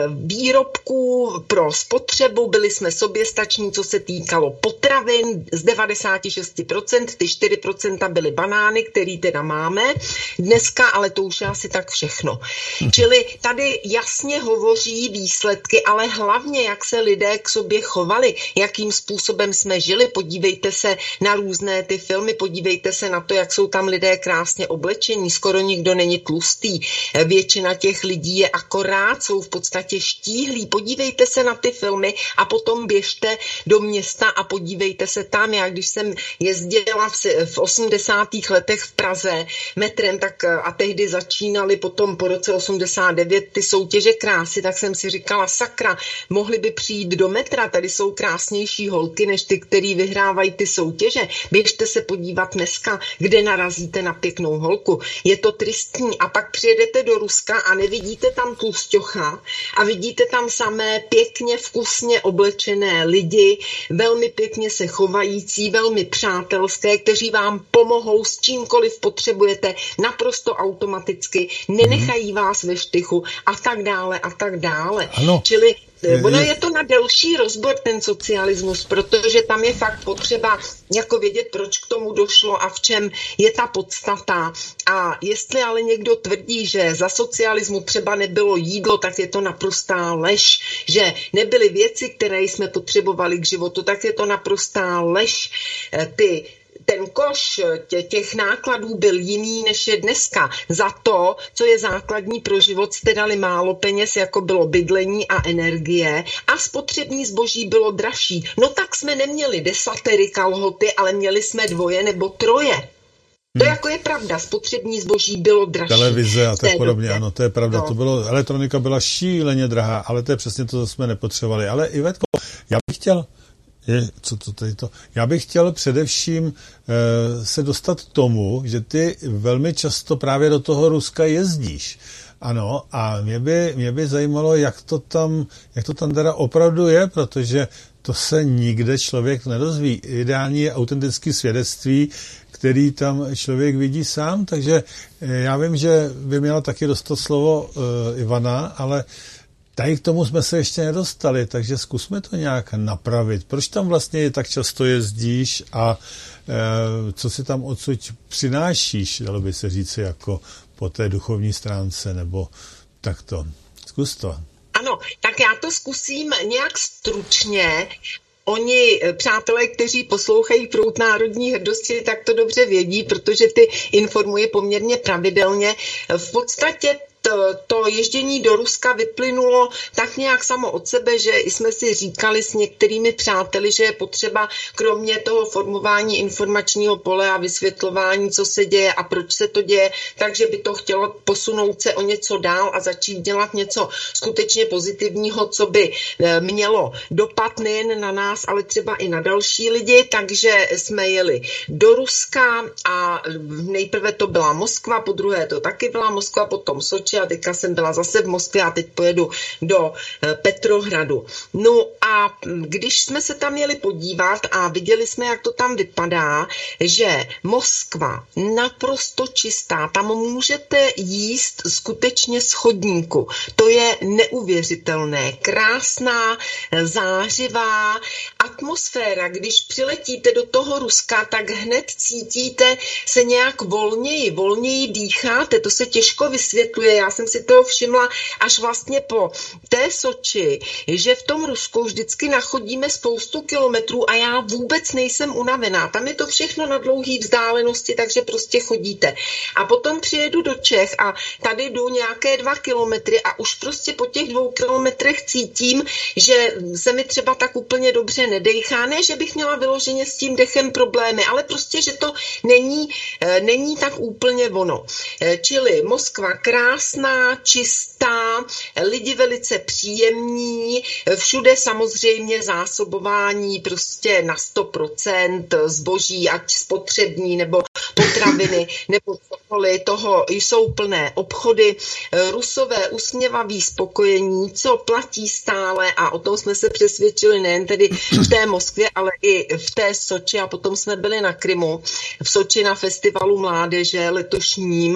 výrobků pro spotřebu, byli jsme soběstační, co se týkalo potravin z devadesát šest procent, ty čtyři procenta byly banány, který teda máme dneska, ale to už je asi tak všechno. Čili tady jasně hovoří výsledky, ale hlavně, jak se lidé k sobě chovali, jakým způsobem jsme žili. Podívejte se na různé ty filmy, podívejte se na to, jak jsou tam lidé krásně oblečení, skoro nikdo není tlustý, většina těch lidí je akorát, jsou v podstatě štíhlí. Podívejte se na ty filmy a potom běžte do města a podívejte se tam. Já když jsem jezdila v osmdesátých letech v Praze metrem, tak a tehdy začínaly potom po roce osmdesát devět ty soutěže krásy, tak jsem si říkala, sakra, mohli by přijít do metra, tady jsou krásnější holky, než ty, který vyhrávají ty soutěže. Běžte se podívat dneska, kde narazíte na pěknou holku. Je to tristní. A pak přijedete do Ruska a nevidíte tam tlusťocha a vidíte tam samé pěkně, vkusně oblečené lidi, velmi pěkně se chovající, velmi přátelské, kteří vám pomohou s čímkoliv potřebujete, naprosto automaticky, nenechají vás ve štychu a tak dále a tak dále. Ano. Čili ono je to na delší rozbor, ten socialismus, protože tam je fakt potřeba jako vědět, proč k tomu došlo a v čem je ta podstata. A jestli ale někdo tvrdí, že za socialismu třeba nebylo jídlo, tak je to naprostá lež. Že nebyly věci, které jsme potřebovali k životu, tak je to naprostá lež. Ty ten koš těch nákladů byl jiný, než je dneska. Za to, co je základní pro život, jste dali málo peněz, jako bylo bydlení a energie, a spotřební zboží bylo dražší. No tak jsme neměli desatery, kalhoty, ale měli jsme dvoje nebo troje. To hmm. jako je pravda, spotřební zboží bylo dražší. Televize a tak podobně, ano, to je pravda. No. To bylo, elektronika byla šíleně drahá, ale to je přesně to, co jsme nepotřebovali. Ale Ivetko, já bych chtěl Je, co to tady to? Já bych chtěl především e, se dostat k tomu, že ty velmi často právě do toho Ruska jezdíš. Ano, a mě by, mě by zajímalo, jak to tam, jak to tam teda opravdu je, protože to se nikde člověk nedozví. Ideální je autentické svědectví, který tam člověk vidí sám, takže já vím, že by měla taky dostat slovo e, Ivana, ale tady k tomu jsme se ještě nedostali, takže zkusme to nějak napravit. Proč tam vlastně tak často jezdíš a e, co si tam odsud přinášíš, dalo by se říci, jako po té duchovní stránce, nebo takto. Zkus to. Ano, tak já to zkusím nějak stručně. Oni, přátelé, kteří poslouchají Proud národní hrdosti, tak to dobře vědí, protože ty informuji poměrně pravidelně. V podstatě to to ježdění do Ruska vyplynulo tak nějak samo od sebe, že jsme si říkali s některými přáteli, že je potřeba kromě toho formování informačního pole a vysvětlování, co se děje a proč se to děje, takže by to chtělo posunout se o něco dál a začít dělat něco skutečně pozitivního, co by mělo dopad nejen na nás, ale třeba i na další lidi, takže jsme jeli do Ruska a nejprve to byla Moskva, po druhé to taky byla Moskva, potom Soči a teďka jsem byla zase v Moskvě a teď pojedu do Petrohradu. No a když jsme se tam jeli podívat a viděli jsme, jak to tam vypadá, že Moskva naprosto čistá, tam můžete jíst skutečně z chodníku. To je neuvěřitelné, krásná, zářivá atmosféra. Když přiletíte do toho Ruska, tak hned cítíte se nějak volněji, volněji dýcháte, to se těžko vysvětluje. Já jsem si toho všimla až vlastně po té Soči, že v tom Rusku vždycky nachodíme spoustu kilometrů a já vůbec nejsem unavená. Tam je to všechno na dlouhé vzdálenosti, takže prostě chodíte. A potom přijedu do Čech a tady jdu nějaké dva kilometry a už prostě po těch dvou kilometrech cítím, že se mi třeba tak úplně dobře nedejchá. Ne, že bych měla vyloženě s tím dechem problémy, ale prostě, že to není, není tak úplně ono. Čili Moskva krásná, čistá, lidi velice příjemní, všude samozřejmě zásobování prostě na sto procent zboží, ať spotřební nebo potraviny nebo cokoliv, toho jsou plné obchody. Rusové usměvaví, spokojení, co platí stále a o tom jsme se přesvědčili nejen tedy v té Moskvě, ale i v té Soči a potom jsme byli na Krymu, v Soči na festivalu mládeže letošním,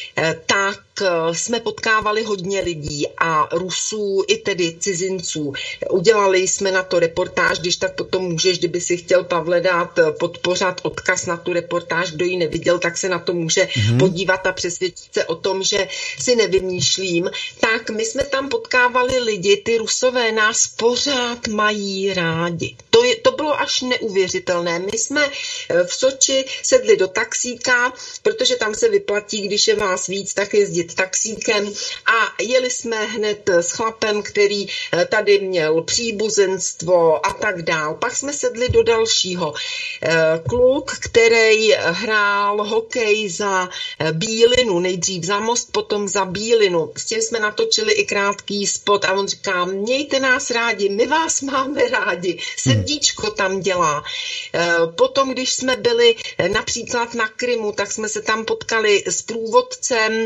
tak jsme potkávali hodně lidí a Rusů i tedy cizinců. Udělali jsme na to reportáž, když tak potom můžeš, kdyby si chtěl, Pavle, dát podpořat odkaz na tu reportáž, kdo ji neviděl, tak se na to může mm-hmm. podívat a přesvědčit se o tom, že si nevymýšlím. Tak my jsme tam potkávali lidi, ty Rusové nás pořád mají rádi. To, je, to bylo až neuvěřitelné. My jsme v Soči sedli do taxíka, protože tam se vyplatí, když je vás víc, tak jezdit taxíkem a jeli jsme hned s chlapem, který tady měl příbuzenstvo a tak dál. Pak jsme sedli do dalšího. Kluk, který hrál hokej za Bílinu, nejdřív za Most, potom za Bílinu. S tím jsme natočili i krátký spot a on říká, mějte nás rádi, my vás máme rádi. Srdíčko tam dělá. Potom, když jsme byli například na Krymu, tak jsme se tam potkali s průvodcem,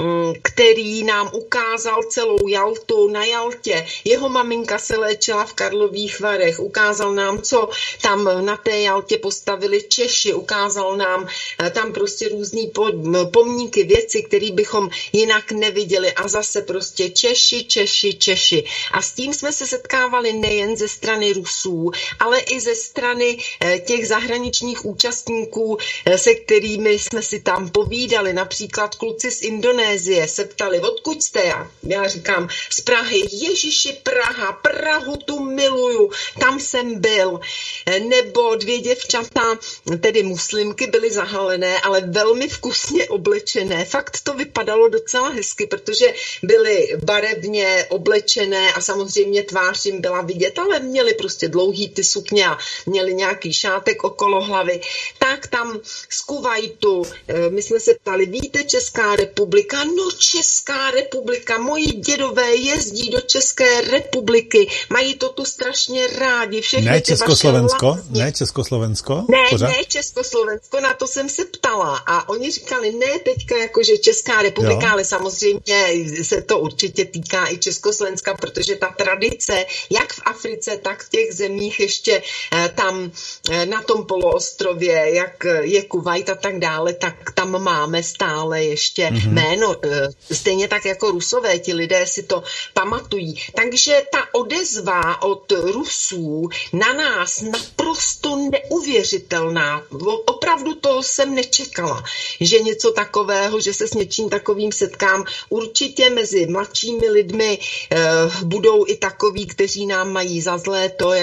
který nám ukázal celou Jaltu na Jaltě. Jeho maminka se léčila v Karlových Varech. Ukázal nám, co tam na té Jaltě postavili Češi. Ukázal nám tam prostě různý pomníky, věci, které bychom jinak neviděli. A zase prostě Češi, Češi, Češi. A s tím jsme se setkávali nejen ze strany Rusů, ale i ze strany těch zahraničních účastníků, se kterými jsme si tam povídali. Například kluci z Indonésie se ptali, odkud jste? Já, já říkám, z Prahy. Ježiši, Praha, Prahu tu miluju, tam jsem byl. Nebo dvě děvčata, tedy muslimky, byly zahalené, ale velmi vkusně oblečené. Fakt to vypadalo docela hezky, protože byly barevně oblečené a samozřejmě tvář jim byla vidět, ale měli prostě dlouhý ty sukně a měli nějaký šátek okolo hlavy. Tak tam z Kuvajtu, my jsme se ptali, víte, Česká republika? No, Česká republika, moji dědové jezdí do České republiky, mají to tu strašně rádi. Všechny ne Československo? Ne Československo? Ne, Pořád? ne Československo, na to jsem se ptala a oni říkali, ne teďka jakože Česká republika, jo. Ale samozřejmě se to určitě týká i Československa, protože ta tradice, jak v Africe, tak v těch zemích ještě tam na tom poloostrově, jak je Kuvajt a tak dále, tak tam máme stále ještě mm-hmm. jméno. Stejně tak jako Rusové, ti lidé si to pamatují. Takže ta odezva od Rusů na nás naprosto neuvěřitelná. Opravdu to jsem nečekala, že něco takového, že se s něčím takovým setkám. Určitě mezi mladšími lidmi eh, budou i takoví, kteří nám mají za zlé to, jak se v současnosti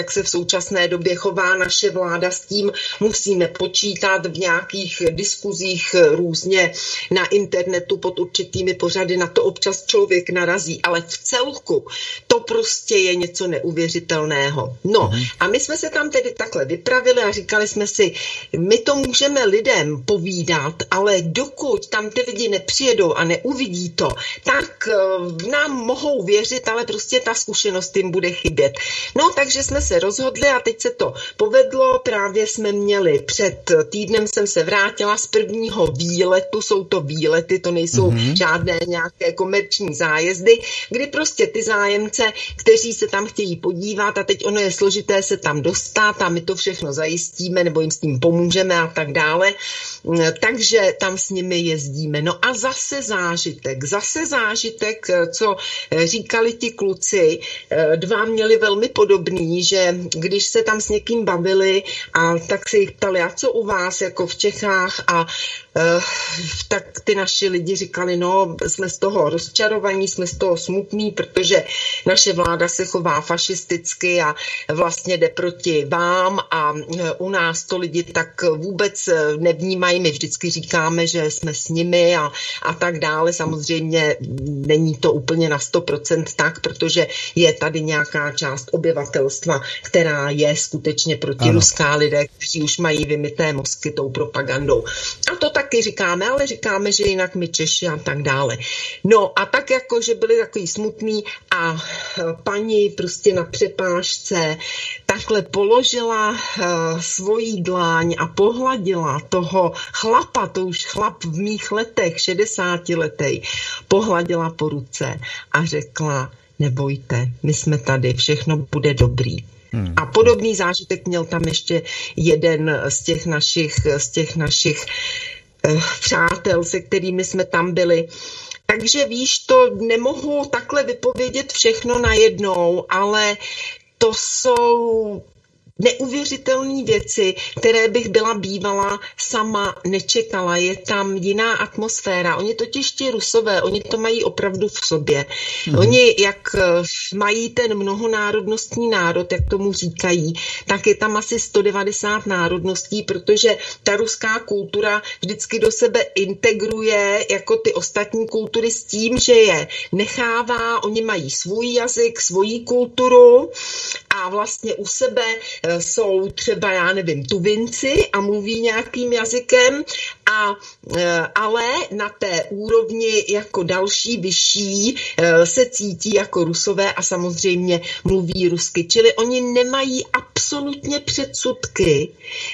současné době chová naše vláda, s tím musíme počítat v nějakých diskuzích různě na internetu pod určitými pořady, na to občas člověk narazí, ale v celku to prostě je něco neuvěřitelného. No uh-huh. a my jsme se tam tedy takhle vypravili a říkali jsme si, my to můžeme lidem povídat, ale dokud tam ty lidi nepřijedou a neuvidí to, tak uh, nám mohou věřit, ale prostě ta zkušenost jim bude chybět. No, takže jsme se rozhodli a teď se to povedlo. Právě jsme měli před týdnem jsem se vrátila z prvního výletu, jsou to výlety, to nejsou mm-hmm. žádné nějaké komerční zájezdy, kdy prostě ty zájemce, kteří se tam chtějí podívat a teď ono je složité se tam dostat a my to všechno zajistíme nebo jim s tím pomůžeme a tak dále, takže tam s nimi jezdíme. No a zase zážitek, zase zážitek, co říkali ti kluci, dva měli velmi podobný, že když se tam s někým bavili a tak se jich ptali, a co u vás jako v Čechách a uh, tak ty naši lidi říkali, no jsme z toho rozčarovaní, jsme z toho smutní, protože naše vláda se chová fašisticky a vlastně jde proti vám a u nás to lidi tak vůbec nevnímají, my vždycky říkáme, že jsme s nimi a, a tak dále, samozřejmě není to úplně na sto procent tak, protože je tady nějaká část obyvatelstva, která je skutečně protiruská, lidé, kteří už mají vymyté mozky tou propagandou. A to taky říkáme, ale říkáme, že jinak my Češi a tak dále. No a tak jako, že byli takový smutný a paní prostě na přepážce takhle položila uh, svoji dláň a pohladila toho chlapa, to už chlap v mých letech, šedesátiletej, pohladila po ruce a řekla, nebojte, my jsme tady, všechno bude dobrý. Hmm. A podobný zážitek měl tam ještě jeden z těch našich, z těch našich uh, přátel, se kterými jsme tam byli. Takže víš, to nemohu takhle vypovědět všechno najednou, ale to jsou neuvěřitelné věci, které bych byla bývala sama nečekala. Je tam jiná atmosféra. Oni totiž ti Rusové, oni to mají opravdu v sobě. Mm. Oni, jak mají ten mnohonárodnostní národ, jak tomu říkají, tak je tam asi sto devadesát národností, protože ta ruská kultura vždycky do sebe integruje jako ty ostatní kultury s tím, že je nechává, oni mají svůj jazyk, svoji kulturu a vlastně u sebe jsou třeba, já nevím, Tuvinci a mluví nějakým jazykem, a, ale na té úrovni jako další, vyšší se cítí jako Rusové a samozřejmě mluví rusky. Čili oni nemají absolutně předsudky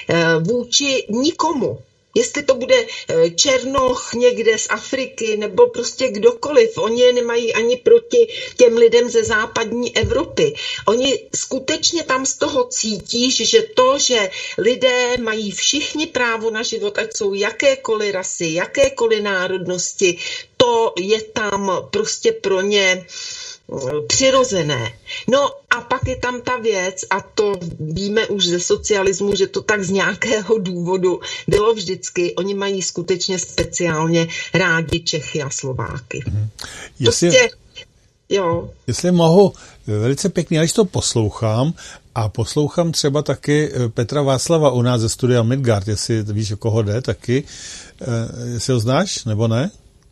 vůči nikomu. Jestli to bude Černoch někde z Afriky nebo prostě kdokoliv, oni je nemají ani proti těm lidem ze západní Evropy. Oni skutečně tam z toho cítí, že to, že lidé mají všichni právo na život, ať jsou jakékoliv rasy, jakékoliv národnosti, to je tam prostě pro ně přirozené. No a pak je tam ta věc, a to víme už ze socialismu, že to tak z nějakého důvodu bylo vždycky, oni mají skutečně speciálně rádi Čechy a Slováky. Mm. Jestli, prostě, jo. Jestli mohu, velice pěkně, když to poslouchám, a poslouchám třeba taky Petra Václava u nás ze studia Midgard, jestli víš, o koho jde taky, jestli ho znáš, nebo ne?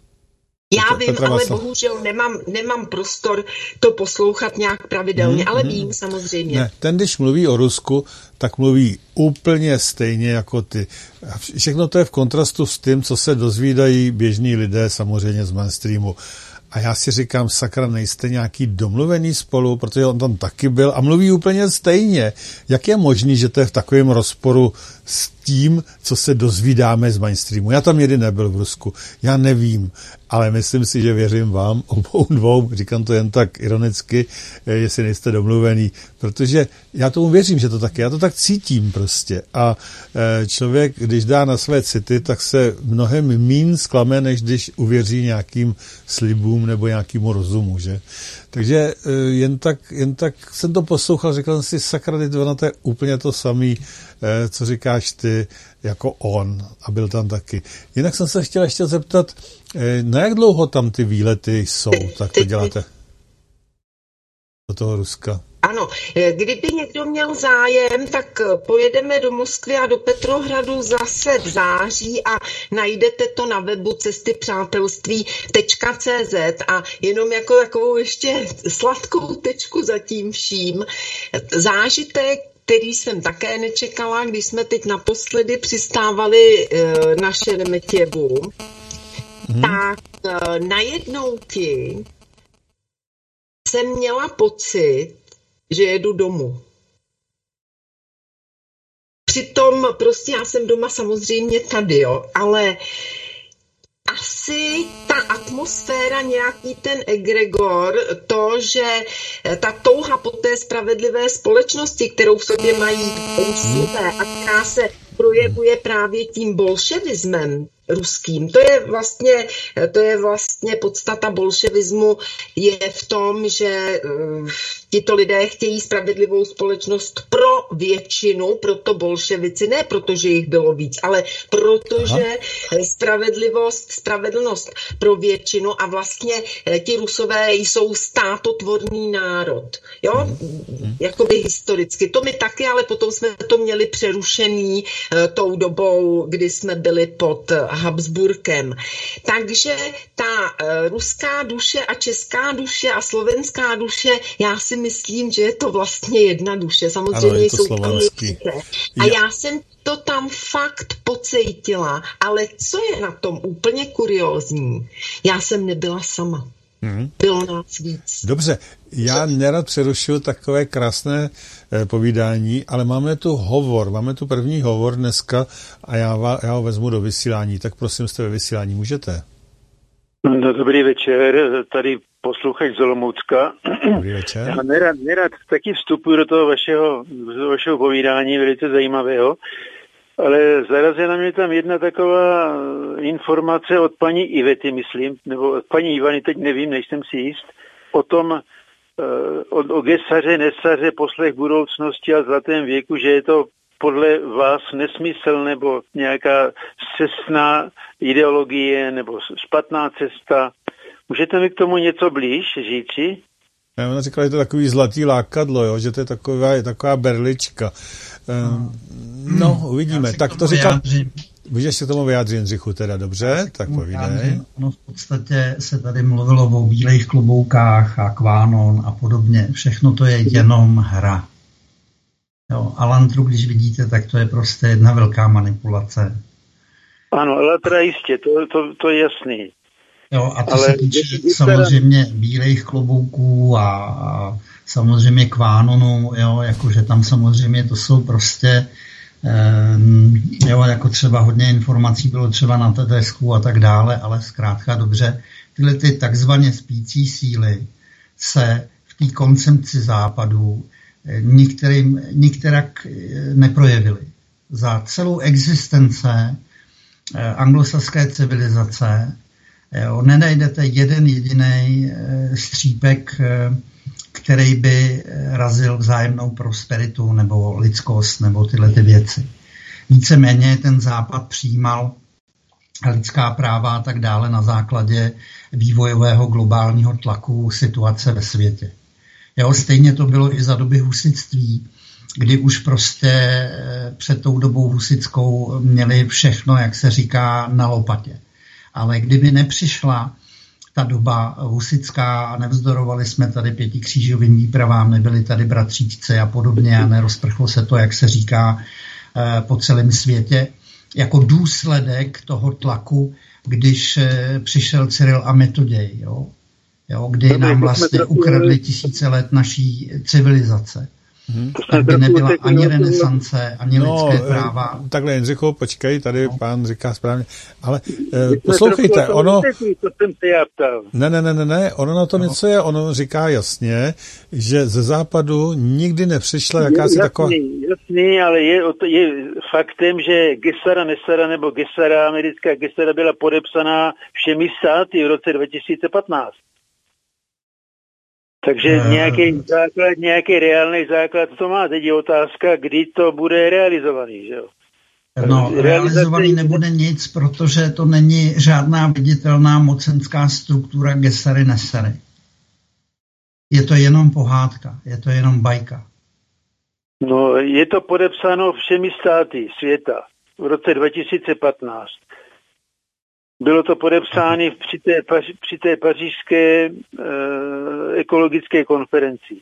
Já vím, Petra ale Václav. bohužel nemám, nemám prostor to poslouchat nějak pravidelně, mm, ale mm. vím samozřejmě. Ne, ten, když mluví o Rusku, tak mluví úplně stejně jako ty. Všechno to je v kontrastu s tím, co se dozvídají běžní lidé samozřejmě z mainstreamu. A já si říkám, sakra, nejste nějaký domluvený spolu, protože on tam taky byl a mluví úplně stejně. Jak je možný, že to je v takovém rozporu s tím, co se dozvídáme z mainstreamu? Já tam někdy nebyl v Rusku, já nevím, ale myslím si, že věřím vám obou dvou, říkám to jen tak ironicky, jestli nejste domluvený, protože já tomu věřím, že to tak je, já to tak cítím prostě. A člověk, když dá na své city, tak se mnohem míň zklame, než když uvěří nějakým slibům nebo nějakému rozumu, že? Takže jen tak, jen tak jsem to poslouchal, říkal jsem si, sakra, ona to je úplně to samý, co říkáš ty, jako on, a byl tam taky. Jinak jsem se chtěl ještě zeptat, na jak dlouho tam ty výlety jsou, tak to děláte do toho Ruska? A Ano, kdyby někdo měl zájem, tak pojedeme do Moskvy a do Petrohradu zase v září a najdete to na webu cesty-přátelství tečka cé zet a jenom jako takovou ještě sladkou tečku za tím vším. Zážitek, který jsem také nečekala, když jsme teď naposledy přistávali na Šeremetěvu, hmm. tak najednou ti jsem měla pocit, že jedu domů. Přitom prostě já jsem doma samozřejmě tady, jo, ale asi ta atmosféra, nějaký ten egregor, to, že ta touha po té spravedlivé společnosti, kterou v sobě mají Rusové a která se projevuje právě tím bolševismem ruským. To je vlastně, to je vlastně podstata bolševismu je v tom, že uh, tito lidé chtějí spravedlivou společnost pro většinu, proto bolševici, ne protože jich bylo víc, ale protože Aha. spravedlivost, spravedlnost pro většinu a vlastně ti Rusové jsou státotvorný národ. Jo? Hmm. Jakoby historicky. To my taky, ale potom jsme to měli přerušený uh, tou dobou, kdy jsme byli pod Habsburkem. Takže ta uh, ruská duše a česká duše a slovenská duše, já si myslím, že je to vlastně jedna duše. Samozřejmě ano, jsou tam určité. A já. já jsem to tam fakt pocítila, ale co je na tom úplně kuriózní, já jsem nebyla sama. Hmm. Bylo nás víc. Dobře, já nerad přerušuju takové krásné eh, povídání, ale máme tu hovor, máme tu první hovor dneska a já, já ho vezmu do vysílání, tak prosím, jste ve vysílání, můžete? No, dobrý večer, tady posluchač z Olomoucka. Dobrý večer. Já nerad, nerad taky vstupuji do toho vašeho, do vašeho povídání, velice zajímavého, ale zarazila mě tam jedna taková informace od paní Ivety, myslím, nebo od paní Ivany, teď nevím, nejsem si jist, o tom, o, o Gesaře, Nesaře, poslech budoucnosti a zlatém věku, že je to podle vás nesmysl nebo nějaká cestná ideologie nebo špatná cesta. Můžete mi k tomu něco blíž říci? Já ona říkala, že to je takový zlatý lákadlo, jo? Že to je taková, je taková berlička. Um, no, uvidíme. Tak to říkám. Můžeš se k tomu vyjádřit, Jindřichu, teda dobře? Tak povídej. No, v podstatě se tady mluvilo o bílejch kloboukách a Kvánon a podobně. Všechno to je jenom hra. Jo, Alantru, když vidíte, tak to je prostě jedna velká manipulace. Ano, ale teda jistě, to, to, to je jasný. Jo, a to ale se týče samozřejmě bílejch klobouků a, a samozřejmě Kvánonu, jo, jakože tam samozřejmě to jsou prostě, eh, jo, jako třeba hodně informací bylo třeba na Tetesku a tak dále, ale zkrátka dobře, tyhle ty takzvaně spící síly se v té koncepci západu některým, některak neprojevily. Za celou existence eh, anglosaské civilizace jo, nenajdete jeden jediný eh, střípek, eh, který by razil vzájemnou prosperitu nebo lidskost nebo tyhle ty věci. Víceméně ten západ přijímal lidská práva a tak dále na základě vývojového globálního tlaku situace ve světě. Jo, stejně to bylo i za doby husitství, kdy už prostě před tou dobou husitskou měli všechno, jak se říká, na lopatě. Ale kdyby nepřišla ta doba husitská a nevzdorovali jsme tady pětikřížovým výpravám, nebyli tady bratříčce a podobně a nerozprchlo se to, jak se říká, po celém světě, jako důsledek toho tlaku, když přišel Cyril a Metoděj, jo? Jo, kdy nám vlastně ukradli tisíce let naší civilizace. Hmm. Tak by nebyla ani renesance, ani no, lidské práva. Takhle, Jindřichu, počkej, tady no. Pán říká správně. Ale eh, poslouchejte, ono... Ne, ne, ne, ne, ne, ono na to no. něco je, ono říká jasně, že ze západu nikdy nepřišla jakási taková... Jasný, ale je, je faktem, že Gesara, Nesara nebo Gesara, americká Gesara byla podepsaná všemi státy v roce dva tisíce patnáct. Takže nějaký základ, nějaký reálný základ to má. Teď je otázka, kdy to bude realizovaný, že jo? No, realizovaný nebude nic, protože to není žádná viditelná mocenská struktura Gesary Nesery. je to jenom pohádka, je to jenom bajka. No, je to podepsáno všemi státy světa v roce dva tisíce patnáct. Bylo to podepsáno při té, při té pařížské e, ekologické konferenci.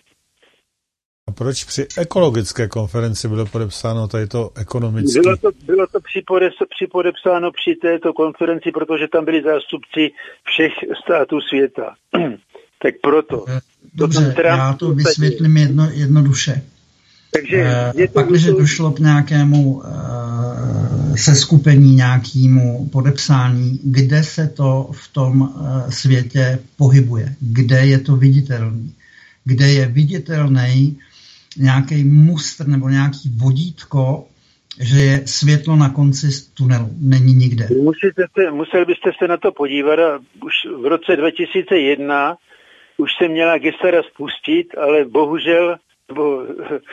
A proč při ekologické konferenci bylo podepsáno tady to ekonomické? Bylo to, bylo to při, podeps, při podepsáno při této konferenci, protože tam byli zástupci všech států světa. Tak proto. Dobře, to já to vysvětlím jedno, jednoduše. Takže je to pak, když to... došlo k nějakému uh, seskupení, nějakému podepsání, kde se to v tom uh, světě pohybuje, kde je to viditelný, kde je viditelný nějaký mustr nebo nějaký vodítko, že je světlo na konci tunelu. Není nikde. Musíte se, musel byste se na to podívat a už v roce dva tisíce jedna už se měla Gesara spustit, ale bohužel bo,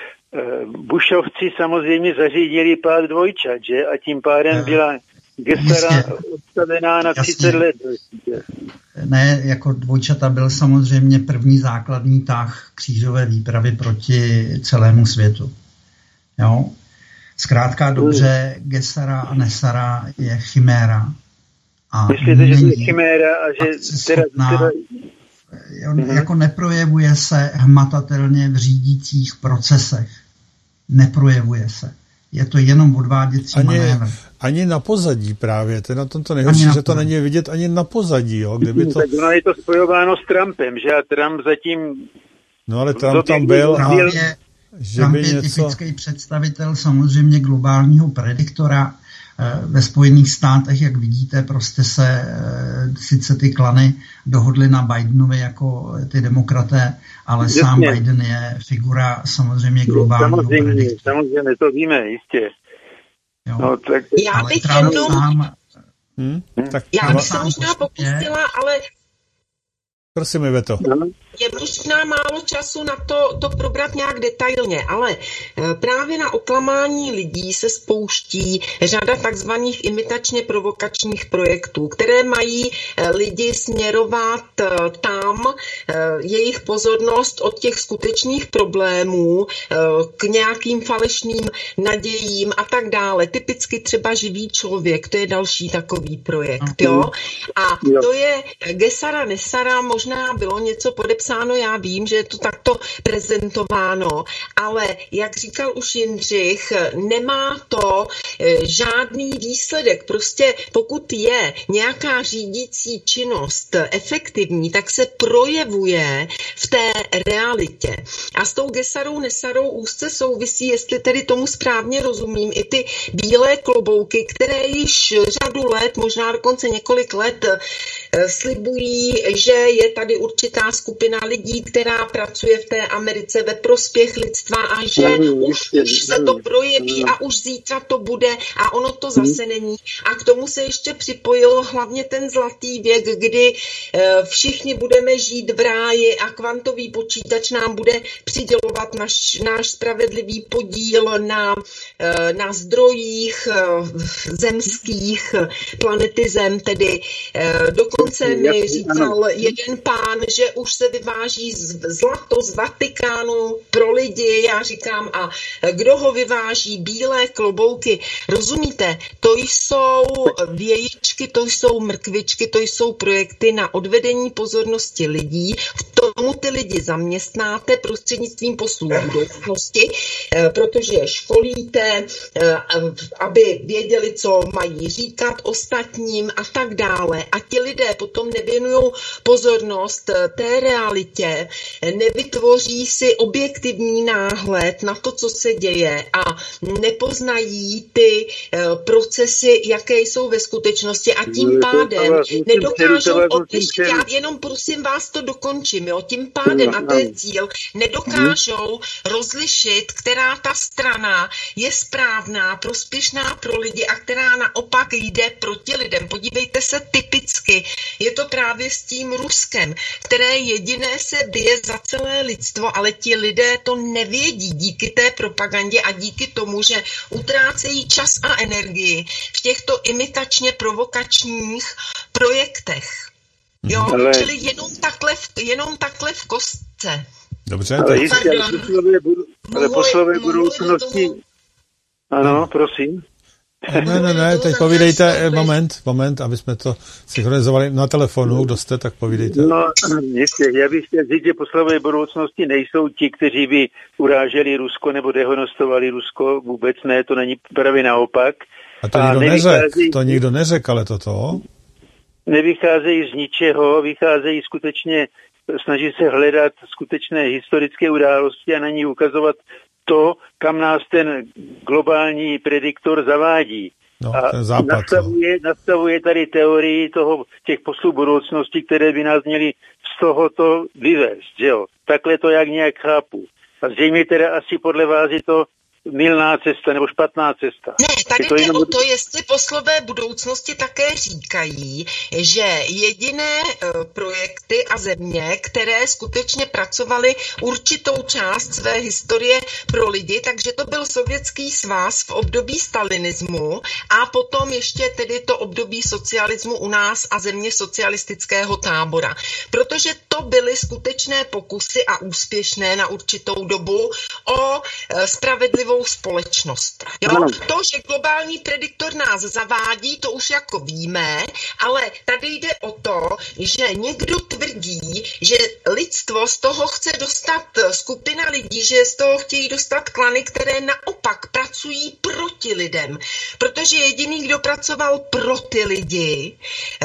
Bushovci samozřejmě zařídili pád dvojčat, že? A tím pádem byla Gesara odstavená na třicet let. Ne, jako dvojčata byl samozřejmě první základní tah křížové výpravy proti celému světu. Jo? Zkrátka dobře, Gesara a Nesara je chiméra. A myslíte, že to je chiméra a že teda, teda... On jako neprojevuje se hmatatelně v řídících procesech. Neprojevuje se. Je to jenom odváděcí ani, manévr. Ani na pozadí právě. To je na tom to nejhorší, že to není vidět ani na pozadí. Jo? Kdyby to... Tak ono je to spojováno s Trumpem, že? A Trump zatím... No ale Trump tam byl a... Trump je, že Trump by je něco... typický představitel samozřejmě globálního prediktora. Ve Spojených státech, jak vidíte, prostě se sice ty klany dohodly na Bidenovi jako ty demokraté, ale Jasně. sám Biden je figura samozřejmě globálního samozřejmě, prediktora. Samozřejmě, to víme, jistě. No, tak... Já bych jednou... Sám, hmm? tak Já bych se možná pokusila, ale... Prosím, Iveto. Je možná málo času na to, to probrat nějak detailně, ale právě na oklamání lidí se spouští řada takzvaných imitačně provokačních projektů, které mají lidi směrovat tam jejich pozornost od těch skutečných problémů k nějakým falešným nadějím a tak dále. Typicky třeba Živý člověk, to je další takový projekt. Jo? A to je Gesara Nesara, možná bylo něco podepsáno, já vím, že je to takto prezentováno, ale jak říkal už Jindřich, nemá to žádný výsledek. Prostě pokud je nějaká řídící činnost efektivní, tak se projevuje v té realitě. A s tou Gesarou Nesarou úzce souvisí, jestli tedy tomu správně rozumím, i ty bílé klobouky, které již řadu let, možná dokonce několik let slibují, že je tady určitá skupina lidí, která pracuje v té Americe ve prospěch lidstva a že už, už se to projeví a už zítra to bude a ono to zase není. A k tomu se ještě připojil hlavně ten zlatý věk, kdy všichni budeme žít v ráji a kvantový počítač nám bude přidělovat naš, náš spravedlivý podíl na, na zdrojích zemských, planety Zem, tedy dokonce mi říkal jeden pán, že už se vyváží zlato z Vatikánu pro lidi. Já říkám, a kdo ho vyváží? Bílé klobouky. Rozumíte? To jsou vějičky, to jsou mrkvičky, to jsou projekty na odvedení pozornosti lidí. K tomu ty lidi zaměstnáte prostřednictvím poslů budoucnosti, protože je školíte, aby věděli, co mají říkat ostatním a tak dále. A ti lidé potom nevěnují pozornost té realitě, nevytvoří si objektivní náhled na to, co se děje a nepoznají ty procesy, jaké jsou ve skutečnosti a tím pádem nedokážou odlišit, já jenom prosím vás to dokončím, jo, tím pádem, a to je cíl, nedokážou rozlišit, která ta strana je správná, prospěšná pro lidi a která naopak jde proti lidem. Podívejte se typicky, je to právě s tím Ruskem, které jediné se bije za celé lidstvo, ale ti lidé to nevědí díky té propagandě a díky tomu, že utrácejí čas a energii v těchto imitačně provokačních projektech. Jo, ale... čili jenom takhle, v, jenom takhle v, kost, chce. Dobře, ale tak... jistě, ale poslové, budu, ale poslové budoucnosti... Ano, prosím. Ne, ne, ne, teď povídejte, moment, moment, aby jsme to synchronizovali na telefonu, kdo jste, tak povídejte. No, jistě, já bych chtěl říct, že poslové budoucnosti nejsou ti, kteří by uráželi Rusko nebo dehonestovali Rusko, vůbec ne, to není právě naopak. A to nikdo neřekl, to nikdo neřekl, ale toto? Nevycházejí z ničeho, vycházejí skutečně, snaží se hledat skutečné historické události a na ní ukazovat to, kam nás ten globální prediktor zavádí. No, a ten západ, nastavuje, nastavuje tady teorii toho, těch poslů budoucnosti, které by nás měly z tohoto vyvést, že jo. Takhle to jak nějak chápu. A zřejmě teda asi podle vás je to mylná cesta nebo špatná cesta. Ne, tady je to jde jenom... o to, jestli poslové budoucnosti také říkají, že jediné uh, projekty a země, které skutečně pracovaly určitou část své historie pro lidi, takže to byl Sovětský svaz v období stalinismu a potom ještě tedy to období socialismu u nás a země socialistického tábora. Protože to byly skutečné pokusy a úspěšné na určitou dobu o uh, spravedlivou společnost. Jo? To, že globální prediktor nás zavádí, to už jako víme, ale tady jde o to, že někdo tvrdí, že lidstvo z toho chce dostat, skupina lidí, že z toho chtějí dostat klany, které naopak pracují proti lidem. Protože jediný, kdo pracoval pro ty lidi,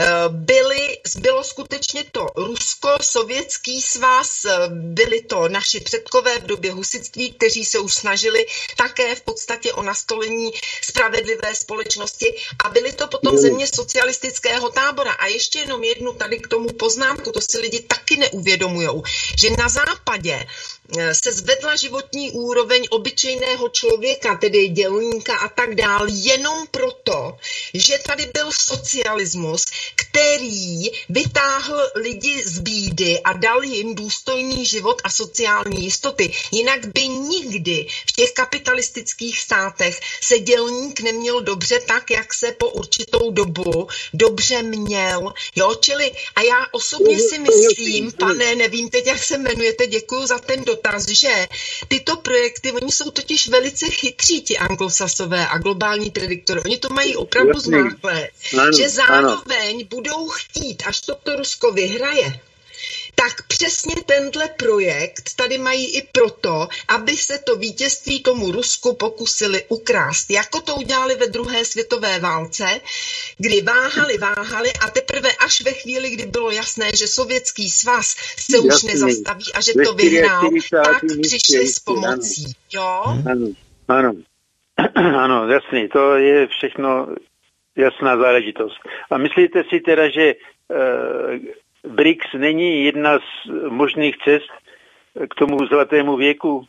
byli, bylo skutečně to Rusko, Sovětský svaz, byli to naši předkové v době husitství, kteří se už snažili také v podstatě o nastolení spravedlivé společnosti a byly to potom země socialistického tábora. A ještě jenom jednu tady k tomu poznámku, to si lidi taky neuvědomujou, že na západě se zvedla životní úroveň obyčejného člověka, tedy dělníka a tak dál, jenom proto, že tady byl socialismus, který vytáhl lidi z bídy a dal jim důstojný život a sociální jistoty. Jinak by nikdy v těch kapitalistických státech se dělník neměl dobře tak, jak se po určitou dobu dobře měl. Jo, čili a já osobně si myslím, pane, nevím teď, jak se jmenujete, děkuju za ten dotaz, že tyto projekty, oni jsou totiž velice chytří, ti anglosasové a globální prediktory. Oni to mají opravdu zmáklé, že zároveň ano. budou chtít, až to, to Rusko vyhraje, tak přesně tenhle projekt tady mají i proto, aby se to vítězství tomu Rusku pokusili ukrást. Jako to udělali ve druhé světové válce, kdy váhali, váhali a teprve až ve chvíli, kdy bylo jasné, že Sovětský svaz se už Jasný. nezastaví a že to vyhrál, tak přišli s pomocí. Jo? Ano, ano. Ano, jasný, to je všechno jasná záležitost. A myslíte si teda, že uh, B R I C S není jedna z možných cest k tomu zlatému věku?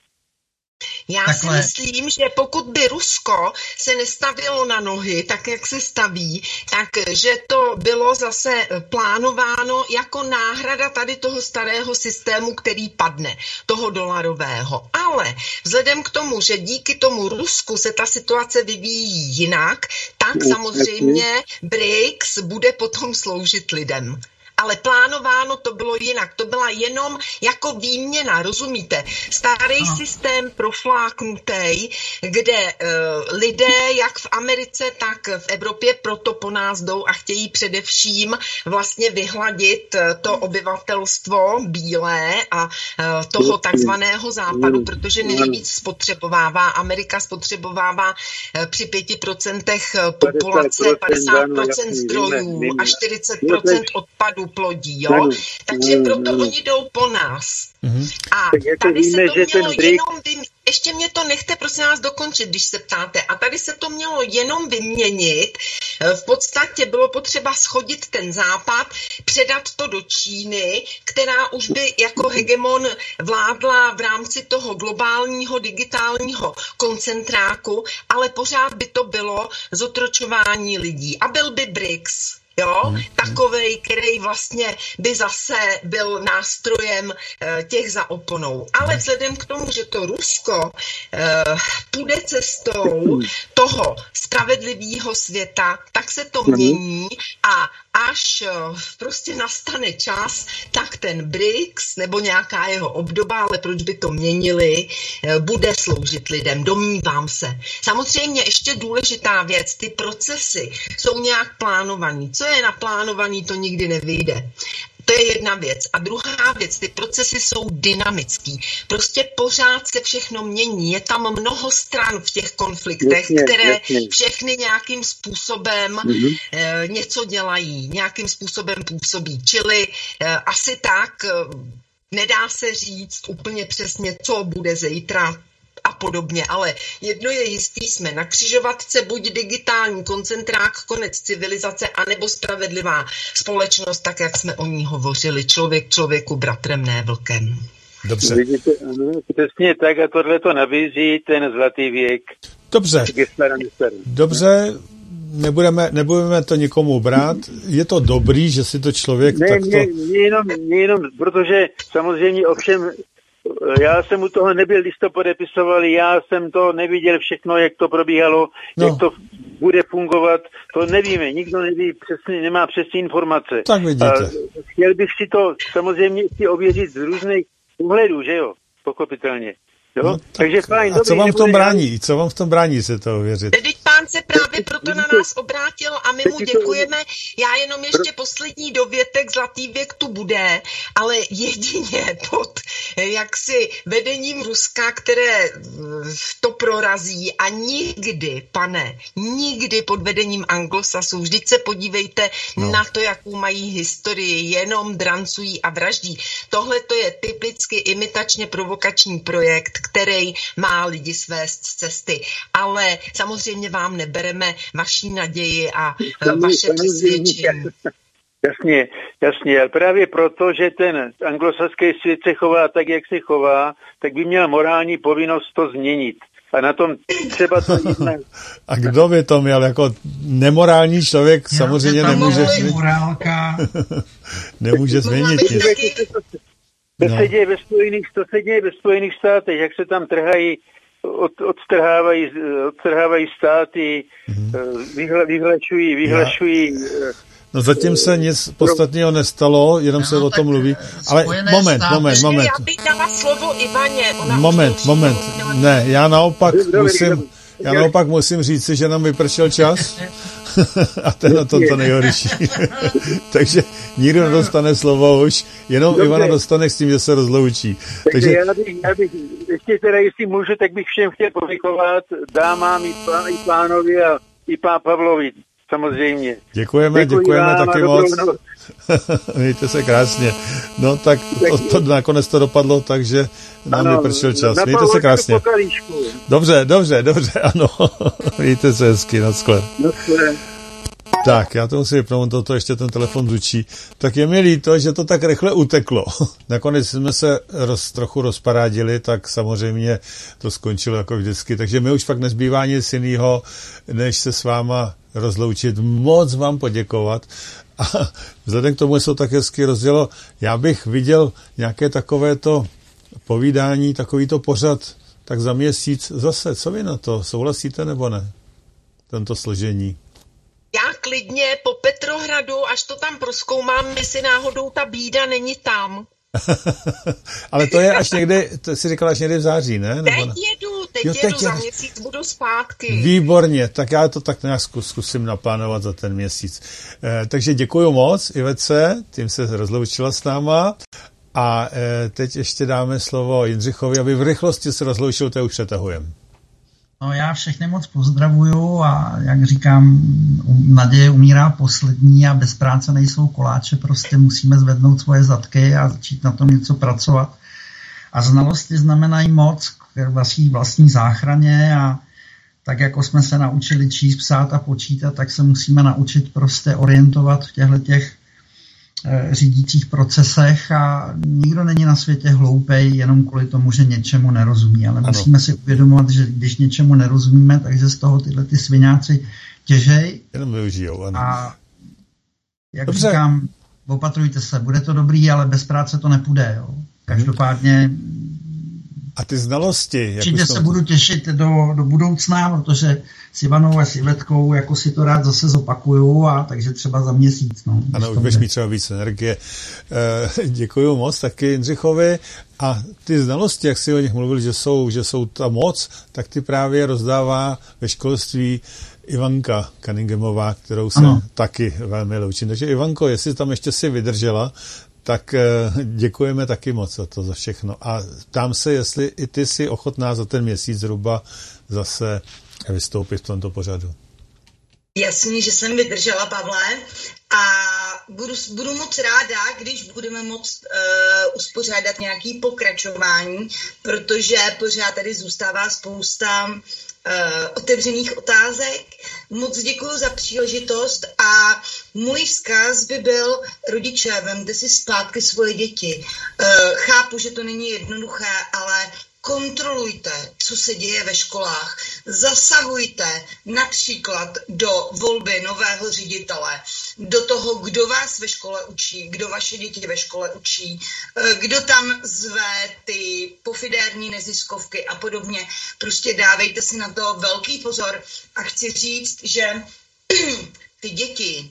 Já Takhle. si myslím, že pokud by Rusko se nestavilo na nohy, tak jak se staví, takže to bylo zase plánováno jako náhrada tady toho starého systému, který padne, toho dolarového. Ale vzhledem k tomu, že díky tomu Rusku se ta situace vyvíjí jinak, tak samozřejmě B R I C S bude potom sloužit lidem. Ale plánováno to bylo jinak. To byla jenom jako výměna, rozumíte? Starý no. systém profláknutý, kde uh, lidé, jak v Americe, tak v Evropě, proto po nás jdou a chtějí především vlastně vyhladit to obyvatelstvo bílé a uh, toho takzvaného západu, protože nejvíc spotřebovává. Amerika spotřebovává uh, při pěti procentech populace padesát procent zdrojů a čtyřicet procent odpadů plodí, jo? Ano, takže ano, proto ano. oni jdou po nás. Uh-huh. A tady víme, se to mělo jenom vym... ještě mě to nechte prosím nás dokončit, když se ptáte. A tady se to mělo jenom vyměnit. V podstatě bylo potřeba schodit ten západ, předat to do Číny, která už by jako hegemon vládla v rámci toho globálního digitálního koncentráku, ale pořád by to bylo zotročování lidí. A byl by B R I C S. Jo, hmm. takovej, který vlastně by zase byl nástrojem uh, těch za oponou. Ale vzhledem k tomu, že to Rusko uh, půjde cestou toho spravedlivého světa, tak se to mění a až prostě nastane čas, tak ten B R I C S nebo nějaká jeho obdoba, ale proč by to měnili, bude sloužit lidem, domnívám se. Samozřejmě ještě důležitá věc, ty procesy jsou nějak plánovaný. Co je naplánovaný, to nikdy nevyjde. To je jedna věc. A druhá věc, ty procesy jsou dynamický. Prostě pořád se všechno mění. Je tam mnoho stran v těch konfliktech, jasně, které jasně. všechny nějakým způsobem mm-hmm. e, něco dělají, nějakým způsobem působí. Čili e, asi tak e, nedá se říct úplně přesně, co bude zítra a podobně, ale jedno je jistý, jsme na křižovatce, buď digitální koncentrák, konec civilizace, anebo spravedlivá společnost, tak jak jsme o ní hovořili, člověk člověku bratrem, ne vlkem. Dobře. Vidíte, ano, přesně tak a tohle to nabízí ten zlatý věk. Dobře. Dobře, nebudeme, nebudeme to nikomu brát. Je to dobrý, že si to člověk ne, takto... Ne, ne, jenom, ne jenom, protože samozřejmě ovšem já jsem u toho nebyl, když to podepisovali, já jsem to neviděl všechno, jak to probíhalo, no. jak to bude fungovat, to nevíme, nikdo neví přesně, nemá přesné informace. Tak vidíte. A chtěl bych si to samozřejmě si ověřit z různých pohledů, že jo, pochopitelně. Jo? No, tak, takže fajn, a dobrý, co vám v tom brání? Já... Co vám v tom brání se to ověřit? Teď pán se právě proto na nás obrátil a my mu děkujeme. Já jenom ještě poslední dovětek, zlatý věk tu bude, ale jedině pod jaksi vedením Ruska, které to prorazí a nikdy, pane, nikdy pod vedením Anglosasů. Vždyť se podívejte no. na to, jakou mají historii, jenom drancují a vraždí. Tohle to je typicky imitačně provokační projekt, který má lidi svést z cesty. Ale samozřejmě vám nebereme vaší naději a vaše přesvědčení. Jasně, jasně. Ale právě proto, že ten anglosaský svět se chová tak, jak se chová, tak by měl morální povinnost to změnit. A na tom třeba to jedna... A kdo by to měl? Jako nemorální člověk já samozřejmě nemůže změnit. nemůže změnit nic. To se děje ve Spojených, to se děje ve Spojených státech, jak se tam trhají, od, odtrhávají, odtrhávají státy, mm-hmm. vyhle, vyhlašují, vyhlašují. No zatím se nic podstatného nestalo, jenom no, se o tom mluví. Ale moment, státy. moment, moment. Já bych dala slovo Ivaně. Moment, moment. Ne, já naopak musím, já naopak musím říct si, že nám vypršel čas. A to je na tom to nejhorší. Takže nikdo nedostane slovo už, jenom dobře. Ivana dostane s tím, že se rozloučí. Takže, Takže já, bych, já bych, ještě teda, jestli můžu, tak bych všem chtěl poděkovat dámám i, pá, i pánovi a i pán Pavlovi, samozřejmě. Děkujeme, Děkuji děkujeme vám, taky moc. Mějte se krásně. No tak to, to nakonec to dopadlo, takže nám ano, vypršel čas. Mějte se krásně. Dobře, dobře, dobře, ano. Mějte se hezky, nashkled. Tak, já to musím vypnout, toto ještě ten telefon zvučí. Tak je mi líto, že to tak rychle uteklo. Nakonec jsme se roz, trochu rozparádili, tak samozřejmě to skončilo jako vždycky. Takže mi už fakt nezbývá nic jiného, než se s váma rozloučit. Moc vám poděkovat. A vzhledem k tomu, že se to tak hezky rozdělo, já bych viděl nějaké takovéto povídání, takovýto pořad, tak za měsíc zase. Co vy na to? Souhlasíte nebo ne? Tento složení. Já klidně po Petrohradu, až to tam prozkoumám, jestli náhodou ta bída není tam. Ale to je až někdy, to jsi říkala až někdy v září, ne? Nebo teď ne? jedu, teď, jo, teď jedu, za měsíc budu zpátky. Výborně, tak já to tak nějak zkusím naplánovat za ten měsíc. Eh, takže děkuju moc, Ivece, tím se rozloučila s náma. A eh, teď ještě dáme slovo Jindřichovi, aby v rychlosti se rozloučil, to už přetahujeme. No, já všechny moc pozdravuju a jak říkám, naděje umírá poslední a bez práce nejsou koláče, prostě musíme zvednout svoje zadky a začít na tom něco pracovat. A znalosti znamenají moc k vaší vlastní záchraně a tak jako jsme se naučili číst, psát a počítat, tak se musíme naučit prostě orientovat v těchto těch řídících procesech a nikdo není na světě hloupej jenom kvůli tomu, že něčemu nerozumí, ale ano. musíme si uvědomovat, že když něčemu nerozumíme, takže z toho tyhle ty sviňáci těžej. Jenom využijou, ano. A jak Dobře. říkám, opatrujte se, bude to dobrý, ale bez práce to nepůjde. Jo. Každopádně A ty znalosti... Určitě se budu těšit do, do budoucna, protože s Ivanou a s Ivetkou jako si to rád zase zopakuju, a takže třeba za měsíc. No, ano, už budeš mít třeba víc energie. E, děkuju moc taky Jindřichovi. A ty znalosti, jak jsi o nich mluvil, že jsou, že jsou ta moc, tak ty právě rozdává ve školství Ivanka Cunninghamová, kterou se ano. taky velmi loučím. Takže Ivanko, jestli tam ještě si vydržela, tak děkujeme taky moc za to, za všechno. A ptám se, jestli i ty jsi ochotná za ten měsíc zhruba zase vystoupit v tomto pořadu. Jasně, že jsem vydržela, Pavle, a budu, budu moc ráda, když budeme moct uh, uspořádat nějaké pokračování, protože pořád tady zůstává spousta uh, otevřených otázek. Moc děkuji za příležitost a můj vzkaz by byl: rodiče, vemte si zpátky svoje děti. Uh, chápu, že to není jednoduché, ale kontrolujte, co se děje ve školách. Zasahujte například do volby nového ředitele, do toho, kdo vás ve škole učí, kdo vaše děti ve škole učí, kdo tam zve ty pofidérní neziskovky a podobně. Prostě dávejte si na to velký pozor. A chci říct, že ty děti,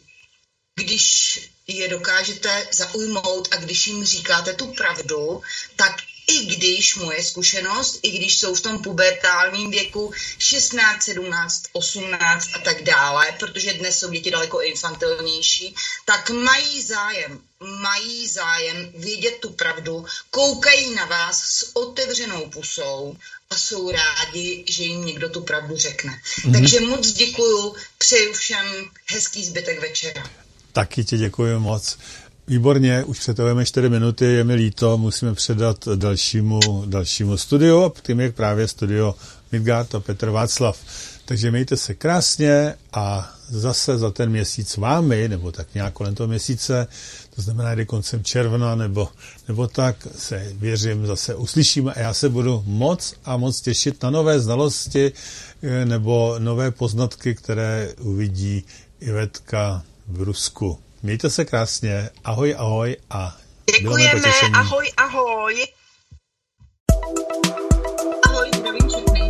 když je dokážete zaujmout a když jim říkáte tu pravdu, tak i když moje zkušenost, i když jsou v tom pubertálním věku šestnáct, sedmnáct, osmnáct a tak dále, protože dnes jsou děti daleko infantilnější, tak mají zájem, mají zájem vědět tu pravdu, koukají na vás s otevřenou pusou a jsou rádi, že jim někdo tu pravdu řekne. Mm-hmm. Takže moc děkuju, přeju všem hezký zbytek večera. Taky ti děkuji moc. Výborně, už přetahujeme čtyři minuty, je mi líto, musíme předat dalšímu, dalšímu studiu, a tím je právě studio Midgard a Petr Václav. Takže mějte se krásně a zase za ten měsíc s vámi, nebo tak nějak kolem toho měsíce, to znamená někdy koncem června, nebo, nebo tak, se věřím, zase uslyšíme a já se budu moc a moc těšit na nové znalosti nebo nové poznatky, které uvidí Ivetka v Rusku. Mějte se krásně, ahoj, ahoj a děkujeme, ahoj, ahoj. Ahoj, zdravím všechny.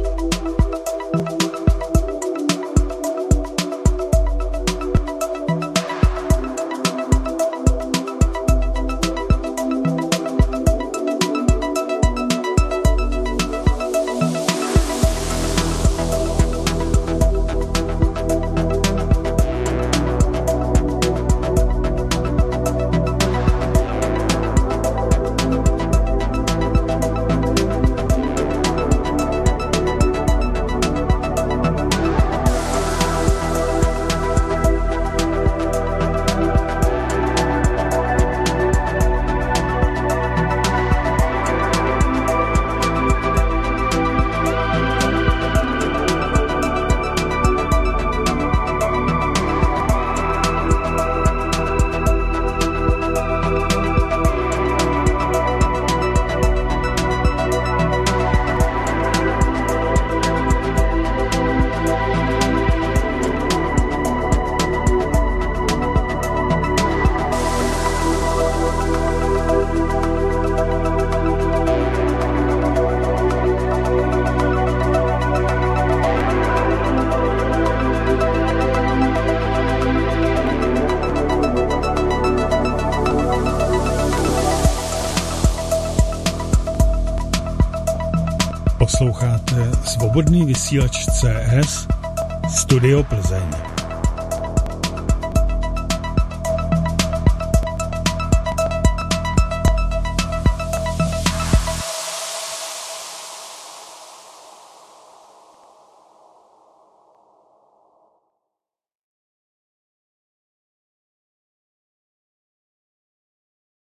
Posloucháte Svobodný vysílač C S Studio Plzeň.